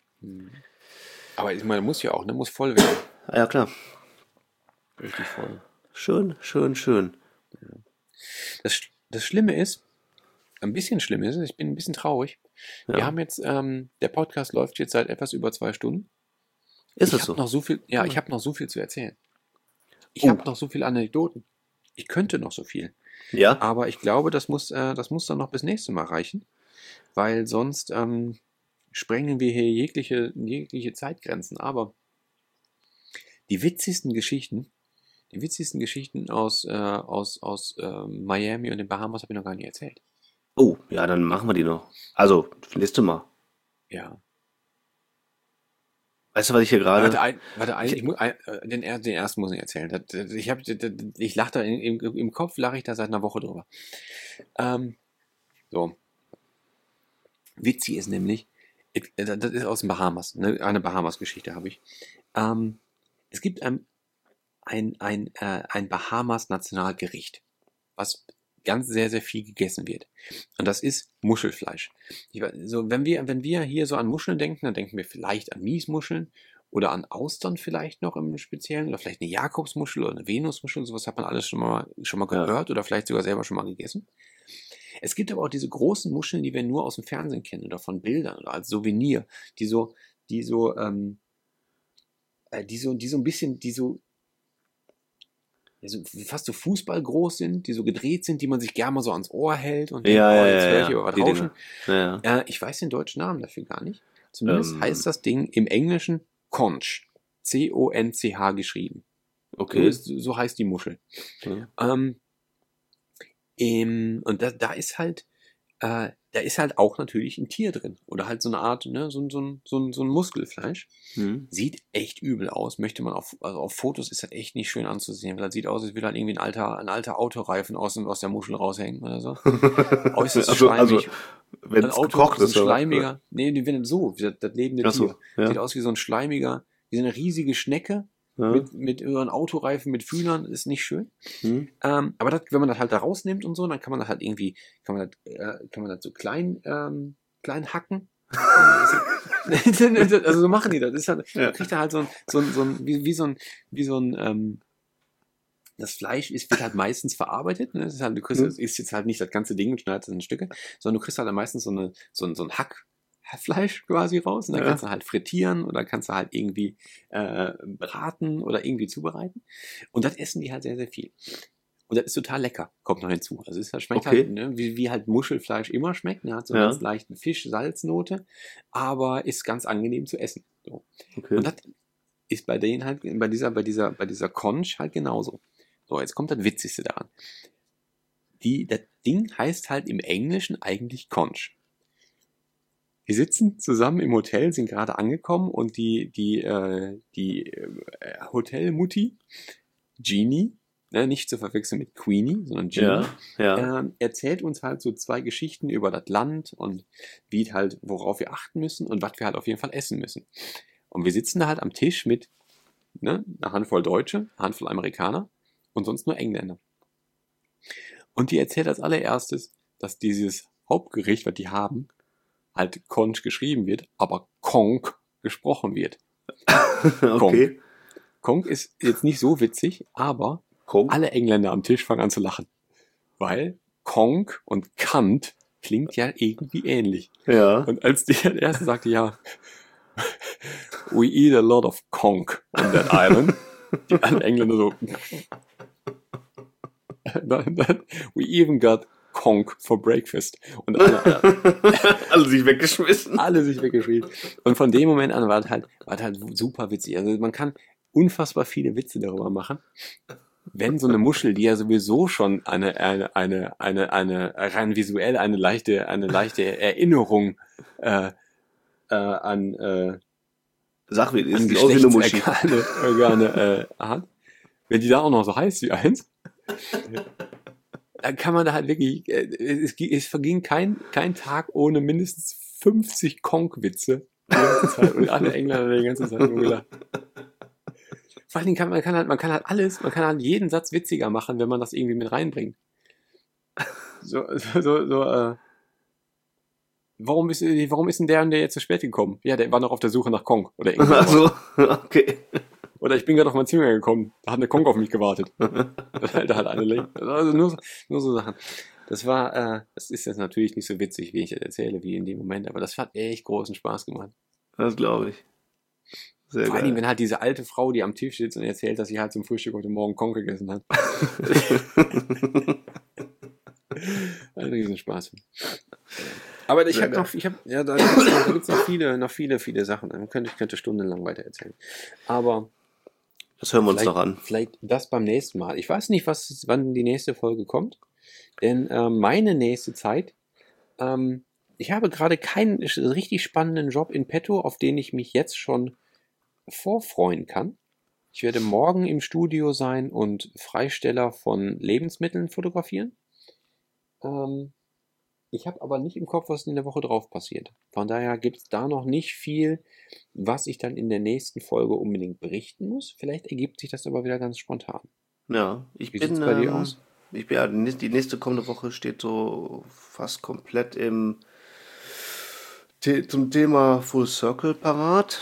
[SPEAKER 4] Aber ich meine, muss ja auch, ne? Muss voll werden.
[SPEAKER 5] Ah, ja, klar.
[SPEAKER 4] Richtig voll.
[SPEAKER 5] Schön, schön, schön.
[SPEAKER 4] Das, das Schlimme ist, ein bisschen schlimm ist, ich bin ein bisschen traurig.
[SPEAKER 5] Ja.
[SPEAKER 4] Wir haben jetzt, ähm, der Podcast läuft jetzt seit etwas über zwei Stunden.
[SPEAKER 5] Ist
[SPEAKER 4] ich
[SPEAKER 5] es so?
[SPEAKER 4] Noch so viel, ja, ich habe noch so viel zu erzählen. Ich
[SPEAKER 5] Oh.
[SPEAKER 4] habe noch so viele Anekdoten. Ich könnte noch so viel.
[SPEAKER 5] Ja.
[SPEAKER 4] Aber ich glaube, das muss, äh, das muss dann noch bis nächstes Mal reichen. Weil sonst ähm, sprengen wir hier jegliche, jegliche Zeitgrenzen. Aber die witzigsten Geschichten, die witzigsten Geschichten aus, äh, aus, aus äh, Miami und den Bahamas habe ich noch gar nicht erzählt.
[SPEAKER 5] Oh, ja, dann machen wir die noch. Also, nächste Mal.
[SPEAKER 4] Ja.
[SPEAKER 5] Weißt du, was ich hier
[SPEAKER 4] Warte,
[SPEAKER 5] gerade...
[SPEAKER 4] ein, warte ein, ich muss, ein, äh, den, er- den ersten muss ich erzählen. Das, das- ich hab, das- das- ich lache da, im, im im Kopf lache ich da seit einer Woche drüber. Ähm, so. Witzig ist nämlich, ich- äh, das ist aus den Bahamas, ne? Eine Bahamas-Geschichte habe ich. Ähm, es gibt ein, ein, ein, äh, ein Bahamas-Nationalgericht, was ganz sehr, sehr viel gegessen wird. Und das ist Muschelfleisch. Ich, weiß- so, wenn, wir, wenn wir hier so an Muscheln denken, dann denken wir vielleicht an Miesmuscheln oder an Austern vielleicht noch im Speziellen oder vielleicht eine Jakobsmuschel oder eine Venusmuschel. Sowas hat man alles schon mal, schon mal
[SPEAKER 5] Ja.
[SPEAKER 4] gehört oder vielleicht sogar selber schon mal gegessen. Es gibt aber auch diese großen Muscheln, die wir nur aus dem Fernsehen kennen oder von Bildern oder als Souvenir, die so, die so, ähm, äh, die so, die so ein bisschen, die so, die so fast so Fußball groß sind, die so gedreht sind, die man sich gerne mal so ans Ohr hält und
[SPEAKER 5] Ja,
[SPEAKER 4] denkt,
[SPEAKER 5] ja,
[SPEAKER 4] oh, jetzt
[SPEAKER 5] ja,
[SPEAKER 4] höre ich
[SPEAKER 5] ja.
[SPEAKER 4] aber was
[SPEAKER 5] Die
[SPEAKER 4] rauschen.
[SPEAKER 5] Dinger. Ja, ja.
[SPEAKER 4] Äh, ich weiß den deutschen Namen dafür gar nicht. Zumindest
[SPEAKER 5] Ähm.
[SPEAKER 4] heißt das Ding im Englischen Conch. C O N C H geschrieben. So,
[SPEAKER 5] Okay.
[SPEAKER 4] ist, so heißt die Muschel.
[SPEAKER 5] Ja.
[SPEAKER 4] Ähm, im, und da, da ist halt, äh, da ist halt auch natürlich ein Tier drin. Oder halt so eine Art, ne, so, ein- so, ein- so, ein- so ein Muskelfleisch.
[SPEAKER 5] Hm.
[SPEAKER 4] Sieht echt übel aus. Möchte man auf, also auf Fotos ist das echt nicht schön anzusehen, weil das sieht aus, als würde halt irgendwie ein alter, ein alter Autoreifen aus, dem- aus der Muschel raushängen oder so. Äußerst
[SPEAKER 5] Also, also
[SPEAKER 4] schleimig.
[SPEAKER 5] wenn
[SPEAKER 4] Ein
[SPEAKER 5] es
[SPEAKER 4] Auto
[SPEAKER 5] gekocht
[SPEAKER 4] ist ein
[SPEAKER 5] ist, oder?
[SPEAKER 4] schleimiger, nee, nee, wenn so, wie das, das lebende
[SPEAKER 5] Ach so,
[SPEAKER 4] Tier.
[SPEAKER 5] ja.
[SPEAKER 4] Sieht aus wie so ein schleimiger, wie so eine riesige Schnecke
[SPEAKER 5] Ja.
[SPEAKER 4] mit, mit über einen Autoreifen mit Fühlern, ist nicht schön.
[SPEAKER 5] Hm.
[SPEAKER 4] Ähm, aber das, wenn man das halt da rausnimmt und so, dann kann man das halt irgendwie, kann man das, äh, kann man das so klein, ähm, klein hacken. Also so machen die das. das ist halt,
[SPEAKER 5] Ja.
[SPEAKER 4] Man kriegt da halt so ein, so ein, so ein wie, wie so ein, wie so ein, ähm, das Fleisch ist, wird halt meistens verarbeitet. Ne? Das ist halt, du kriegst,
[SPEAKER 5] Mhm.
[SPEAKER 4] das ist jetzt halt nicht das ganze Ding und schneidest es in Stücke, sondern du kriegst halt meistens so, eine, so ein, so ein Hack. Fleisch quasi raus und dann
[SPEAKER 5] Ja.
[SPEAKER 4] kannst du halt frittieren oder kannst du halt irgendwie äh, braten oder irgendwie zubereiten und das essen die halt sehr, sehr viel. Und das ist total lecker, kommt noch hinzu. Also es schmeckt
[SPEAKER 5] Okay.
[SPEAKER 4] halt, ne, wie, wie halt Muschelfleisch immer schmeckt, ne, hat so eine
[SPEAKER 5] Ja.
[SPEAKER 4] ganz leichten Fisch-Salznote, aber ist ganz angenehm zu essen. So.
[SPEAKER 5] Okay.
[SPEAKER 4] Und das ist bei denen halt, bei dieser, bei dieser, bei dieser Conch halt genauso. So, jetzt kommt das Witzigste daran. Die, das Ding heißt halt im Englischen eigentlich Conch. Wir sitzen zusammen im Hotel, sind gerade angekommen und die, die, äh, die äh, Hotelmutti, Jeannie, ne, nicht zu verwechseln mit Queenie, sondern Jeannie,
[SPEAKER 5] Ja, ja.
[SPEAKER 4] ähm, erzählt uns halt so zwei Geschichten über das Land und wie halt, worauf wir achten müssen und was wir halt auf jeden Fall essen müssen. Und wir sitzen da halt am Tisch mit ne, einer Handvoll Deutsche, einer Handvoll Amerikaner und sonst nur Engländer. Und die erzählt als allererstes, dass dieses Hauptgericht, was die haben, halt Conch geschrieben wird, aber Konk gesprochen wird.
[SPEAKER 5] Okay.
[SPEAKER 4] Konk ist jetzt nicht so witzig, aber
[SPEAKER 5] Konk.
[SPEAKER 4] alle Engländer am Tisch fangen an zu lachen. Weil Konk und Kant klingt ja irgendwie ähnlich.
[SPEAKER 5] Ja.
[SPEAKER 4] Und als der erste sagte, ja, we eat a lot of Konk on that island, die alle Engländer so, we even got Konk for breakfast. Und alle,
[SPEAKER 5] Alle sich weggeschmissen.
[SPEAKER 4] alle sich weggeschrieben. Und von dem Moment an war es halt, war es halt super witzig. Also man kann unfassbar viele Witze darüber machen. Wenn so eine Muschel, die ja sowieso schon eine, eine, eine, eine, eine rein visuell eine leichte, eine leichte Erinnerung äh, äh, an, äh,
[SPEAKER 5] Sag mir,
[SPEAKER 4] an
[SPEAKER 5] ist die auch wie eine Muschi.
[SPEAKER 4] Geschlechtsorgane Organe, äh, hat, wenn die da auch noch so heiß wie eins, dann kann man da halt wirklich, äh, es, es verging kein, kein Tag ohne mindestens fünfzig Konk-Witze die ganze Zeit und alle Engländer die ganze Zeit nur gelacht. Vor allen Dingen kann man kann halt, man kann halt alles, man kann halt jeden Satz witziger machen, wenn man das irgendwie mit reinbringt. So, so, so, so äh, warum ist, warum ist denn der und der jetzt zu spät gekommen? Ja, der war noch auf der Suche nach Konk oder irgendwas.
[SPEAKER 5] Ach so, okay.
[SPEAKER 4] Oder ich bin gerade auf mein Zimmer gekommen, da hat eine Konk auf mich gewartet. Da halt eine Länge. Also nur, so- nur so Sachen. Das war, äh, das ist jetzt natürlich nicht so witzig, wie ich es erzähle, wie in dem Moment, aber das hat echt großen Spaß gemacht.
[SPEAKER 5] Das glaube ich. Sehr
[SPEAKER 4] Vor
[SPEAKER 5] geil.
[SPEAKER 4] allem, wenn halt diese alte Frau, die am Tisch sitzt und erzählt, dass sie halt zum Frühstück heute Morgen Kong gegessen hat. Ein Riesenspaß. Aber ich
[SPEAKER 5] Sehr
[SPEAKER 4] habe
[SPEAKER 5] geil.
[SPEAKER 4] noch, ich habe, ja, da gibt's noch, da gibt's noch viele, noch viele, viele Sachen. Ich könnte, ich könnte stundenlang weiter erzählen. Aber
[SPEAKER 5] Das hören wir uns
[SPEAKER 4] vielleicht,
[SPEAKER 5] noch an.
[SPEAKER 4] vielleicht das beim nächsten Mal. Ich weiß nicht, was, wann die nächste Folge kommt, denn äh, meine nächste Zeit, ähm, ich habe gerade keinen richtig spannenden Job in petto, auf den ich mich jetzt schon vorfreuen kann. Ich werde morgen im Studio sein und Freisteller von Lebensmitteln fotografieren. Ähm, ich habe aber nicht im Kopf, was in der Woche drauf passiert. Von daher gibt es da noch nicht viel, was ich dann in der nächsten Folge unbedingt berichten muss. Vielleicht ergibt sich das aber wieder ganz spontan.
[SPEAKER 5] Ja, ich
[SPEAKER 4] Wie
[SPEAKER 5] bin.
[SPEAKER 4] sieht's bei dir
[SPEAKER 5] ähm,
[SPEAKER 4] aus?
[SPEAKER 5] Ich bin ja, die nächste- die nächste kommende Woche steht so fast komplett im The- zum Thema Full Circle parat.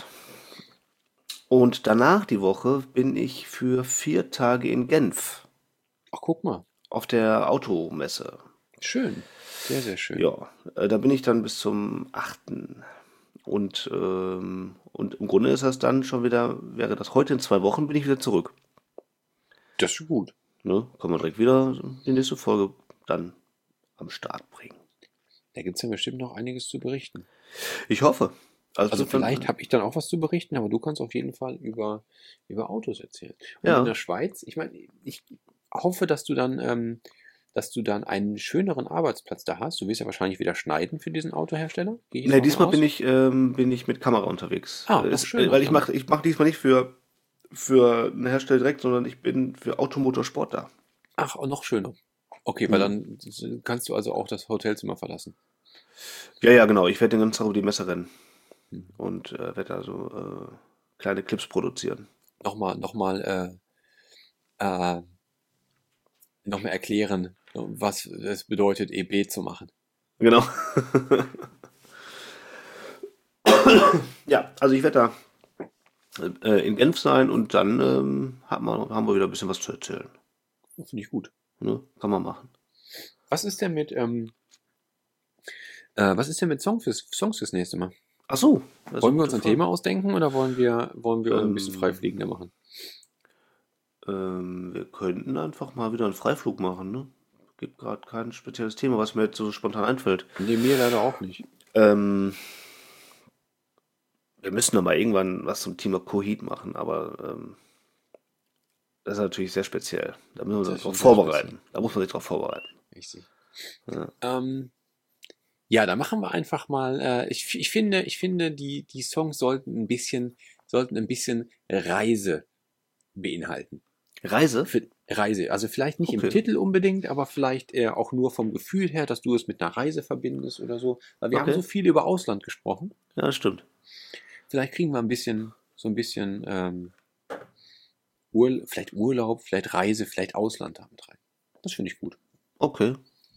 [SPEAKER 5] Und danach die Woche bin ich für vier Tage in Genf
[SPEAKER 4] Ach, guck mal.
[SPEAKER 5] auf der Automesse.
[SPEAKER 4] Schön. Sehr, sehr schön.
[SPEAKER 5] Ja, äh, da bin ich dann bis zum achten Und, ähm, und im Grunde ist das dann schon wieder, wäre das heute in zwei Wochen, bin ich wieder zurück.
[SPEAKER 4] Das ist gut.
[SPEAKER 5] Ne? Kann man direkt wieder die nächste Folge dann am Start bringen.
[SPEAKER 4] Da gibt es ja bestimmt noch einiges zu berichten.
[SPEAKER 5] Ich hoffe.
[SPEAKER 4] Also vielleicht habe ich dann auch was zu berichten, aber du kannst auf jeden Fall über, über Autos erzählen. Und
[SPEAKER 5] Ja.
[SPEAKER 4] in der Schweiz, ich meine, ich hoffe, dass du dann, ähm, dass du dann einen schöneren Arbeitsplatz da hast. Du wirst ja wahrscheinlich wieder schneiden für diesen Autohersteller. Gehe ich
[SPEAKER 5] Nee,
[SPEAKER 4] davon
[SPEAKER 5] diesmal
[SPEAKER 4] aus?
[SPEAKER 5] bin ich, ähm, bin ich mit Kamera unterwegs.
[SPEAKER 4] Ah, das
[SPEAKER 5] Es-
[SPEAKER 4] ist schön.
[SPEAKER 5] Weil ich mache ich mach diesmal nicht für, für einen Hersteller direkt, sondern ich bin für Automotorsport da.
[SPEAKER 4] Ach, und noch schöner. Okay, weil
[SPEAKER 5] Mhm.
[SPEAKER 4] dann kannst du also auch das Hotelzimmer verlassen.
[SPEAKER 5] Ja, ja, genau. Ich werde den ganzen Tag über die Messe rennen.
[SPEAKER 4] Mhm.
[SPEAKER 5] Und äh, werde also äh, kleine Clips produzieren.
[SPEAKER 4] Nochmal, nochmal, äh, äh, nochmal erklären, was es bedeutet, E B zu machen.
[SPEAKER 5] Genau. Ja, also ich werde da äh, in Genf sein und dann ähm, haben, wir, haben wir wieder ein bisschen was zu erzählen.
[SPEAKER 4] Finde ich gut.
[SPEAKER 5] Ne? Kann man machen.
[SPEAKER 4] Was ist denn mit, ähm, äh, was ist denn mit Song fürs, Songs fürs nächste Mal?
[SPEAKER 5] Ach so. das ist
[SPEAKER 4] Wollen wir
[SPEAKER 5] eine
[SPEAKER 4] uns ein
[SPEAKER 5] gute Frage.
[SPEAKER 4] Thema ausdenken oder wollen wir, wollen wir ein bisschen
[SPEAKER 5] Ähm,
[SPEAKER 4] freifliegender machen?
[SPEAKER 5] Ähm, wir könnten einfach mal wieder einen Freiflug machen, ne? Gibt gerade kein spezielles Thema, was mir jetzt so spontan einfällt.
[SPEAKER 4] Nee, mir leider auch nicht.
[SPEAKER 5] Ähm, wir müssen doch mal irgendwann was zum Thema Coheed machen, aber ähm, das ist natürlich sehr speziell. Da müssen wir
[SPEAKER 4] Das
[SPEAKER 5] uns
[SPEAKER 4] ist
[SPEAKER 5] darauf
[SPEAKER 4] sehr
[SPEAKER 5] vorbereiten. Da muss man sich darauf vorbereiten.
[SPEAKER 4] Richtig.
[SPEAKER 5] Ja.
[SPEAKER 4] Ähm, ja, da machen wir einfach mal, äh, ich, ich finde, ich finde, die, die Songs sollten ein bisschen, sollten ein bisschen Reise beinhalten.
[SPEAKER 5] Reise?
[SPEAKER 4] Für Reise. Also vielleicht nicht
[SPEAKER 5] Okay.
[SPEAKER 4] im Titel unbedingt, aber vielleicht eher auch nur vom Gefühl her, dass du es mit einer Reise verbindest oder so. Weil wir
[SPEAKER 5] Okay.
[SPEAKER 4] haben so viel über Ausland gesprochen.
[SPEAKER 5] Ja, das stimmt.
[SPEAKER 4] Vielleicht kriegen wir ein bisschen, so ein bisschen ähm, Ur, vielleicht Urlaub, vielleicht Reise, vielleicht Ausland damit rein. Das finde ich gut.
[SPEAKER 5] Okay.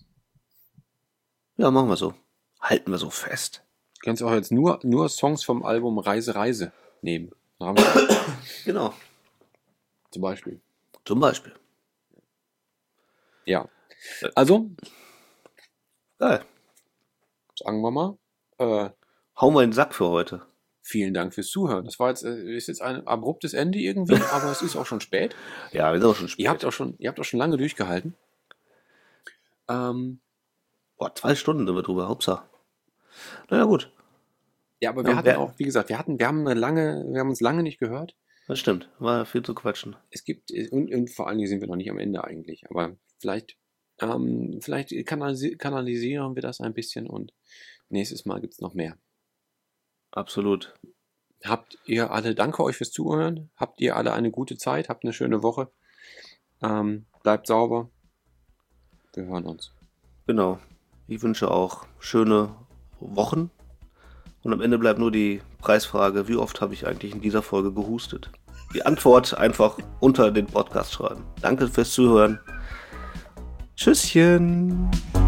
[SPEAKER 5] Ja, machen wir so. Halten wir so fest.
[SPEAKER 4] Du kannst auch jetzt nur, nur Songs vom Album Reise, Reise nehmen. Rammstein
[SPEAKER 5] Genau.
[SPEAKER 4] zum Beispiel.
[SPEAKER 5] Zum Beispiel.
[SPEAKER 4] Ja. Also,
[SPEAKER 5] Geil.
[SPEAKER 4] sagen wir mal, äh,
[SPEAKER 5] Hauen wir in den Sack für heute.
[SPEAKER 4] vielen Dank fürs Zuhören. Das war jetzt, äh, ist jetzt ein abruptes Ende irgendwie, aber es ist auch schon spät.
[SPEAKER 5] Ja, wir sind auch schon spät.
[SPEAKER 4] Ihr habt auch schon, ihr habt auch schon lange durchgehalten. Ähm,
[SPEAKER 5] Boah, zwei Stunden sind wir drüber. Hauptsache. Naja, gut.
[SPEAKER 4] ja, aber wir
[SPEAKER 5] Ja,
[SPEAKER 4] hatten
[SPEAKER 5] wer-
[SPEAKER 4] auch, wie gesagt, wir hatten, wir haben eine lange, wir haben uns lange nicht gehört.
[SPEAKER 5] Das stimmt. War viel zu quatschen.
[SPEAKER 4] Es gibt, und, und vor allen Dingen sind wir noch nicht am Ende eigentlich, aber vielleicht, ähm, vielleicht kanalisi kanalisieren wir das ein bisschen und nächstes Mal gibt's noch mehr.
[SPEAKER 5] Absolut.
[SPEAKER 4] Habt ihr alle, danke euch fürs Zuhören, habt ihr alle eine gute Zeit, habt eine schöne Woche, ähm, bleibt sauber, wir hören uns.
[SPEAKER 5] Genau. Ich wünsche auch schöne Wochen. Und am Ende bleibt nur die Preisfrage, wie oft habe ich eigentlich in dieser Folge gehustet? Die Antwort einfach unter den Podcast schreiben. Danke fürs Zuhören. Tschüsschen.